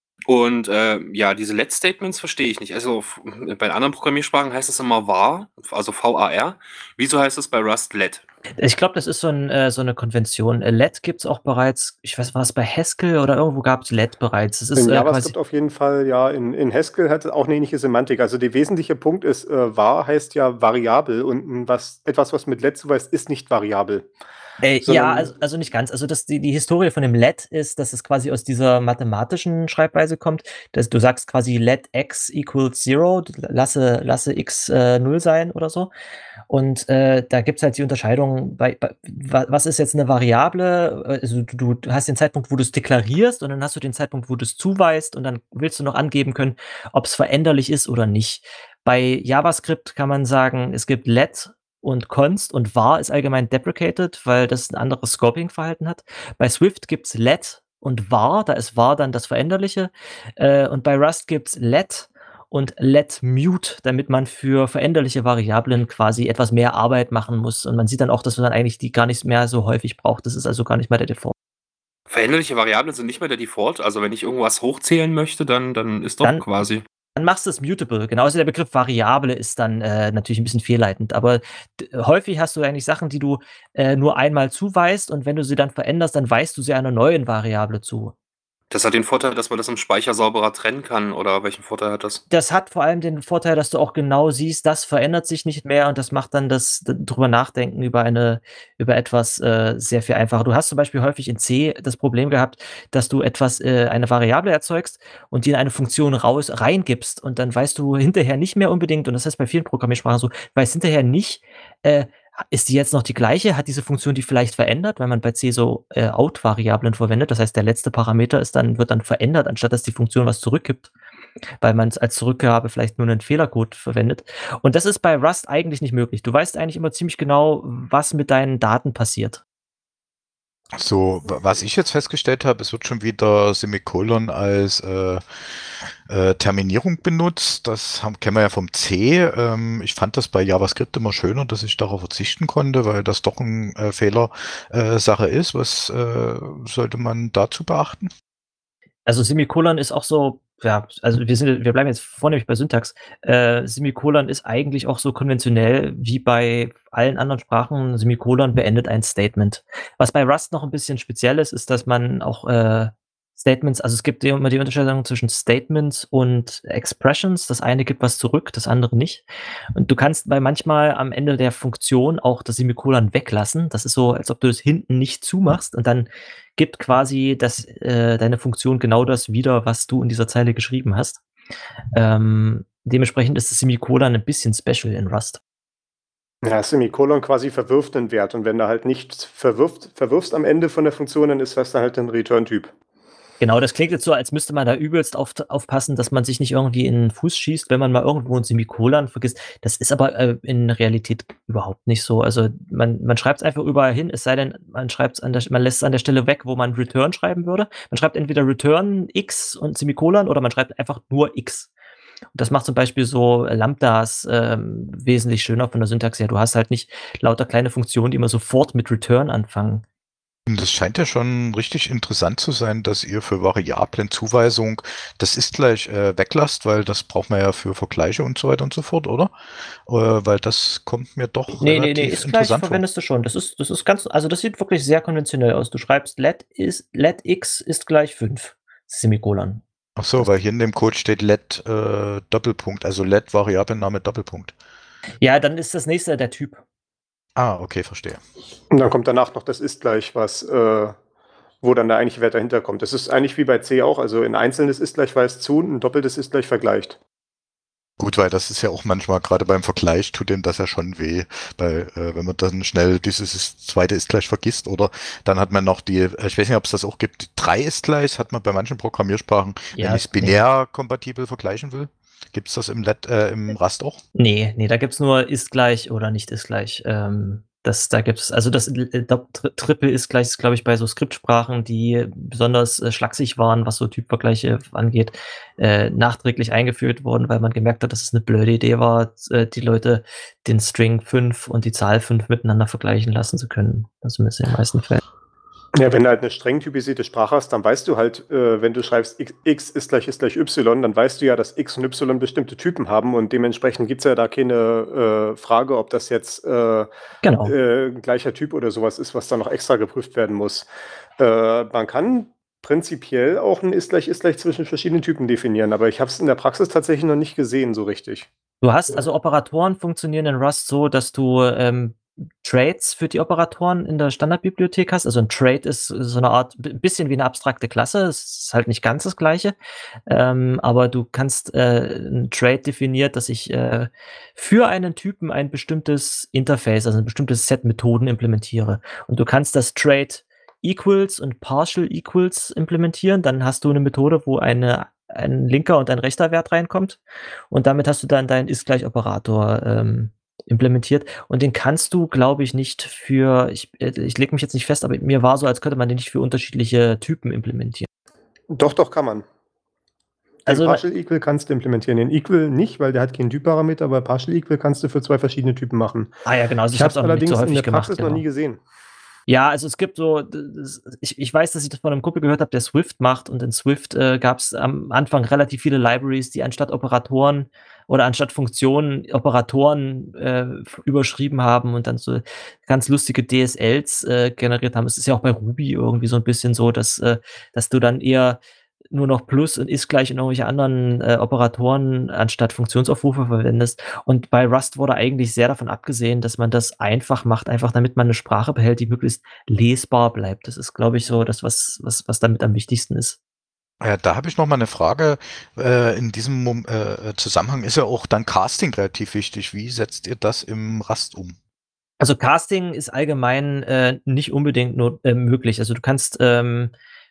Und äh, ja, diese Let-Statements verstehe ich nicht. Also f- bei anderen Programmiersprachen heißt es immer var, also V A R. Wieso heißt es bei Rust let? Ich glaube, das ist so, ein, äh, so eine Konvention. Äh, Let gibt es auch bereits, ich weiß, war es bei Haskell oder irgendwo gab es Let bereits. Das ist In äh, JavaScript quasi. auf jeden Fall, ja. In, in Haskell hat es auch eine ähnliche Semantik. Also der wesentliche Punkt ist, äh, var heißt ja variabel und ein was, etwas, was mit let zuweist, ist nicht variabel. Äh, ja, Sondern- also, also nicht ganz. Also das, die, die Historie von dem Let ist, dass es quasi aus dieser mathematischen Schreibweise kommt. Dass du sagst quasi let x equals zero, lasse, lasse x äh, null sein oder so. Und äh, da gibt es halt die Unterscheidung, bei, bei, wa- was ist jetzt eine Variable? Also du, du hast den Zeitpunkt, wo du es deklarierst und dann hast du den Zeitpunkt, wo du es zuweist und dann willst du noch angeben können, ob es veränderlich ist oder nicht. Bei JavaScript kann man sagen, es gibt let und const und var ist allgemein deprecated, weil das ein anderes Scoping-Verhalten hat. Bei Swift gibt es let und var, da ist var dann das Veränderliche. Äh, und bei Rust gibt es let und let mute, damit man für veränderliche Variablen quasi etwas mehr Arbeit machen muss. Und man sieht dann auch, dass man dann eigentlich die gar nicht mehr so häufig braucht. Das ist also gar nicht mehr der Default. Veränderliche Variablen sind nicht mehr der Default. Also wenn ich irgendwas hochzählen möchte, dann, dann ist doch Dann- quasi. Dann machst du es mutable. Genauso der Begriff Variable ist dann äh, natürlich ein bisschen fehlleitend. Aber d- häufig hast du eigentlich Sachen, die du äh, nur einmal zuweist und wenn du sie dann veränderst, dann weist du sie einer neuen Variable zu. Das hat den Vorteil, dass man das im Speicher sauberer trennen kann, oder welchen Vorteil hat das? Das hat vor allem den Vorteil, dass du auch genau siehst, das verändert sich nicht mehr und das macht dann das d drüber nachdenken über eine über etwas, äh, sehr viel einfacher. Du hast zum Beispiel häufig in C das Problem gehabt, dass du etwas äh, eine Variable erzeugst und die in eine Funktion raus reingibst und dann weißt du hinterher nicht mehr unbedingt und das heißt bei vielen Programmiersprachen so, weißt hinterher nicht, äh, ist die jetzt noch die gleiche? Hat diese Funktion die vielleicht verändert, weil man bei C so, äh, Out-Variablen verwendet. Das heißt, der letzte Parameter ist dann wird dann verändert, anstatt dass die Funktion was zurückgibt, weil man es als Zurückgabe vielleicht nur einen Fehlercode verwendet. Und das ist bei Rust eigentlich nicht möglich. Du weißt eigentlich immer ziemlich genau, was mit deinen Daten passiert. So, wa- was ich jetzt festgestellt habe, es wird schon wieder Semikolon als äh, äh, Terminierung benutzt. Das haben, kennen wir ja vom C. Ähm, ich fand das bei JavaScript immer schöner, dass ich darauf verzichten konnte, weil das doch eine äh, Fehlersache äh, Sache ist. Was äh, sollte man dazu beachten? Also Semikolon ist auch so, ja, also wir sind, wir bleiben jetzt vornehmlich bei Syntax. Äh, Semikolon ist eigentlich auch so konventionell wie bei allen anderen Sprachen. Semikolon beendet ein Statement. Was bei Rust noch ein bisschen speziell ist, ist, dass man auch äh, Statements, also es gibt ja immer die Unterscheidung zwischen Statements und Expressions. Das eine gibt was zurück, das andere nicht. Und du kannst bei manchmal am Ende der Funktion auch das Semikolon weglassen. Das ist so, als ob du das hinten nicht zumachst und dann gibt quasi das, äh, deine Funktion genau das wieder, was du in dieser Zeile geschrieben hast. Ähm, dementsprechend ist das Semikolon ein bisschen special in Rust. Ja, Semikolon quasi verwirft einen Wert und wenn du halt nichts verwirft, verwirfst am Ende von der Funktion, dann ist das dann halt ein Return-Typ. Genau, das klingt jetzt so, als müsste man da übelst auf, aufpassen, dass man sich nicht irgendwie in den Fuß schießt, wenn man mal irgendwo ein Semikolon vergisst. Das ist aber äh, in Realität überhaupt nicht so. Also man, man schreibt es einfach überall hin, es sei denn, man schreibt's an der, man lässt es an der Stelle weg, wo man Return schreiben würde. Man schreibt entweder Return X und Semikolon oder man schreibt einfach nur X. Und das macht zum Beispiel so Lambdas ähm, wesentlich schöner von der Syntax her. Du hast halt nicht lauter kleine Funktionen, die immer sofort mit Return anfangen. Und das scheint ja schon richtig interessant zu sein, dass ihr für Variablenzuweisung das ist gleich äh, weglasst, weil das braucht man ja für Vergleiche und so weiter und so fort, oder? Äh, weil das kommt mir doch Nee, nee, nee, relativ ist gleich interessant vor. verwendest du schon. Das ist, das ist ganz, also das sieht wirklich sehr konventionell aus. Du schreibst let is, let x ist gleich fünf. Semikolon. Ach so, weil hier in dem Code steht let äh, Doppelpunkt, also let Variablenname Doppelpunkt. Ja, dann ist das nächste der Typ. Ah, okay, verstehe. Und dann kommt danach noch das ist gleich, was, äh, wo dann der eigentliche Wert dahinter kommt. Das ist eigentlich wie bei C auch, also ein einzelnes ist gleich weist zu und ein doppeltes ist gleich vergleicht. Gut, weil das ist ja auch manchmal, gerade beim Vergleich, tut dem das ja schon weh, weil äh, wenn man dann schnell dieses ist, zweite ist gleich vergisst oder dann hat man noch die, äh, ich weiß nicht, ob es das auch gibt, drei ist gleich, hat man bei manchen Programmiersprachen, Ja, wenn ich es nee. binär kompatibel vergleichen will. Gibt es das im, Let, äh, im Rust auch? Nee, nee, da gibt's nur ist gleich oder nicht ist gleich. Ähm, das, da gibt's, also das äh, Dopp- Tri- Triple ist gleich, ist, glaube ich, bei so Skriptsprachen, die besonders äh, schlaksig waren, was so Typvergleiche angeht, äh, nachträglich eingeführt worden, weil man gemerkt hat, dass es eine blöde Idee war, äh, die Leute den String fünf und die Zahl fünf miteinander vergleichen lassen zu können. Das ist in den meisten Fällen. Ja, wenn du halt eine streng typisierte Sprache hast, dann weißt du halt, äh, wenn du schreibst x, x ist gleich ist gleich y, dann weißt du ja, dass x und y bestimmte Typen haben und dementsprechend gibt es ja da keine äh, Frage, ob das jetzt äh, Genau. äh, ein gleicher Typ oder sowas ist, was da noch extra geprüft werden muss. Äh, man kann prinzipiell auch ein ist gleich ist gleich zwischen verschiedenen Typen definieren, aber ich habe es in der Praxis tatsächlich noch nicht gesehen, so richtig. Du hast, also Operatoren funktionieren in Rust so, dass du ähm, Traits für die Operatoren in der Standardbibliothek hast. Also ein Trait ist so eine Art, ein bisschen wie eine abstrakte Klasse. Es ist halt nicht ganz das Gleiche. Ähm, aber du kannst äh, ein Trait definiert, dass ich äh, für einen Typen ein bestimmtes Interface, also ein bestimmtes Set Methoden implementiere. Und du kannst das Trait Equals und Partial Equals implementieren. Dann hast du eine Methode, wo eine, ein linker und ein rechter Wert reinkommt. Und damit hast du dann deinen Ist-Gleich-Operator ähm, implementiert. Und den kannst du, glaube ich, nicht für, ich, äh, ich lege mich jetzt nicht fest, aber mir war so, als könnte man den nicht für unterschiedliche Typen implementieren. Doch, doch, kann man. Den Also- Partial Equal kannst du implementieren. Den Equal nicht, weil der hat keinen Typparameter, aber Partial Equal kannst du für zwei verschiedene Typen machen. Ah ja, genau. Also Ich ich habe habe es es auch nicht allerdings so in häufig der gemacht. Praxis Genau. noch nie gesehen. Ja, also es gibt so, das, ich, ich weiß, dass ich das von einem Kumpel gehört habe, der Swift macht, und in Swift äh, gab es am Anfang relativ viele Libraries, die anstatt Operatoren oder anstatt Funktionen Operatoren äh, überschrieben haben und dann so ganz lustige D S Ls äh, generiert haben. Es ist ja auch bei Ruby irgendwie so ein bisschen so, dass, äh, dass du dann eher nur noch Plus und Ist gleich in irgendwelche anderen äh, Operatoren anstatt Funktionsaufrufe verwendest. Und bei Rust wurde eigentlich sehr davon abgesehen, dass man das einfach macht, einfach damit man eine Sprache behält, die möglichst lesbar bleibt. Das ist, glaube ich, so das, was, was, was damit am wichtigsten ist. Ja, da habe ich noch mal eine Frage. Äh, in diesem Mom- äh, Zusammenhang ist ja auch dann Casting relativ wichtig. Wie setzt ihr das im Rust um? Also Casting ist allgemein äh, nicht unbedingt nur äh, möglich. Also du kannst ähm,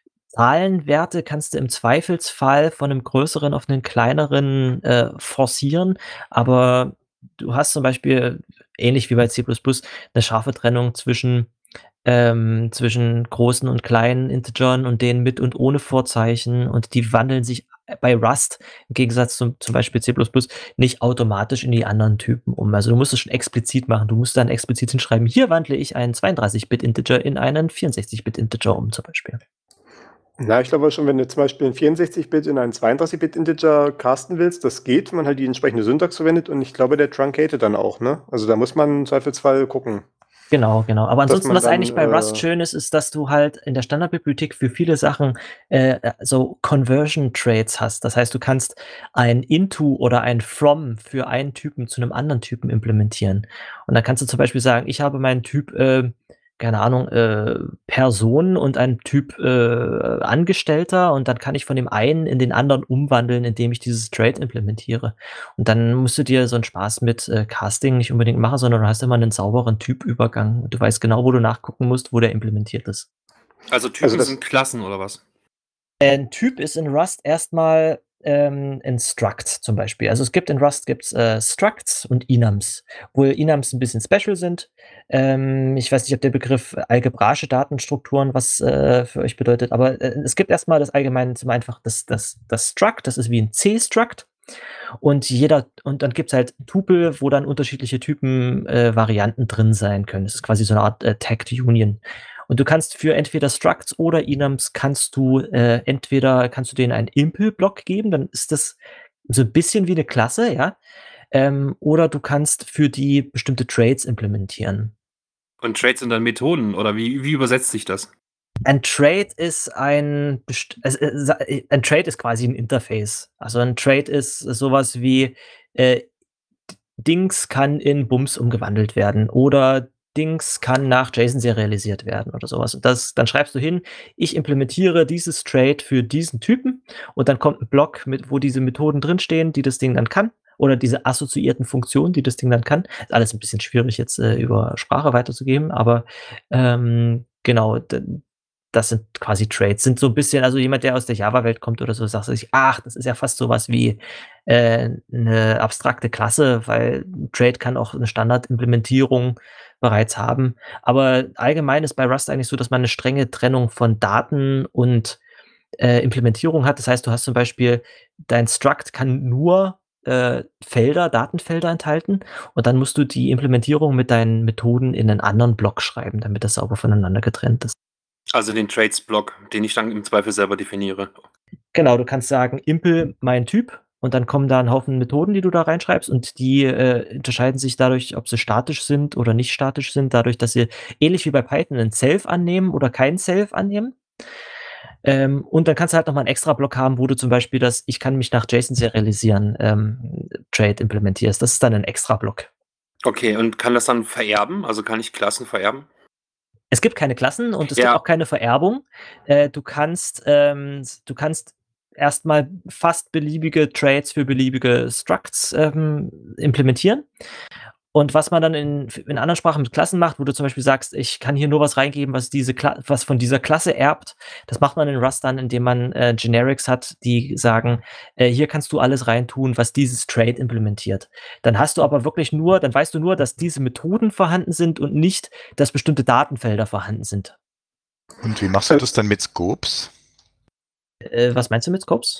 Zahlenwerte kannst du im Zweifelsfall von einem größeren auf einen kleineren äh, forcieren, aber du hast zum Beispiel, ähnlich wie bei C plus plus, eine scharfe Trennung zwischen ähm, zwischen großen und kleinen Integern und denen mit und ohne Vorzeichen, und die wandeln sich bei Rust im Gegensatz zum zum Beispiel C plus plus nicht automatisch in die anderen Typen um. Also, du musst es schon explizit machen. Du musst dann explizit hinschreiben: „Hier wandle ich einen zweiunddreißig-Bit-Integer in einen vierundsechzig-Bit-Integer um", zum Beispiel. Na, ich glaube schon, wenn du zum Beispiel ein vierundsechzig-Bit in einen zweiunddreißig-Bit-Integer casten willst, das geht, wenn man halt die entsprechende Syntax verwendet, und ich glaube, der truncated dann auch, ne? Also da muss man im Zweifelsfall gucken. Genau, genau. Aber Dass ansonsten, man was dann, eigentlich bei Rust äh, schön ist, ist, dass du halt in der Standardbibliothek für viele Sachen äh, äh, so Conversion Traits hast. Das heißt, du kannst ein Into oder ein From für einen Typen zu einem anderen Typen implementieren. Und dann kannst du zum Beispiel sagen, ich habe meinen Typ, äh, keine Ahnung, äh, Person und einen Typ äh, Angestellter, und dann kann ich von dem einen in den anderen umwandeln, indem ich dieses Trait implementiere. Und dann musst du dir so einen Spaß mit äh, Casting nicht unbedingt machen, sondern du hast immer einen sauberen Typübergang. Und du weißt genau, wo du nachgucken musst, wo der implementiert ist. Also Typen Also das- sind Klassen oder was? Ein Typ ist in Rust erstmal ähm, ein Struct zum Beispiel. Also es gibt in Rust gibt's äh, Structs und Enums, wo Enums ein bisschen special sind. Ähm, ich weiß nicht, ob der Begriff algebraische Datenstrukturen was äh, für euch bedeutet, aber äh, es gibt erstmal das allgemeine zum einfach das, das, das Struct, das ist wie ein C-Struct. Und jeder, und dann gibt's halt Tupel, wo dann unterschiedliche Typen äh, Varianten drin sein können. Das ist quasi so eine Art äh, Tagged Union. Und du kannst für entweder Structs oder Enums kannst du äh, entweder kannst du denen einen Impl-Block geben, dann ist das so ein bisschen wie eine Klasse, ja. Ähm, oder du kannst für die bestimmte Traits implementieren. Und Traits sind dann Methoden oder wie, wie übersetzt sich das? Ein Trait ist ein, best- also, äh, sa- äh, ein Trait ist quasi ein Interface. Also ein Trait ist sowas wie äh, Dings kann in Bums umgewandelt werden oder Dings kann nach JSON serialisiert werden oder sowas. Und das, dann schreibst du hin, ich implementiere dieses Trait für diesen Typen, und dann kommt ein Block, mit, wo diese Methoden drinstehen, die das Ding dann kann, oder diese assoziierten Funktionen, die das Ding dann kann. Ist alles ein bisschen schwierig jetzt äh, über Sprache weiterzugeben, aber ähm, genau, d- das sind quasi Traits. Sind so ein bisschen, also jemand, der aus der Java-Welt kommt oder so, sagt sich, ach, das ist ja fast sowas wie äh, 'ne abstrakte Klasse, weil 'n Trait kann auch eine Standardimplementierung bereits haben. Aber allgemein ist bei Rust eigentlich so, dass man eine strenge Trennung von Daten und äh, Implementierung hat. Das heißt, du hast zum Beispiel dein Struct kann nur äh, Felder, Datenfelder enthalten, und dann musst du die Implementierung mit deinen Methoden in einen anderen Block schreiben, damit das sauber voneinander getrennt ist. Also den Traits-Block, den ich dann im Zweifel selber definiere. Genau, du kannst sagen, impl mein Typ, und dann kommen da ein Haufen Methoden, die du da reinschreibst, und die äh, unterscheiden sich dadurch, ob sie statisch sind oder nicht statisch sind, dadurch, dass sie ähnlich wie bei Python ein Self annehmen oder kein Self annehmen. Ähm, und dann kannst du halt noch mal 'n Extra-Block haben, wo du zum Beispiel das „Ich kann mich nach JSON serialisieren" ähm, Trait implementierst. Das ist dann ein Extra-Block. Okay, und kann das dann vererben? Also kann ich Klassen vererben? Es gibt keine Klassen und es gibt Ja. auch keine Vererbung. Äh, du kannst, ähm, s du kannst erstmal fast beliebige Traits für beliebige Structs ähm, implementieren. Und was man dann in in anderen Sprachen mit Klassen macht, wo du zum Beispiel sagst: „Ich kann hier nur was reingeben, was diese Kla was von dieser Klasse erbt." Das macht man in Rust dann, indem man äh, Generics hat, die sagen: „Äh, hier kannst du alles reintun, was dieses Trait implementiert." Dann hast du aber wirklich nur dann weißt du nur, dass diese Methoden vorhanden sind und nicht, dass bestimmte Datenfelder vorhanden sind. Und wie machst du das dann mit Scopes? Äh, was meinst du mit Scopes?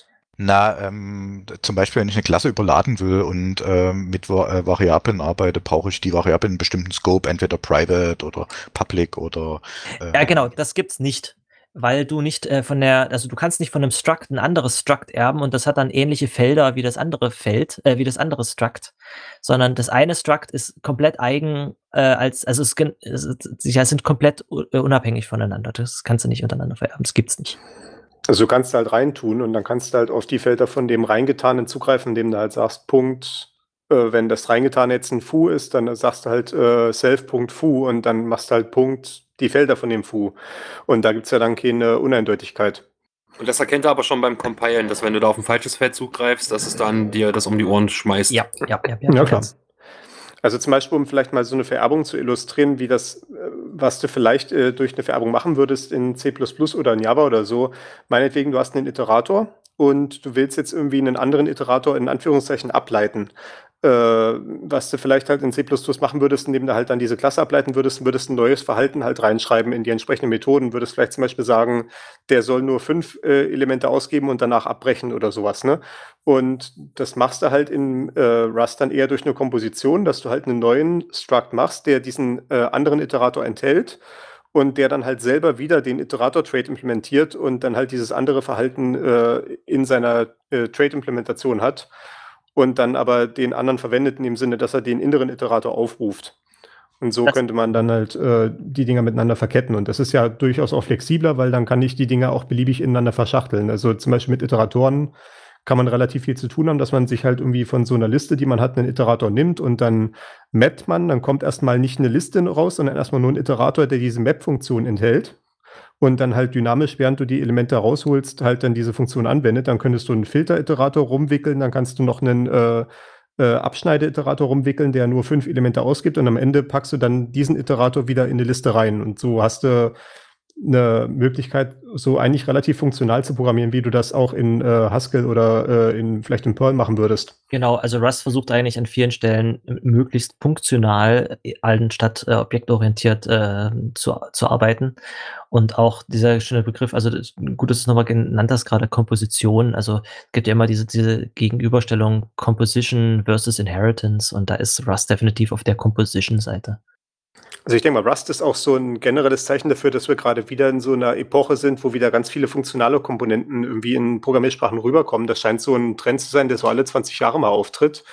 Na, ähm, zum Beispiel, wenn ich eine Klasse überladen will und ähm, mit Va äh, Variablen arbeite, brauche ich die Variable in einem bestimmten Scope, entweder private oder public oder Ja, ähm, genau, das gibt's nicht, weil du nicht äh, von der, also du kannst nicht von einem Struct ein anderes Struct erben und das hat dann ähnliche Felder wie das andere Feld, äh, wie das andere Struct, sondern das eine Struct ist komplett eigen, äh, als, also es, gen- es, es ja, es sind komplett u- äh, unabhängig voneinander. Das kannst du nicht untereinander vererben. Das gibt's nicht. Also du kannst halt reintun und dann kannst du halt auf die Felder von dem Reingetanen zugreifen, indem du halt sagst, Punkt, äh, wenn das Reingetan jetzt ein Foo ist, dann sagst du halt äh, self.foo und dann machst du halt Punkt die Felder von dem Foo. Und da gibt's ja dann keine Uneindeutigkeit. Und das erkennt er aber schon beim Compilen, dass wenn du da auf ein falsches Feld zugreifst, dass es dann dir das um die Ohren schmeißt. Ja, ja, ja. Ja, klar. Also zum Beispiel, um vielleicht mal so eine Vererbung zu illustrieren, wie das, äh, was du vielleicht äh, durch eine Vererbung machen würdest in C plus plus oder in Java oder so. Meinetwegen, du hast einen Iterator und du willst jetzt irgendwie einen anderen Iterator in Anführungszeichen ableiten. Äh, was du vielleicht halt in C plus plus machen würdest, indem du halt dann diese Klasse ableiten würdest, würdest ein neues Verhalten halt reinschreiben in die entsprechenden Methoden, würdest vielleicht zum Beispiel sagen, der soll nur fünf äh, Elemente ausgeben und danach abbrechen oder sowas, ne? Und das machst du halt in äh, Rust dann eher durch eine Komposition, dass du halt einen neuen Struct machst, der diesen äh, anderen Iterator enthält und der dann halt selber wieder den Iterator-Trait implementiert und dann halt dieses andere Verhalten äh, in seiner äh, Trait-Implementation hat und dann aber den anderen verwendet in dem Sinne, dass er den inneren Iterator aufruft. Und so Das- könnte man dann halt äh, die Dinger miteinander verketten. Und das ist ja durchaus auch flexibler, weil dann kann ich die Dinger auch beliebig ineinander verschachteln. Also zum Beispiel mit Iteratoren kann man relativ viel zu tun haben, dass man sich halt irgendwie von so einer Liste, die man hat, einen Iterator nimmt und dann mappt man. Dann kommt erstmal nicht eine Liste raus, sondern erstmal nur ein Iterator, der diese Map-Funktion enthält. Und dann halt dynamisch, während du die Elemente rausholst, halt dann diese Funktion anwendet. Dann könntest du einen Filter-Iterator rumwickeln, dann kannst du noch einen äh, äh, Abschneide-Iterator rumwickeln, der nur fünf Elemente ausgibt und am Ende packst du dann diesen Iterator wieder in die Liste rein. Und so hast du eine Möglichkeit, so eigentlich relativ funktional zu programmieren, wie du das auch in äh, Haskell oder äh, in vielleicht in Perl machen würdest. Genau, also Rust versucht eigentlich an vielen Stellen äh, möglichst funktional, äh, anstatt äh, objektorientiert äh, zu, zu arbeiten. Und auch dieser schöne Begriff, also das, gut, dass du es nochmal genannt hast, gerade Komposition. Also es gibt ja immer diese, diese Gegenüberstellung Composition versus Inheritance und da ist Rust definitiv auf der Composition-Seite. Also ich denke mal, Rust ist auch so ein generelles Zeichen dafür, dass wir gerade wieder in so einer Epoche sind, wo wieder ganz viele funktionale Komponenten irgendwie in Programmiersprachen rüberkommen. Das scheint so ein Trend zu sein, der so alle zwanzig Jahre mal auftritt.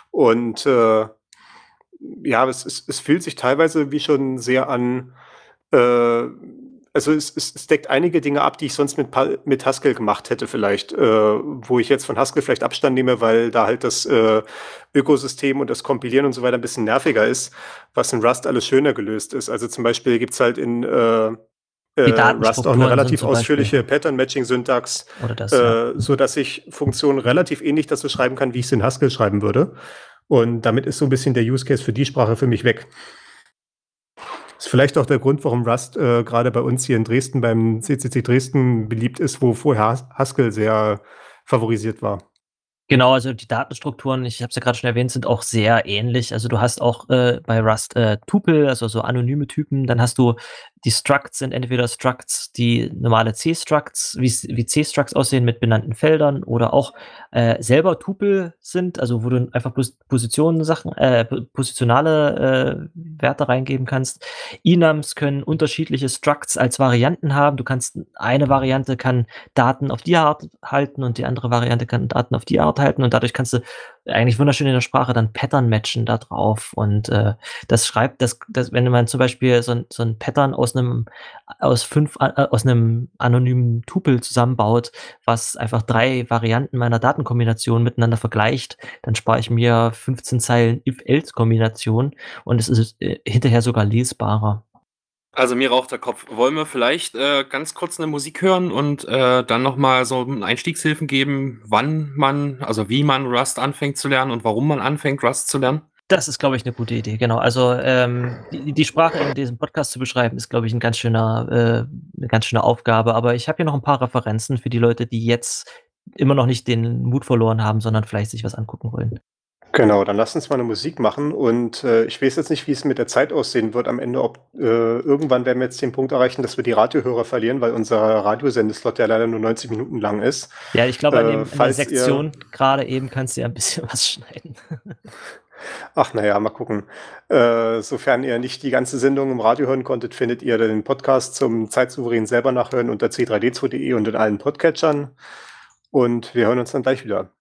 Und äh, ja, es, es, es fühlt sich teilweise wie schon sehr an, äh, also es, es, es deckt einige Dinge ab, die ich sonst mit, Pa- mit Haskell gemacht hätte vielleicht, äh, wo ich jetzt von Haskell vielleicht Abstand nehme, weil da halt das äh, Ökosystem und das Kompilieren und so weiter ein bisschen nerviger ist, was in Rust alles schöner gelöst ist. Also zum Beispiel gibt's halt in äh, Die äh, Rust auch Datenstrukturen eine relativ sind zum Beispiel- ausführliche Pattern-Matching-Syntax, Oder das, ja. äh, so dass ich Funktionen relativ ähnlich dazu schreiben kann, wie ich es in Haskell schreiben würde. Und damit ist so ein bisschen der Use Case für die Sprache für mich weg. Ist vielleicht auch der Grund, warum Rust äh, gerade bei uns hier in Dresden beim C C C Dresden beliebt ist, wo vorher Has- Haskell sehr favorisiert war. Genau, also die Datenstrukturen, ich habe es ja gerade schon erwähnt, sind auch sehr ähnlich. Also du hast auch äh, bei Rust äh, Tupel, also so anonyme Typen. Dann hast du die Structs sind entweder Structs, die normale C-Structs, wie, wie C-Structs aussehen mit benannten Feldern oder auch äh, selber Tupel sind, also wo du einfach bloß Positionen Sachen, äh, positionale äh, Werte reingeben kannst. Enums können unterschiedliche Structs als Varianten haben. Du kannst eine Variante kann Daten auf die Art halten und die andere Variante kann Daten auf die Art halten und dadurch kannst du eigentlich wunderschön in der Sprache dann Pattern matchen da drauf und äh, das schreibt, das, das, wenn man zum Beispiel so ein, so ein Pattern aus einem aus fünf äh, aus einem anonymen Tupel zusammenbaut, was einfach drei Varianten meiner Datenkombination miteinander vergleicht, dann spare ich mir fünfzehn Zeilen if-else-Kombination und es ist äh, hinterher sogar lesbarer. Also mir raucht der Kopf. Wollen wir vielleicht äh, ganz kurz eine Musik hören und äh, dann nochmal so Einstiegshilfen geben, wann man, also wie man Rust anfängt zu lernen und warum man anfängt, Rust zu lernen? Das ist, glaube ich, eine gute Idee, genau. Also ähm, die, die Sprache in diesem Podcast zu beschreiben, ist, glaube ich, ein ganz schöner, äh, eine ganz schöne Aufgabe. Aber ich habe hier noch ein paar Referenzen für die Leute, die jetzt immer noch nicht den Mut verloren haben, sondern vielleicht sich was angucken wollen. Genau, dann lass uns mal eine Musik machen und äh, ich weiß jetzt nicht, wie es mit der Zeit aussehen wird am Ende, ob äh, irgendwann werden wir jetzt den Punkt erreichen, dass wir die Radiohörer verlieren, weil unser Radiosendeslot ja leider nur neunzig Minuten lang ist. Ja, ich glaube, an, Äh, dem- an der falls ihr- Sektion gerade eben kannst du ja ein bisschen was schneiden. Ach naja, mal gucken. Äh, sofern ihr nicht die ganze Sendung im Radio hören konntet, findet ihr den Podcast zum Zeitsouverän selber nachhören unter c drei d zwei punkt de und in allen Podcatchern. Und wir hören uns dann gleich wieder.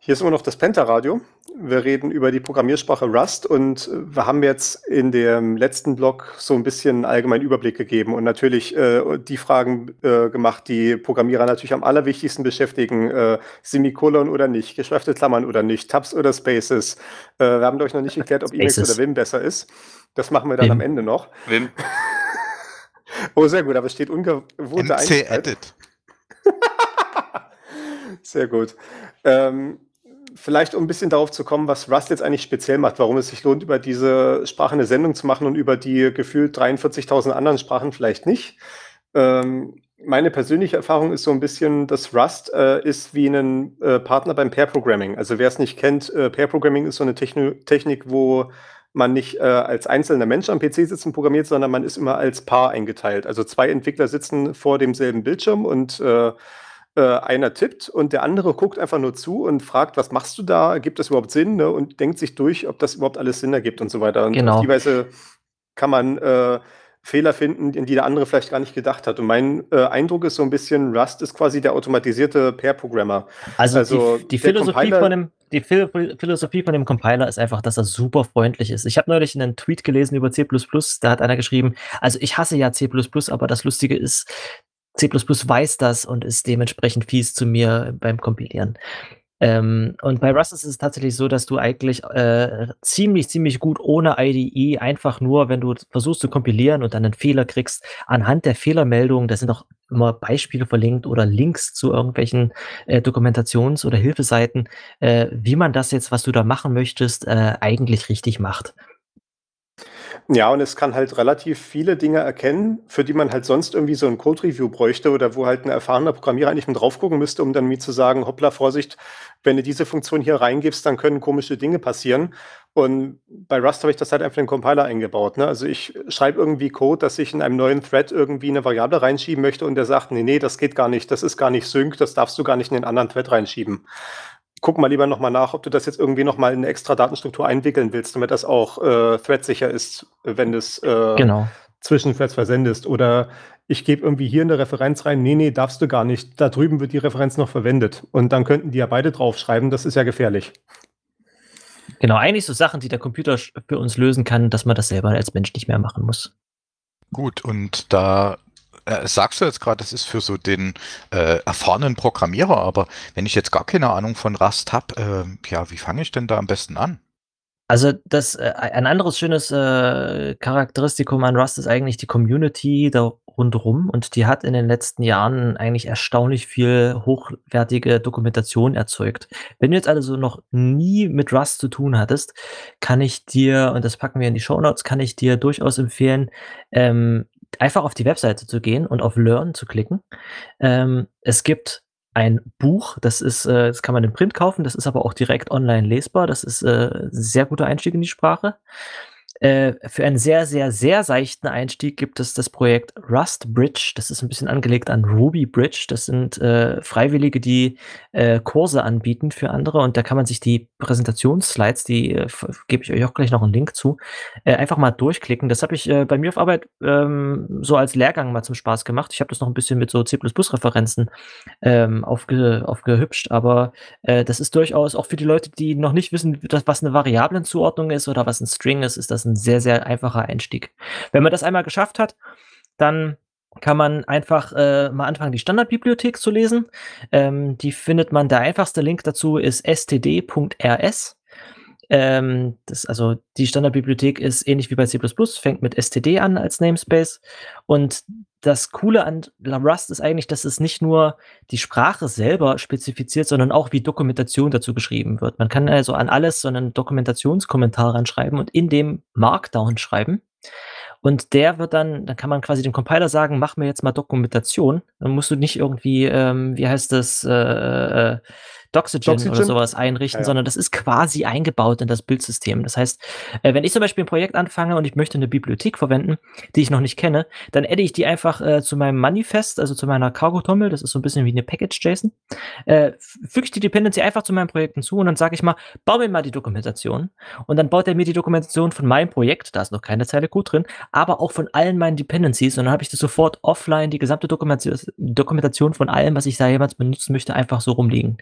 Hier ist immer noch das Pentaradio. Wir reden über die Programmiersprache Rust und wir haben jetzt in dem letzten Blog so ein bisschen einen allgemeinen Überblick gegeben und natürlich äh, die Fragen äh, gemacht, die Programmierer natürlich am allerwichtigsten beschäftigen. Äh, Semikolon oder nicht, geschweifte Klammern oder nicht, Tabs oder Spaces. Äh, wir haben euch noch nicht erklärt, ob Emacs Spaces. oder Vim besser ist. Das machen wir dann Vim. am Ende noch. Wim. Oh, sehr gut, aber es steht ungewohnte M C Einigkeit. Edit. Sehr gut. Ähm, vielleicht um ein bisschen darauf zu kommen, was Rust jetzt eigentlich speziell macht, warum es sich lohnt, über diese Sprache eine Sendung zu machen und über die gefühlt dreiundvierzigtausend anderen Sprachen vielleicht nicht. Ähm, meine persönliche Erfahrung ist so ein bisschen, dass Rust äh, ist wie ein äh, Partner beim Pair-Programming. Also wer es nicht kennt, äh, Pair-Programming ist so eine Techno Technik, wo man nicht äh, als einzelner Mensch am P C sitzt und programmiert, sondern man ist immer als Paar eingeteilt. Also zwei Entwickler sitzen vor demselben Bildschirm und äh, äh, einer tippt und der andere guckt einfach nur zu und fragt, was machst du da? Gibt das überhaupt Sinn? Ne? Und denkt sich durch, ob das überhaupt alles Sinn ergibt und so weiter. Und Genau. auf die Weise kann man äh, Fehler finden, in die der andere vielleicht gar nicht gedacht hat. Und mein äh, Eindruck ist so ein bisschen, Rust ist quasi der automatisierte Pair-Programmer. Also, Also die, die, der Philosophie Compiler- von dem, die Phil Philosophie von dem Compiler ist einfach, dass er super freundlich ist. Ich habe neulich einen Tweet gelesen über C plus plus, da hat einer geschrieben, also ich hasse ja C plus plus, aber das Lustige ist, C plus plus weiß das und ist dementsprechend fies zu mir beim Kompilieren. Ähm, und bei Rust ist es tatsächlich so, dass du eigentlich äh, ziemlich, ziemlich gut ohne I D E einfach nur, wenn du versuchst zu kompilieren und dann einen Fehler kriegst, anhand der Fehlermeldung, da sind auch immer Beispiele verlinkt oder Links zu irgendwelchen äh, Dokumentations- oder Hilfeseiten, äh, wie man das jetzt, was du da machen möchtest, äh, eigentlich richtig macht. Ja, und es kann halt relativ viele Dinge erkennen, für die man halt sonst irgendwie so ein Code-Review bräuchte oder wo halt ein erfahrener Programmierer eigentlich mit drauf gucken müsste, um dann mir zu sagen, hoppla, Vorsicht, wenn du diese Funktion hier reingibst, dann können komische Dinge passieren. Und bei Rust habe ich das halt einfach in den Compiler eingebaut. Ne? Also ich schreibe irgendwie Code, dass ich in einem neuen Thread irgendwie eine Variable reinschieben möchte und der sagt, nee, nee, das geht gar nicht, das ist gar nicht Sync, das darfst du gar nicht in den anderen Thread reinschieben. Guck mal lieber nochmal nach, ob du das jetzt irgendwie nochmal in eine extra Datenstruktur einwickeln willst, damit das auch äh, threadsicher ist, wenn du es äh, Genau. zwischen Threads versendest. Oder ich gebe irgendwie hier eine Referenz rein, nee, nee, darfst du gar nicht. Da drüben wird die Referenz noch verwendet. Und dann könnten die ja beide draufschreiben, das ist ja gefährlich. Genau, eigentlich so Sachen, die der Computer sch- für uns lösen kann, dass man das selber als Mensch nicht mehr machen muss. Gut, und da äh, sagst du jetzt gerade, das ist für so den äh, erfahrenen Programmierer, aber wenn ich jetzt gar keine Ahnung von Rust habe, äh, ja, wie fange ich denn da am besten an? Also das äh, ein anderes schönes äh, Charakteristikum an Rust ist eigentlich die Community da rundherum und die hat in den letzten Jahren eigentlich erstaunlich viel hochwertige Dokumentation erzeugt. Wenn du jetzt also noch nie mit Rust zu tun hattest, kann ich dir, und das packen wir in die Shownotes, kann ich dir durchaus empfehlen, ähm, einfach auf die Webseite zu gehen und auf Learn zu klicken. Ähm, es gibt ein Buch, das ist, äh, das kann man im Print kaufen, das ist aber auch direkt online lesbar. Das ist äh, ein sehr guter Einstieg in die Sprache. Äh, für einen sehr, sehr, sehr seichten Einstieg gibt es das Projekt Rust Bridge. Das ist ein bisschen angelegt an Ruby Bridge. Das sind äh, Freiwillige, die äh, Kurse anbieten für andere. Und da kann man sich die Präsentationsslides, die äh, f- gebe ich euch auch gleich noch einen Link zu, äh, einfach mal durchklicken. Das habe ich äh, bei mir auf Arbeit ähm, so als Lehrgang mal zum Spaß gemacht. Ich habe das noch ein bisschen mit so C plus plus-Referenzen ähm, aufge, aufgehübscht, aber äh, das ist durchaus auch für die Leute, die noch nicht wissen, dass, was eine Variablenzuordnung ist oder was ein String ist, ist das ein sehr, sehr einfacher Einstieg. Wenn man das einmal geschafft hat, dann kann man einfach äh, mal anfangen, die Standardbibliothek zu lesen. Ähm, die findet man, der einfachste Link dazu ist s t d punkt r s. Ähm, das, also die Standardbibliothek ist ähnlich wie bei C plus plus, fängt mit S T D an als Namespace. Und das Coole an Rust ist eigentlich, dass es nicht nur die Sprache selber spezifiziert, sondern auch wie Dokumentation dazu geschrieben wird. Man kann also an alles so einen Dokumentationskommentar ranschreiben und in dem Markdown schreiben. Und der wird dann, dann kann man quasi dem Compiler sagen, mach mir jetzt mal Dokumentation. Dann musst du nicht irgendwie, ähm, wie heißt das, äh, äh, Doxygen, Doxygen? oder sowas einrichten, Ja, ja. sondern das ist quasi eingebaut in das Bildsystem. Das heißt, äh, wenn ich zum Beispiel ein Projekt anfange und ich möchte eine Bibliothek verwenden, die ich noch nicht kenne, dann adde ich die einfach äh, zu meinem Manifest, also zu meiner Cargo-Tommel, das ist so ein bisschen wie eine Package-JSON, äh, f- füge ich die Dependency einfach zu meinem Projekt hinzu und dann sage ich mal, bau mir mal die Dokumentation. Und dann baut er mir die Dokumentation von meinem Projekt, da ist noch keine Zeile Code drin, aber auch von allen meinen Dependencies und dann habe ich das sofort offline, die gesamte Dokumentation, Dokumentation von allem, was ich da jemals benutzen möchte, einfach so rumliegen.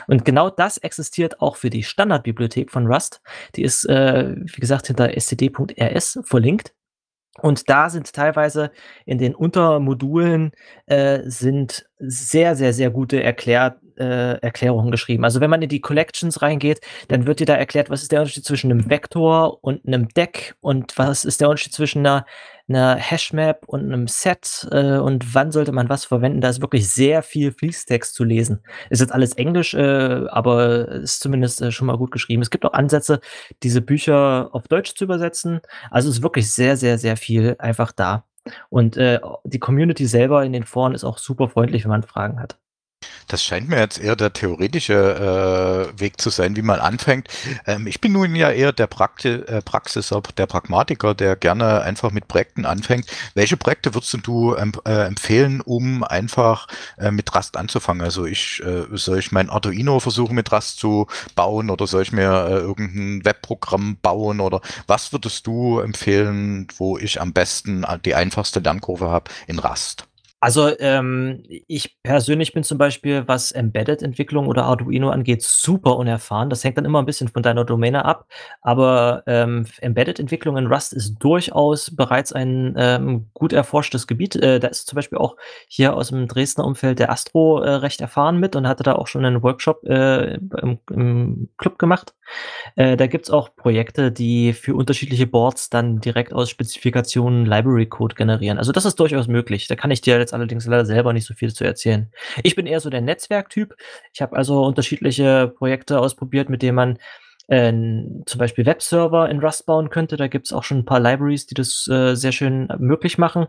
Und genau das existiert auch für die Standardbibliothek von Rust. Die ist, äh, wie gesagt, hinter std.rs verlinkt. Und da sind teilweise in den Untermodulen äh, sind sehr, sehr, sehr gute Erklär, äh, Erklärungen geschrieben. Also wenn man in die Collections reingeht, dann wird dir da erklärt, was ist der Unterschied zwischen einem Vektor und einem Deck und was ist der Unterschied zwischen einer, einer Hashmap und einem Set äh, und wann sollte man was verwenden. Da ist wirklich sehr viel Fließtext zu lesen. Ist jetzt alles Englisch, äh, aber ist zumindest äh, schon mal gut geschrieben. Es gibt auch Ansätze, diese Bücher auf Deutsch zu übersetzen. Also es ist wirklich sehr, sehr, sehr viel einfach da. Und äh, die Community selber in den Foren ist auch super freundlich, wenn man Fragen hat. Das scheint mir jetzt eher der theoretische äh, Weg zu sein, wie man anfängt. Ähm, ich bin nun ja eher der Prakti äh, Praxis, der Pragmatiker, der gerne einfach mit Projekten anfängt. Welche Projekte würdest du ähm, äh, empfehlen, um einfach äh, mit Rust anzufangen? Also ich äh, soll ich mein Arduino versuchen mit Rust zu bauen oder soll ich mir äh, irgendein Webprogramm bauen oder was würdest du empfehlen, wo ich am besten die einfachste Lernkurve habe in Rust? Also, ähm, ich persönlich bin zum Beispiel, was Embedded-Entwicklung oder Arduino angeht, super unerfahren. Das hängt dann immer ein bisschen von deiner Domäne ab. Aber ähm, Embedded-Entwicklung in Rust ist durchaus bereits ein ähm, gut erforschtes Gebiet. Äh, da ist zum Beispiel auch hier aus dem Dresdner Umfeld der Astro äh, recht erfahren mit und hatte da auch schon einen Workshop äh, im, im Club gemacht. Äh, da gibt's auch Projekte, die für unterschiedliche Boards dann direkt aus Spezifikationen Library-Code generieren. Also das ist durchaus möglich. Da kann ich dir jetzt allerdings leider selber nicht so viel zu erzählen. Ich bin eher so der Netzwerktyp. Ich habe also unterschiedliche Projekte ausprobiert, mit denen man äh, zum Beispiel Webserver in Rust bauen könnte. Da gibt's auch schon ein paar Libraries, die das äh, sehr schön möglich machen.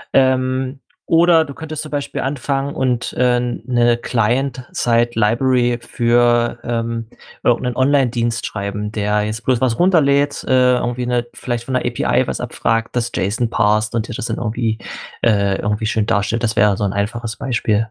Ähm, oder du könntest zum Beispiel anfangen und äh, 'ne Client-Side-Library für ähm, irgendeinen Online-Dienst schreiben, der jetzt bloß was runterlädt, äh, irgendwie 'ne vielleicht von der A P I was abfragt, das JSON parst und dir das dann irgendwie äh, irgendwie schön darstellt. Das wäre so ein einfaches Beispiel.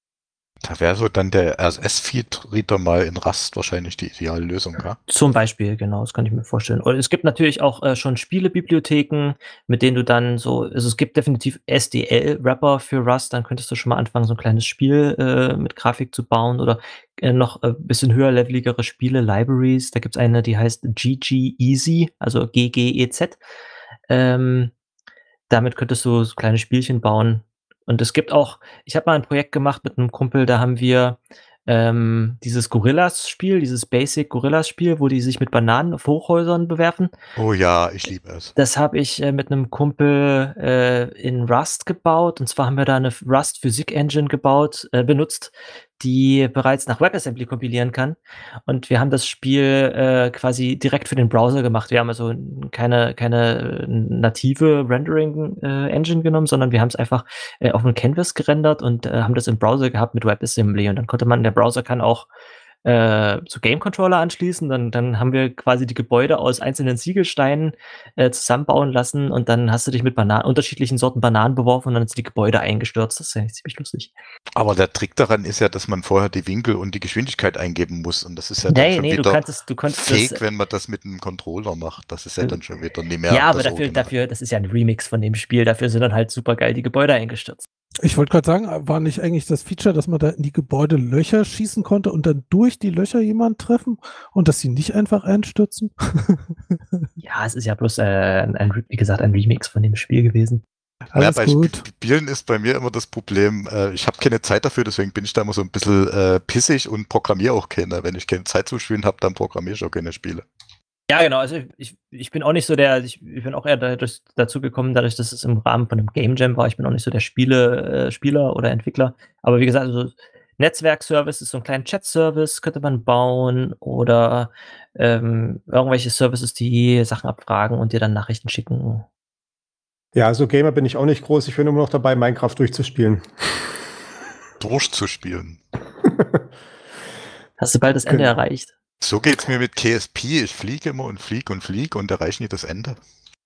Da wäre so dann der R S S-Feed-Reader mal in Rust wahrscheinlich die ideale Lösung, ja? Zum Beispiel, genau, das kann ich mir vorstellen. Und es gibt natürlich auch äh, schon Spielebibliotheken, mit denen du dann so also es gibt definitiv S D L-Wrapper für Rust, dann könntest du schon mal anfangen, so ein kleines Spiel äh, mit Grafik zu bauen oder äh, noch äh, bisschen höherleveligere Spiele-Libraries. Da gibt's eine, die heißt G G Easy, also G G E Z. Ähm, damit könntest du so kleine Spielchen bauen. Und es gibt auch ich habe mal ein Projekt gemacht mit einem Kumpel, da haben wir, ähm, dieses Gorillas-Spiel, dieses Basic Gorillas-Spiel, wo die sich mit Bananen auf Hochhäusern bewerfen. Oh ja, ich liebe es. Das habe ich, äh, mit einem Kumpel, äh, in Rust gebaut. Und zwar haben wir da eine Rust Physik Engine gebaut äh, benutzt, die bereits nach WebAssembly kompilieren kann. Und wir haben das Spiel, äh, quasi direkt für den Browser gemacht. Wir haben also n keine keine äh, native Rendering, äh, Engine genommen, sondern wir haben's einfach, äh, auf 'n Canvas gerendert und, äh, haben das im Browser gehabt mit WebAssembly. Und dann konnte man der Browser kann auch äh, zu Game Controller anschließen. Dann dann haben wir quasi die Gebäude aus einzelnen Ziegelsteinen, äh, zusammenbauen lassen und dann hast du dich mit Bana unterschiedlichen Sorten Bananen beworfen und dann sind die Gebäude eingestürzt. Das ist eigentlich ziemlich lustig. Aber der Trick daran ist ja, dass man vorher die Winkel und die Geschwindigkeit eingeben muss. Und das ist ja dann Ne, schon ne, du wieder kannst du konntest fake, das wenn man das mit einem Controller macht. Das ist ja dann schon wieder nicht mehr ja, aber das dafür Original. dafür das ist ja 'n Remix von dem Spiel. Dafür sind dann halt supergeil die Gebäude eingestürzt. Ich wollte gerade sagen, war nicht eigentlich das Feature, dass man da in die Gebäude Löcher schießen konnte und dann durch die Löcher jemanden treffen und dass sie nicht einfach einstürzen? Ja, es ist ja bloß, äh, ein ein wie gesagt, ein Remix von dem Spiel gewesen. Ja, Alles bei gut. Spielen ist bei mir immer das Problem, äh, ich habe keine Zeit dafür, deswegen bin ich da immer so ein bisschen äh, pissig und programmiere auch keine. Wenn ich keine Zeit zum Spielen habe, dann programmiere ich auch keine Spiele. Ja, genau. Also ich ich bin auch nicht so der ich ich bin auch eher dadurch dazu gekommen, dadurch, dass es im Rahmen von 'nem Game Jam war. Ich bin auch nicht so der Spiele äh, Spieler oder Entwickler. Aber wie gesagt, also Netzwerkservice ist so 'n kleinen Chat-Service könnte man bauen oder, ähm, irgendwelche Services, die Sachen abfragen und dir dann Nachrichten schicken. Ja, also Gamer bin ich auch nicht groß. Ich bin immer noch dabei, Minecraft durchzuspielen. Durchzuspielen. Hast du bald das Ende Genau. erreicht? So geht's mir mit K S P. Ich fliege immer und fliege und fliege und erreiche nie das Ende.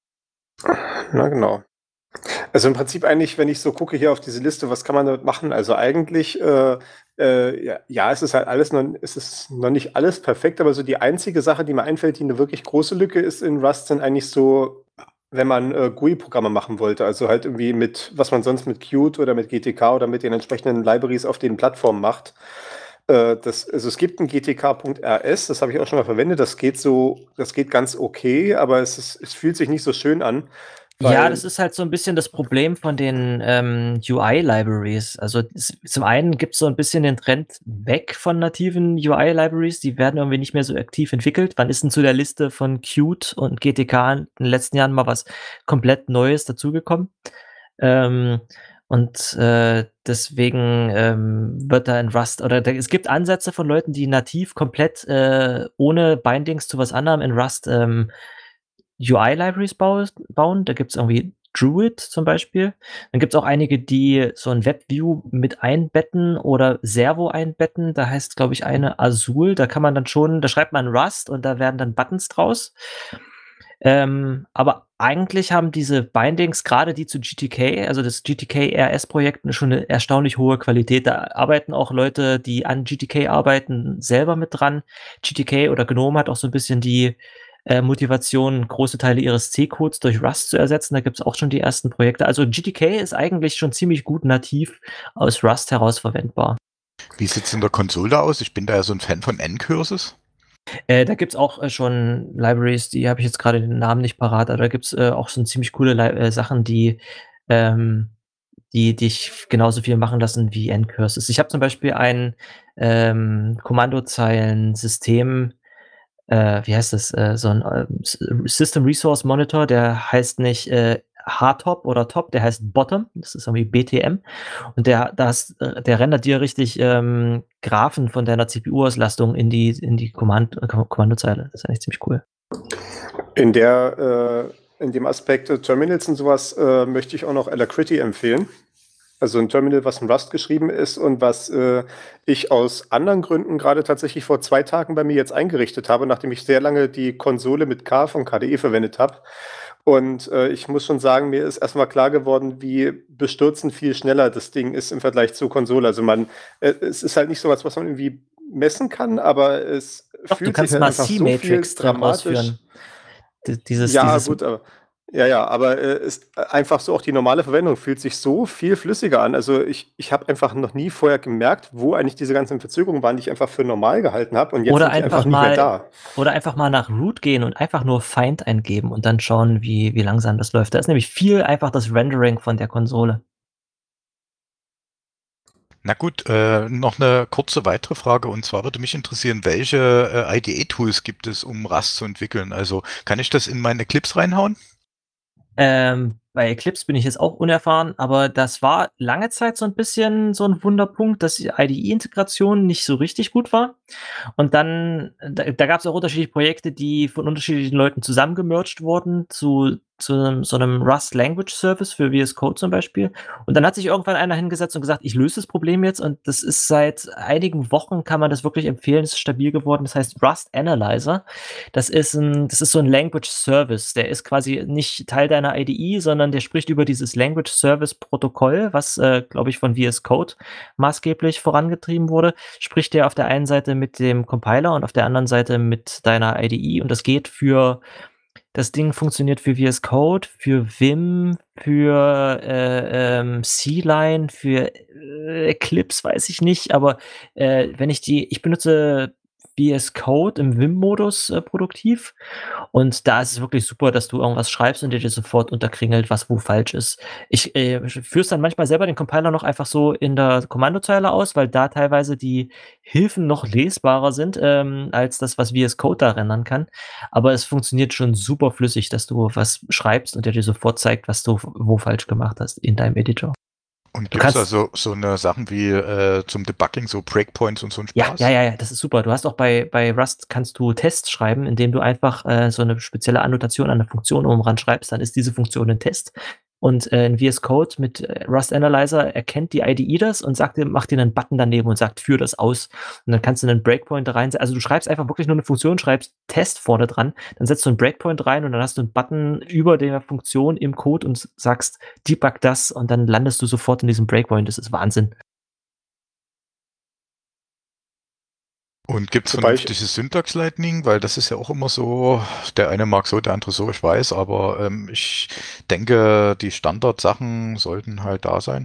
Na genau. Also im Prinzip eigentlich, wenn ich so gucke hier auf diese Liste, was kann man damit machen? Also eigentlich, äh, äh, ja, ja, es ist halt alles noch, es ist noch nicht alles perfekt, aber so die einzige Sache, die mir einfällt, die eine wirklich große Lücke ist in Rust, sind eigentlich so, wenn man äh, G U I-Programme machen wollte, also halt irgendwie mit, was man sonst mit Qt oder mit G T K oder mit den entsprechenden Libraries auf den Plattformen macht. Äh, das, also es gibt ein G T K.rs, das habe ich auch schon mal verwendet. Das geht so, das geht ganz okay, aber es, ist, es fühlt sich nicht so schön an. Ja, Weil, das ist halt so ein bisschen das Problem von den ähm, U I-Libraries. Also es, zum einen gibt es so ein bisschen den Trend weg von nativen U I-Libraries. Die werden irgendwie nicht mehr so aktiv entwickelt. Wann ist denn zu der Liste von Qt und G T K in den letzten Jahren mal was komplett Neues dazugekommen? Ähm, und äh, deswegen ähm, wird da in Rust, oder da, es gibt Ansätze von Leuten, die nativ komplett äh, ohne Bindings zu was anderem in Rust ähm, U I-Libraries bauen. Da gibt es irgendwie Druid zum Beispiel. Dann gibt es auch einige, die so ein WebView mit einbetten oder Servo einbetten. Da heißt, glaube ich, eine Azul. Da kann man dann schon, da schreibt man Rust und da werden dann Buttons draus. Ähm, aber eigentlich haben diese Bindings, gerade die zu G T K, also das G T K-R S-Projekt, schon eine erstaunlich hohe Qualität. Da arbeiten auch Leute, die an G T K arbeiten, selber mit dran. G T K oder GNOME hat auch so ein bisschen die äh, Motivation, große Teile ihres C-Codes durch Rust zu ersetzen. Da gibt es auch schon die ersten Projekte. Also G T K ist eigentlich schon ziemlich gut nativ aus Rust heraus verwendbar. Wie sieht es in der Konsole aus? Ich bin da ja so ein Fan von N-Curses. Äh, da gibt's auch äh, schon Libraries, die habe ich jetzt gerade den Namen nicht parat, aber da gibt's äh, auch schon ziemlich coole Li äh, Sachen, die ähm, die dich genauso viel machen lassen wie N-Curses. Ich habe zum Beispiel ein ähm, Kommandozeilensystem, äh, wie heißt das, äh, so ein äh, System Resource Monitor, der heißt nicht äh, Hardtop oder Top, der heißt Bottom, das ist irgendwie B T M. Und der, das, äh, der rendert dir richtig ähm, Graphen von deiner C P U-Auslastung in die, in die Kommand äh, Kommandozeile. Das ist eigentlich ziemlich cool. in der, äh, in dem Aspekt äh, Terminals und sowas äh, möchte ich auch noch Alacrity empfehlen. Also ein Terminal, was in Rust geschrieben ist und was äh, ich aus anderen Gründen gerade tatsächlich vor zwei Tagen bei mir jetzt eingerichtet habe, nachdem ich sehr lange die Konsole mit K von K D E verwendet habe. Und äh, ich muss schon sagen, mir ist erstmal klar geworden, wie bestürzend viel schneller das Ding ist im Vergleich zur Konsole. Also man, äh, es ist halt nicht so was, was man irgendwie messen kann, aber es Doch, fühlt du kannst sich mal halt einfach so viel C-Matrix dran dramatisch. ausführen. D dieses, Ja, dieses gut, aber ja, ja, aber äh, ist einfach so, auch die normale Verwendung fühlt sich so viel flüssiger an. Also ich, ich habe einfach noch nie vorher gemerkt, wo eigentlich diese ganzen Verzögerungen waren, die ich einfach für normal gehalten habe. Und jetzt Oder sind die einfach einfach nicht mehr mal, da. oder einfach mal nach Root gehen und einfach nur Find eingeben und dann schauen, wie, wie langsam das läuft. Da ist nämlich viel einfach das Rendering von der Konsole. Na gut, äh, noch eine kurze weitere Frage, und zwar würde mich interessieren, welche äh, I D E-Tools gibt es, um Rust zu entwickeln? Also kann ich das in meine Eclipse reinhauen? Ähm, bei Eclipse bin ich jetzt auch unerfahren, aber das war lange Zeit so ein bisschen so ein Wunderpunkt, dass die I D E-Integration nicht so richtig gut war. Und dann, da, da gab es auch unterschiedliche Projekte, die von unterschiedlichen Leuten zusammengemerged wurden zu, zu einem, so einem Rust Language Service für V S Code zum Beispiel. Und dann hat sich irgendwann einer hingesetzt und gesagt, ich löse das Problem jetzt. Und das ist seit einigen Wochen, kann man das wirklich empfehlen, es ist stabil geworden. Das heißt Rust Analyzer. Das ist ein, das ist so ein Language Service. Der ist quasi nicht Teil deiner I D E, sondern der spricht über dieses Language Service Protokoll, was, äh, glaube ich, von V S Code maßgeblich vorangetrieben wurde. Spricht der auf der einen Seite mit dem Compiler und auf der anderen Seite mit deiner I D E. Und das geht für, das Ding funktioniert für V S Code, für Vim, für äh, ähm, C-Line, für äh, Eclipse, weiß ich nicht. Aber äh, wenn ich die, ich benutze V S Code im Vim-Modus äh, produktiv. Und da ist es wirklich super, dass du irgendwas schreibst und dir das sofort unterkringelt, was wo falsch ist. Ich äh, führe es dann manchmal selber den Compiler noch einfach so in der Kommandozeile aus, weil da teilweise die Hilfen noch lesbarer sind, ähm, als das, was V S Code da rendern kann. Aber es funktioniert schon super flüssig, dass du was schreibst und der dir sofort zeigt, was du wo falsch gemacht hast in deinem Editor. Und Du gibt es kannst- also so eine Sachen wie äh, zum Debugging, so Breakpoints und so ein Ja, Spaß? ja, ja, ja, das ist super. Du hast auch bei, bei Rust kannst du Tests schreiben, indem du einfach äh, so eine spezielle Annotation an eine Funktion oben ran schreibst, dann ist diese Funktion ein Test. Und äh, in V S Code mit äh, Rust Analyzer erkennt die I D E das und sagt dir, macht dir einen Button daneben und sagt, führ das aus. Und dann kannst du einen Breakpoint da rein. Also du schreibst einfach wirklich nur eine Funktion, schreibst Test vorne dran, dann setzt du einen Breakpoint rein und dann hast du einen Button über der Funktion im Code und sagst, debug das und dann landest du sofort in diesem Breakpoint. Das ist Wahnsinn. Und gibt es Wobei ich- vernünftiges Syntax-Lightning? Weil das ist ja auch immer so, der eine mag so, der andere so, ich weiß, aber ähm, ich denke, die Standardsachen sollten halt da sein.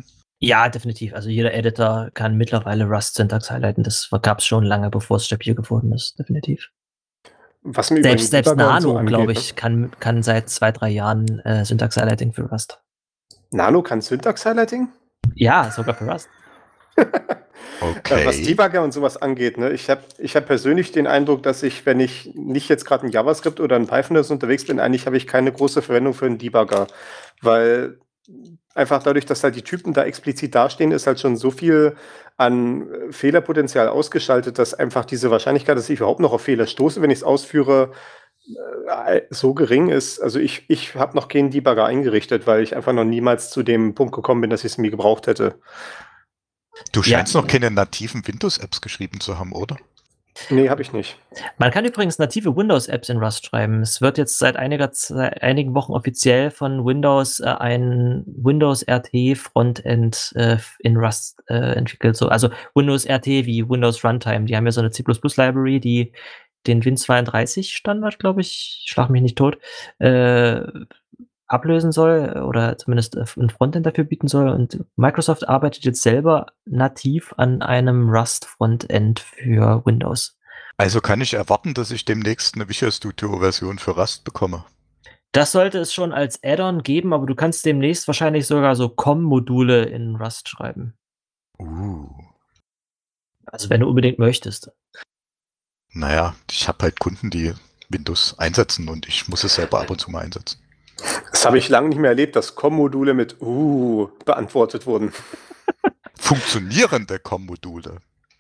Ja, definitiv. Also jeder Editor kann mittlerweile Rust-Syntax highlighten. Das gab es schon lange, bevor es stabil geworden ist, definitiv. Was mir Selbst, übrigens selbst Debugger und so Nano, angeht, glaube ne? ich, kann, kann seit zwei, drei Jahren äh, Syntax-Highlighting für Rust. Nano kann Syntax-Highlighting? Ja, sogar für Rust. Äh, Was Okay. Debugger und sowas angeht, ne? Ich habe ich hab persönlich den Eindruck, dass ich, wenn ich nicht jetzt gerade in JavaScript oder in Python oder so unterwegs bin, eigentlich habe ich keine große Verwendung für einen Debugger. Weil einfach dadurch, dass halt die Typen da explizit dastehen, ist halt schon so viel an äh, Fehlerpotenzial ausgeschaltet, dass einfach diese Wahrscheinlichkeit, dass ich überhaupt noch auf Fehler stoße, wenn ich es ausführe, äh, so gering ist. Also ich, ich habe noch keinen Debugger eingerichtet, weil ich einfach noch niemals zu dem Punkt gekommen bin, dass ich es mir gebraucht hätte. Du Ja. scheinst noch keine nativen Windows-Apps geschrieben zu haben, oder? Nee, habe ich nicht. Man kann übrigens native Windows-Apps in Rust schreiben. Es wird jetzt seit einiger Zeit, einigen Wochen offiziell von Windows äh, ein Windows R T Frontend äh, in Rust äh, entwickelt. So, also Windows R T wie Windows Runtime. Die haben ja so eine C plus plus Library, die den Win zweiunddreißig Standard, glaube ich, schlag mich nicht tot, äh, ablösen soll oder zumindest äh, ein Frontend dafür bieten soll. Und Microsoft arbeitet jetzt selber nativ an einem Rust Frontend für Windows. Also kann ich erwarten, dass ich demnächst eine Visual Studio-Version für Rust bekomme. Das sollte es schon als Add-on geben, aber du kannst demnächst wahrscheinlich sogar so C O M-Module in Rust schreiben. Uh. Also wenn du unbedingt möchtest. Naja, ich habe halt Kunden, die Windows einsetzen und ich muss es selber ab und zu mal einsetzen. Das habe ich lange nicht mehr erlebt, dass C O M-Module mit uh beantwortet wurden. Funktionierende C O M-Module.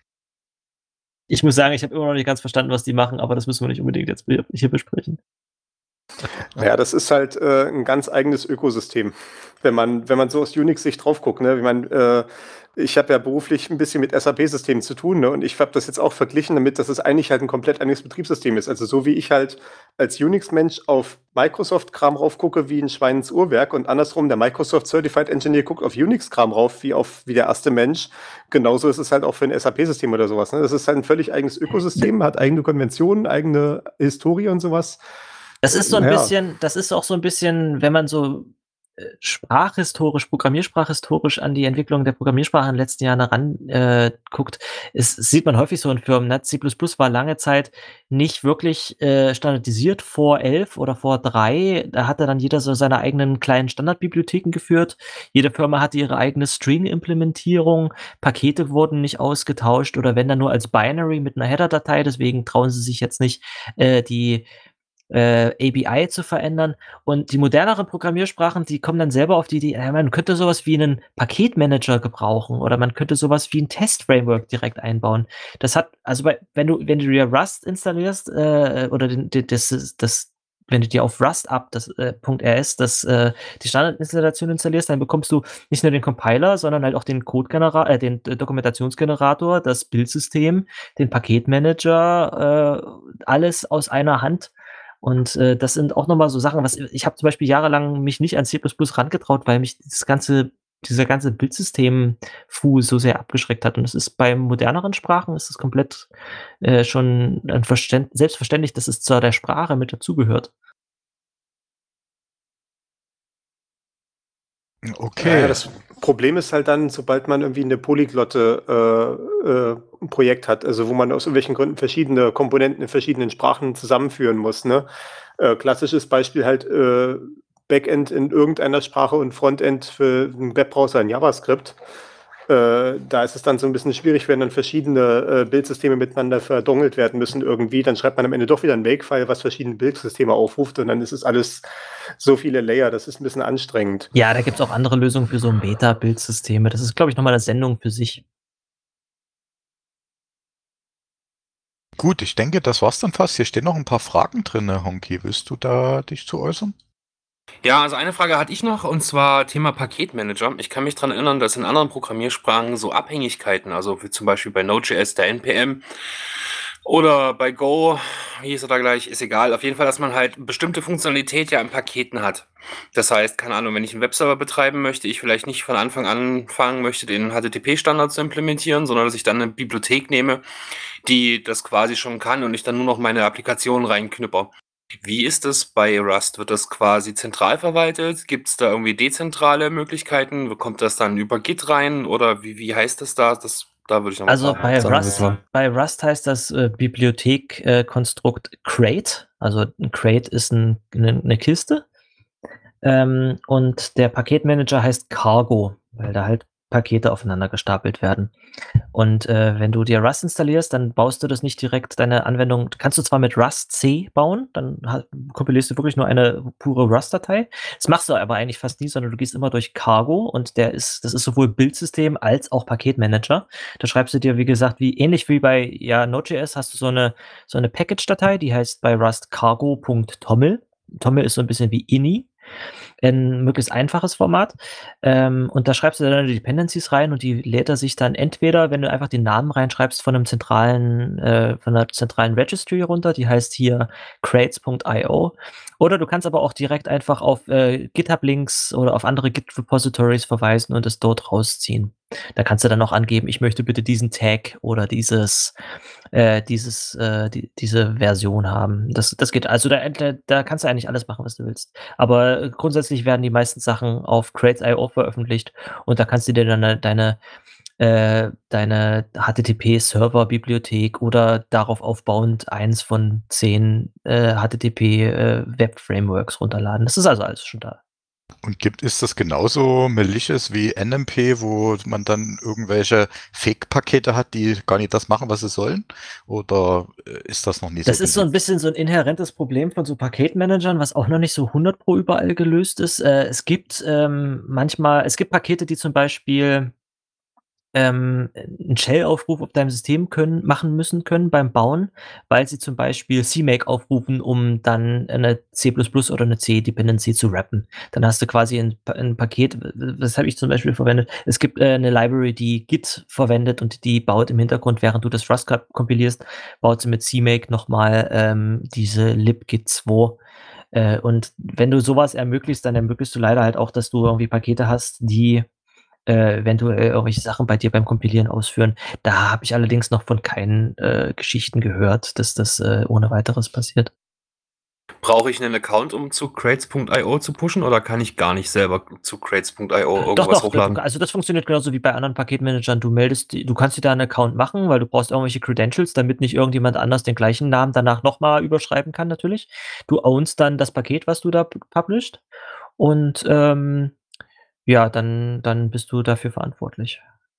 Ich muss sagen, ich habe immer noch nicht ganz verstanden, was die machen, aber das müssen wir nicht unbedingt jetzt hier besprechen. Ja, das ist halt äh, ein ganz eigenes Ökosystem, wenn man, wenn man so aus Unix-Sicht drauf guckt. Ne? Wie man, äh, ich habe ja beruflich ein bisschen mit S A P-Systemen zu tun, ne? Und ich habe das jetzt auch verglichen damit, dass es eigentlich halt ein komplett eigenes Betriebssystem ist. Also so wie ich halt als Unix-Mensch auf Microsoft-Kram rauf gucke wie ein Schwein ins Uhrwerk und andersrum der Microsoft Certified Engineer guckt auf Unix-Kram rauf wie auf wie der erste Mensch. Genauso ist es halt auch für ein S A P-System oder sowas. Ne? Das ist halt ein völlig eigenes Ökosystem, hat eigene Konventionen, eigene Historie und sowas. Das ist so ein Ja. bisschen, das ist auch so ein bisschen, wenn man so äh, sprachhistorisch, programmiersprachhistorisch an die Entwicklung der Programmiersprache in den letzten Jahren heran äh, guckt, ist, sieht man häufig so in Firmen. Ne? C plus plus war lange Zeit nicht wirklich äh, standardisiert vor elf oder vor drei. Da hatte dann jeder so seine eigenen kleinen Standardbibliotheken geführt. Jede Firma hatte ihre eigene String-Implementierung. Pakete wurden nicht ausgetauscht oder wenn dann nur als Binary mit einer Header-Datei. Deswegen trauen sie sich jetzt nicht, äh, die Äh, A B I zu verändern. Und die moderneren Programmiersprachen, die kommen dann selber auf die Idee, äh, man könnte sowas wie einen Paketmanager gebrauchen oder man könnte sowas wie ein Test-Framework direkt einbauen. Das hat, also bei, wenn du, wenn du dir Rust installierst, äh, oder den, den, das, das, wenn du dir auf Rust-Up, das äh, .rs, das, äh, die Standardinstallation installierst, dann bekommst du nicht nur den Compiler, sondern halt auch den Codegenerator, äh, den äh, Dokumentationsgenerator, das Bildsystem, den Paketmanager, äh, alles aus einer Hand. Und äh, das sind auch nochmal so Sachen, was ich habe zum Beispiel jahrelang mich nicht an C plus plus rangetraut, weil mich das ganze, dieser ganze Bildsystem-Fu so sehr abgeschreckt hat. Und das ist bei moderneren Sprachen ist es komplett äh, schon ein Verständ selbstverständlich, dass es zu der Sprache mit dazugehört. Okay. Ja, das Problem ist halt dann, sobald man irgendwie eine polyglotte äh, äh, ein Projekt hat, also wo man aus irgendwelchen Gründen verschiedene Komponenten in verschiedenen Sprachen zusammenführen muss. Ne? Äh, klassisches Beispiel halt äh, Backend in irgendeiner Sprache und Frontend für einen Webbrowser in JavaScript. Äh, da ist es dann so ein bisschen schwierig, wenn dann verschiedene äh, Bildsysteme miteinander verdongelt werden müssen irgendwie. Dann schreibt man am Ende doch wieder ein Make-File, was verschiedene Bildsysteme aufruft und dann ist es alles so viele Layer. Das ist ein bisschen anstrengend. Ja, da gibt es auch andere Lösungen für so ein Beta-Bildsysteme. Das ist, glaube ich, nochmal eine Sendung für sich. Gut, ich denke, das war's dann fast. Hier stehen noch ein paar Fragen drin, Honky. Willst du da dich zu äußern? Ja, also eine Frage hatte ich noch, und zwar Thema Paketmanager. Ich kann mich daran erinnern, dass in anderen Programmiersprachen so Abhängigkeiten, also wie zum Beispiel bei Node.js der N P M oder bei Go, wie hieß er da gleich, ist egal. Auf jeden Fall, dass man halt bestimmte Funktionalität ja in Paketen hat. Das heißt, keine Ahnung, wenn ich einen Webserver betreiben möchte, ich vielleicht nicht von Anfang an anfangen möchte, den H T T P-Standard zu implementieren, sondern dass ich dann eine Bibliothek nehme, die das quasi schon kann und ich dann nur noch meine Applikation reinknüpper. Wie ist das bei Rust? Wird das quasi zentral verwaltet? Gibt es da irgendwie dezentrale Möglichkeiten? Kommt das dann über Git rein oder wie, wie heißt das da? Das, da würde ich noch mal Also ein paar bei Sachen Rust, wissen. bei Rust heißt das äh, Bibliothek-Konstrukt Crate. Also ein Crate ist ein, eine, eine Kiste. Ähm, und der Paketmanager heißt Cargo, weil da halt Pakete aufeinander gestapelt werden. Und äh, wenn du dir Rust installierst, dann baust du das nicht direkt, deine Anwendung, kannst du zwar mit Rust C bauen, dann ha- kompilierst du wirklich nur eine pure Rust-Datei. Das machst du aber eigentlich fast nie, sondern du gehst immer durch Cargo und der ist, das ist sowohl Bildsystem als auch Paketmanager. Da schreibst du dir, wie gesagt, wie ähnlich wie bei ja, Node.js hast du so eine, so eine Package-Datei, die heißt bei Rust cargo.toml. Toml ist so ein bisschen wie ini. Ein möglichst einfaches Format. Ähm, und da schreibst du dann die Dependencies rein und die lädt er sich dann entweder, wenn du einfach den Namen reinschreibst von einem zentralen, äh, von einer zentralen Registry runter, die heißt hier crates punkt io. Oder du kannst aber auch direkt einfach auf äh, GitHub-Links oder auf andere Git-Repositories verweisen und es dort rausziehen. Da kannst du dann noch angeben, ich möchte bitte diesen Tag oder dieses, äh, dieses, äh, die, diese Version haben. Das, das geht, also da, da, da kannst du eigentlich alles machen, was du willst. Aber äh, grundsätzlich werden die meisten Sachen auf crates punkt io veröffentlicht und da kannst du dir dann deine, deine, äh, deine H T T P-Server-Bibliothek oder darauf aufbauend eins von zehn äh, H T T P-Web-Frameworks runterladen. Das ist also alles schon da. Und gibt, ist das genauso malicious wie N M P, wo man dann irgendwelche Fake-Pakete hat, die gar nicht das machen, was sie sollen? Oder äh, ist das noch nie so? Das ist so ein beliebt? bisschen so ein inhärentes Problem von so Paketmanagern, was auch noch nicht so hundert pro überall gelöst ist. Äh, es gibt ähm, manchmal, es gibt Pakete, die zum Beispiel ähm, 'n Shell-Aufruf auf deinem System können machen müssen können beim Bauen, weil sie zum Beispiel C make aufrufen, um dann eine C plus plus oder eine C-Dependency zu wrappen. Dann hast du quasi ein, Pa- ein Paket, w- w- das habe ich zum Beispiel verwendet. Es gibt äh, eine Library, die Git verwendet und die baut im Hintergrund, während du das Rust kompilierst, baut sie mit C make nochmal ähm, diese libgit zwei. Äh, und wenn du sowas ermöglichst, dann ermöglichst du leider halt auch, dass du irgendwie Pakete hast, die äh, eventuell irgendwelche Sachen bei dir beim Kompilieren ausführen. Da habe ich allerdings noch von keinen äh, Geschichten gehört, dass das äh, ohne weiteres passiert. Brauche ich einen Account, um zu crates punkt io zu pushen oder kann ich gar nicht selber zu crates punkt io Doch, irgendwas doch, du, hochladen? also das funktioniert genauso wie bei anderen Paketmanagern. Du meldest, die- du kannst dir da einen Account machen, weil du brauchst irgendwelche Credentials, damit nicht irgendjemand anders den gleichen Namen danach nochmal überschreiben kann, natürlich. Du ownst dann das Paket, was du da pu- published. Und ähm, ja, dann, dann bist du dafür verantwortlich.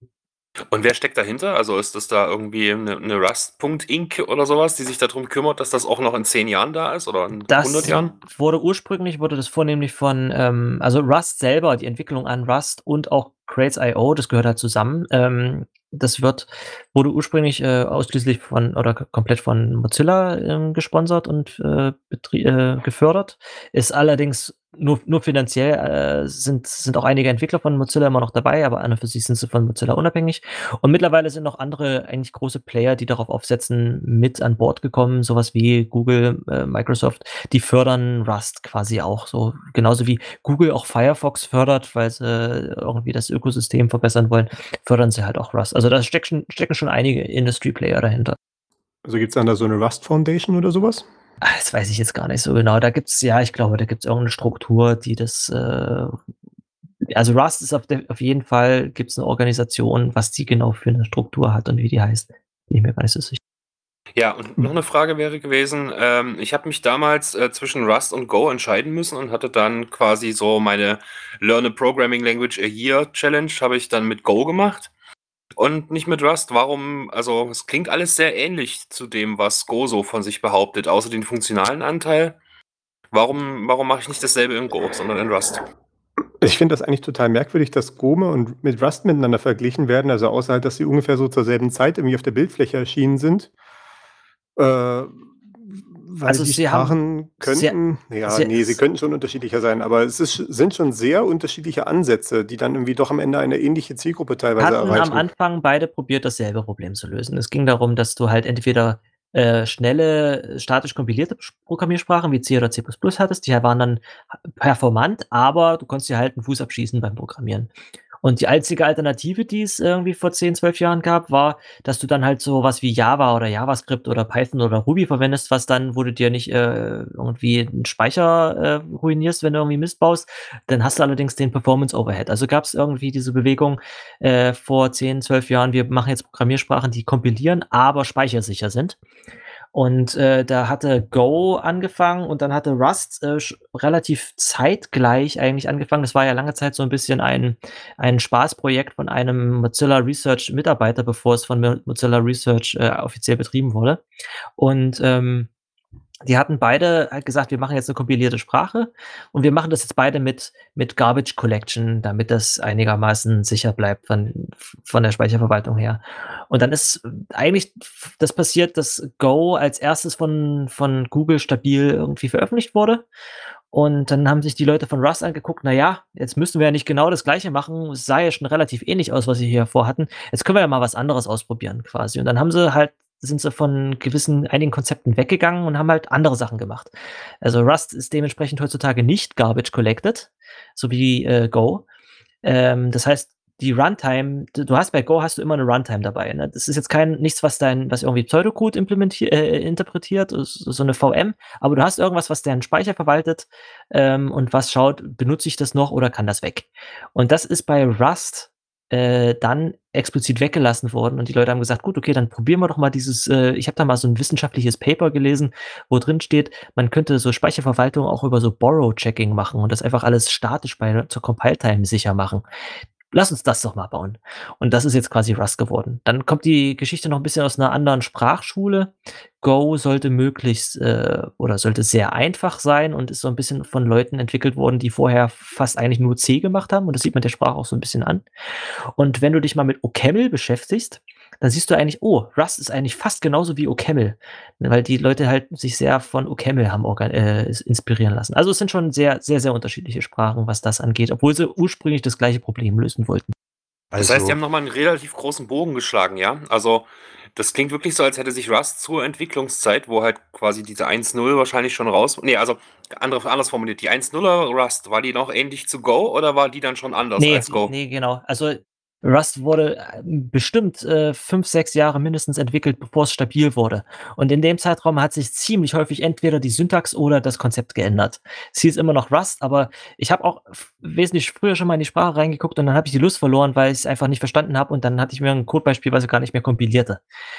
Und wer steckt dahinter? Also ist das da irgendwie eine, eine Rust.inc oder sowas, die sich darum kümmert, dass das auch noch in zehn Jahren da ist oder in hundert Das Jahren? wurde ursprünglich, wurde das vornehmlich von, ähm, also Rust selber, die Entwicklung an Rust und auch crates punkt io, das gehört halt zusammen. Ähm, das wird, wurde ursprünglich äh, ausschließlich von oder k- komplett von Mozilla ähm, gesponsert und äh, betrie- äh, gefördert. Ist allerdings nur, nur finanziell, äh, sind, sind auch einige Entwickler von Mozilla immer noch dabei, aber an und für sich sind sie von Mozilla unabhängig. Und mittlerweile sind noch andere eigentlich große Player, die darauf aufsetzen, mit an Bord gekommen, sowas wie Google, äh, Microsoft, die fördern Rust quasi auch so. Genauso wie Google auch Firefox fördert, weil sie irgendwie das Ökosystem verbessern wollen, fördern sie halt auch Rust. Also da stecken, stecken schon einige Industry-Player dahinter. Also gibt es dann da so eine Rust Foundation oder sowas? Ah, das weiß ich jetzt gar nicht so genau. Da gibt's, ja, ich glaube, da gibt's irgendeine Struktur, die das, äh, also Rust ist auf, der, auf jeden Fall, gibt's eine Organisation, was die genau für eine Struktur hat und wie die heißt. Bin ich mir gar nicht so sicher. Ja, und noch eine Frage wäre gewesen, ähm, ich habe mich damals äh, zwischen Rust und Go entscheiden müssen und hatte dann quasi so meine Learn a Programming Language a Year Challenge, habe ich dann mit Go gemacht und nicht mit Rust. Warum? Also es klingt alles sehr ähnlich zu dem, was Go so von sich behauptet, außer den funktionalen Anteil. Warum, warum mache ich nicht dasselbe in Go, sondern in Rust? Ich finde das eigentlich total merkwürdig, dass Gome und mit Rust miteinander verglichen werden. Also außer halt, dass sie ungefähr so zur selben Zeit irgendwie auf der Bildfläche erschienen sind. Äh, weil Also die sie haben Sprachen sehr, könnten, ja, sehr, nee, sie könnten schon unterschiedlicher sein, aber es ist, sind schon sehr unterschiedliche Ansätze, die dann irgendwie doch am Ende eine ähnliche Zielgruppe teilweise hatten am erreichen. Anfang beide probiert, dasselbe Problem zu lösen. Es ging darum, dass du halt entweder äh, schnelle, statisch kompilierte Sch- Programmiersprachen wie C oder C plus plus hattest, die waren dann performant, aber du konntest dir halt einen Fuß abschießen beim Programmieren. Und die einzige Alternative, die es irgendwie vor zehn, zwölf Jahren gab, war, dass du dann halt so was wie Java oder JavaScript oder Python oder Ruby verwendest, was dann, wo du dir nicht äh, irgendwie einen Speicher äh, ruinierst, wenn du irgendwie Mist baust. Dann hast du allerdings den Performance Overhead. Also gab es irgendwie diese Bewegung äh, vor zehn, zwölf Jahren, wir machen jetzt Programmiersprachen, die kompilieren, aber speichersicher sind. Und äh, da hatte Go angefangen und dann hatte Rust äh, sch- relativ zeitgleich eigentlich angefangen. Das war ja lange Zeit so ein bisschen ein, ein Spaßprojekt von einem Mozilla Research Mitarbeiter, bevor es von Mo- Mozilla Research äh, offiziell betrieben wurde. Und ähm, die hatten beide halt gesagt, wir machen jetzt eine kompilierte Sprache und wir machen das jetzt beide mit, mit Garbage Collection, damit das einigermaßen sicher bleibt von, von der Speicherverwaltung her. Und dann ist eigentlich das passiert, dass Go als erstes von, von Google stabil irgendwie veröffentlicht wurde. Und dann haben sich die Leute von Rust angeguckt, na ja, jetzt müssen wir ja nicht genau das Gleiche machen. Es sah ja schon relativ ähnlich aus, was sie hier vorhatten. Jetzt können wir ja mal was anderes ausprobieren quasi. Und dann haben sie halt sind sie von gewissen einigen Konzepten weggegangen und haben halt andere Sachen gemacht. Also Rust ist dementsprechend heutzutage nicht garbage collected, so wie äh, Go. Ähm, das heißt, die Runtime, du du hast bei Go hast du immer eine Runtime dabei. Ne? Das ist jetzt kein nichts, was dein, was irgendwie Pseudocode implementiert, äh, interpretiert, ist so eine V M, aber du hast irgendwas, was deinen Speicher verwaltet ähm, und was schaut, benutze ich das noch oder kann das weg? Und das ist bei Rust äh, dann explizit weggelassen worden und die Leute haben gesagt, gut, okay, dann probieren wir doch mal dieses, äh, ich habe da mal so ein wissenschaftliches Paper gelesen, wo drin steht, man könnte so Speicherverwaltung auch über so Borrow-Checking machen und das einfach alles statisch bei zur Compile-Time sicher machen. Lass uns das doch mal bauen. Und das ist jetzt quasi Rust geworden. Dann kommt die Geschichte noch ein bisschen aus einer anderen Sprachschule. Go sollte möglichst äh, oder sollte sehr einfach sein und ist so ein bisschen von Leuten entwickelt worden, die vorher fast eigentlich nur C gemacht haben. Und das sieht man der Sprache auch so ein bisschen an. Und wenn du dich mal mit OCaml beschäftigst, dann siehst du eigentlich, oh, Rust ist eigentlich fast genauso wie OCaml, weil die Leute halt sich sehr von OCaml haben organ äh, inspirieren lassen. Also es sind schon sehr, sehr, sehr unterschiedliche Sprachen, was das angeht, obwohl sie ursprünglich das gleiche Problem lösen wollten. Das heißt, die Also, haben nochmal einen relativ großen Bogen geschlagen, ja? Also, das klingt wirklich so, als hätte sich Rust zur Entwicklungszeit, wo halt quasi diese eins Punkt null wahrscheinlich schon raus. Nee, also andere, anders formuliert, die eins Punkt nuller Rust, war die noch ähnlich zu Go oder war die dann schon anders Nee, als Go? nee, genau. Also Rust wurde äh, bestimmt äh, fünf, sechs Jahre mindestens entwickelt, bevor es stabil wurde. Und in dem Zeitraum hat sich ziemlich häufig entweder die Syntax oder das Konzept geändert. Es hieß immer noch Rust, aber ich habe auch f- wesentlich früher schon mal in die Sprache reingeguckt und dann habe ich die Lust verloren, weil ich es einfach nicht verstanden habe und dann hatte ich mir ein Codebeispiel, was ich gar nicht mehr kompilierte.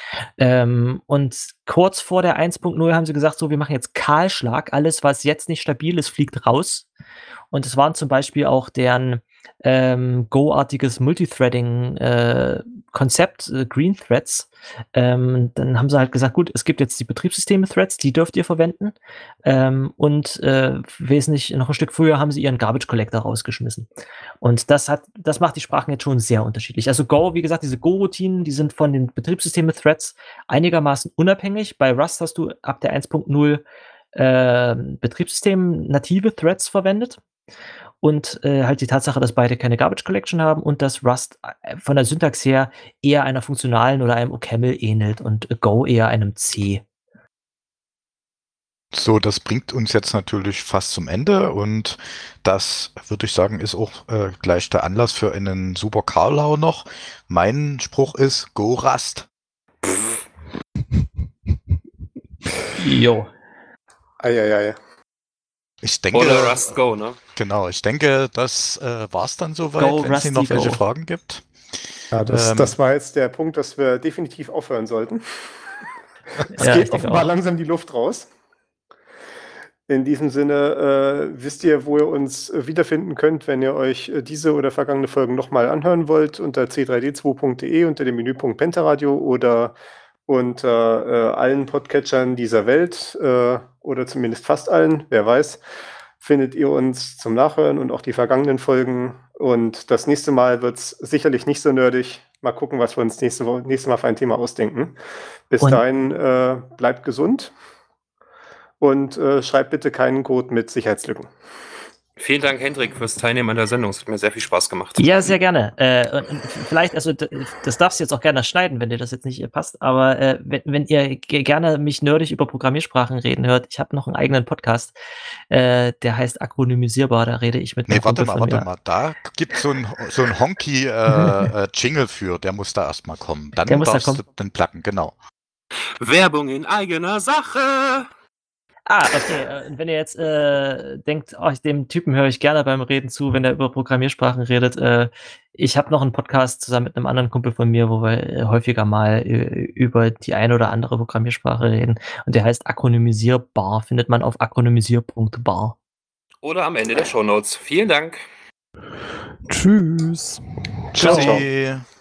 Ähm, und kurz vor der eins Punkt null haben sie gesagt, so, wir machen jetzt Kahlschlag. Alles, was jetzt nicht stabil ist, fliegt raus. Und es waren zum Beispiel auch deren ähm, Go-artiges Multithreading-Konzept, äh, Green Threads. Ähm, dann haben sie halt gesagt, gut, es gibt jetzt die Betriebssysteme-Threads, die dürft ihr verwenden. Ähm, und äh, wesentlich noch ein Stück früher haben sie ihren Garbage Collector rausgeschmissen. Und das hat, das macht die Sprachen jetzt schon sehr unterschiedlich. Also Go, wie gesagt, diese Go-Routinen, die sind von den Betriebssysteme-Threads einigermaßen unabhängig. Bei Rust hast du ab der eins Punkt null äh, Betriebssystem native Threads verwendet. Und äh, halt die Tatsache, dass beide keine Garbage Collection haben und dass Rust äh, von der Syntax her eher einer funktionalen oder einem OCaml ähnelt und äh, Go eher einem C. so, das bringt uns jetzt natürlich fast zum Ende und das, würde ich sagen, ist auch äh, gleich der Anlass für einen super Karlau noch. Mein Spruch ist Go Rust. Jo. Eieiei. Ich denke, Oder Rust Go, ne? genau, ich denke, das äh, war's dann soweit. Go, Wenn es Rusty, noch welche go. Fragen gibt. Ja, das, Ähm, das war jetzt der Punkt, dass wir definitiv aufhören sollten. Es Ja, ich geht denke offenbar auch. langsam die Luft raus. In diesem Sinne äh, wisst ihr, wo ihr uns äh, wiederfinden könnt, wenn ihr euch äh, diese oder vergangene Folgen nochmal anhören wollt, unter c drei d zwei punkt de unter dem Menüpunkt Pentaradio oder unter äh, allen Podcatchern dieser Welt äh, oder zumindest fast allen, wer weiß, findet ihr uns zum Nachhören und auch die vergangenen Folgen. Und das nächste Mal wird es sicherlich nicht so nerdig. Mal gucken, was wir uns nächste, Wo- nächste Mal für ein Thema ausdenken. Bis Und- dahin, äh, bleibt gesund und äh, schreibt bitte keinen Code mit Sicherheitslücken. Vielen Dank, Hendrik, fürs Teilnehmen an der Sendung. Es hat mir sehr viel Spaß gemacht. Ja, sehr gerne. Äh, und vielleicht, also d- das darfst du jetzt auch gerne schneiden, wenn dir das jetzt nicht äh, passt, aber äh, wenn, wenn ihr ge- gerne mich nerdig über Programmiersprachen reden hört, ich habe noch einen eigenen Podcast, äh, der heißt Akronymisierbar, da rede ich mit Nee, einem warte Kumpel mal, von warte mir. mal. Da gibt es so ein, so ein Honky äh, äh, Jingle für, der muss da erstmal kommen. Dann Der muss da darfst kommen. du den placken, genau. Werbung in eigener Sache. Ah, okay. äh, Und wenn ihr jetzt äh, denkt, oh, ich, dem Typen höre ich gerne beim Reden zu, wenn er über Programmiersprachen redet, äh, ich habe noch einen Podcast zusammen mit einem anderen Kumpel von mir, wo wir äh, häufiger mal äh, über die eine oder andere Programmiersprache reden. Und der heißt Akronymisierbar, findet man auf akronymisier punkt bar. Oder am Ende der Shownotes. Vielen Dank. Tschüss. Ciao. Tschüssi.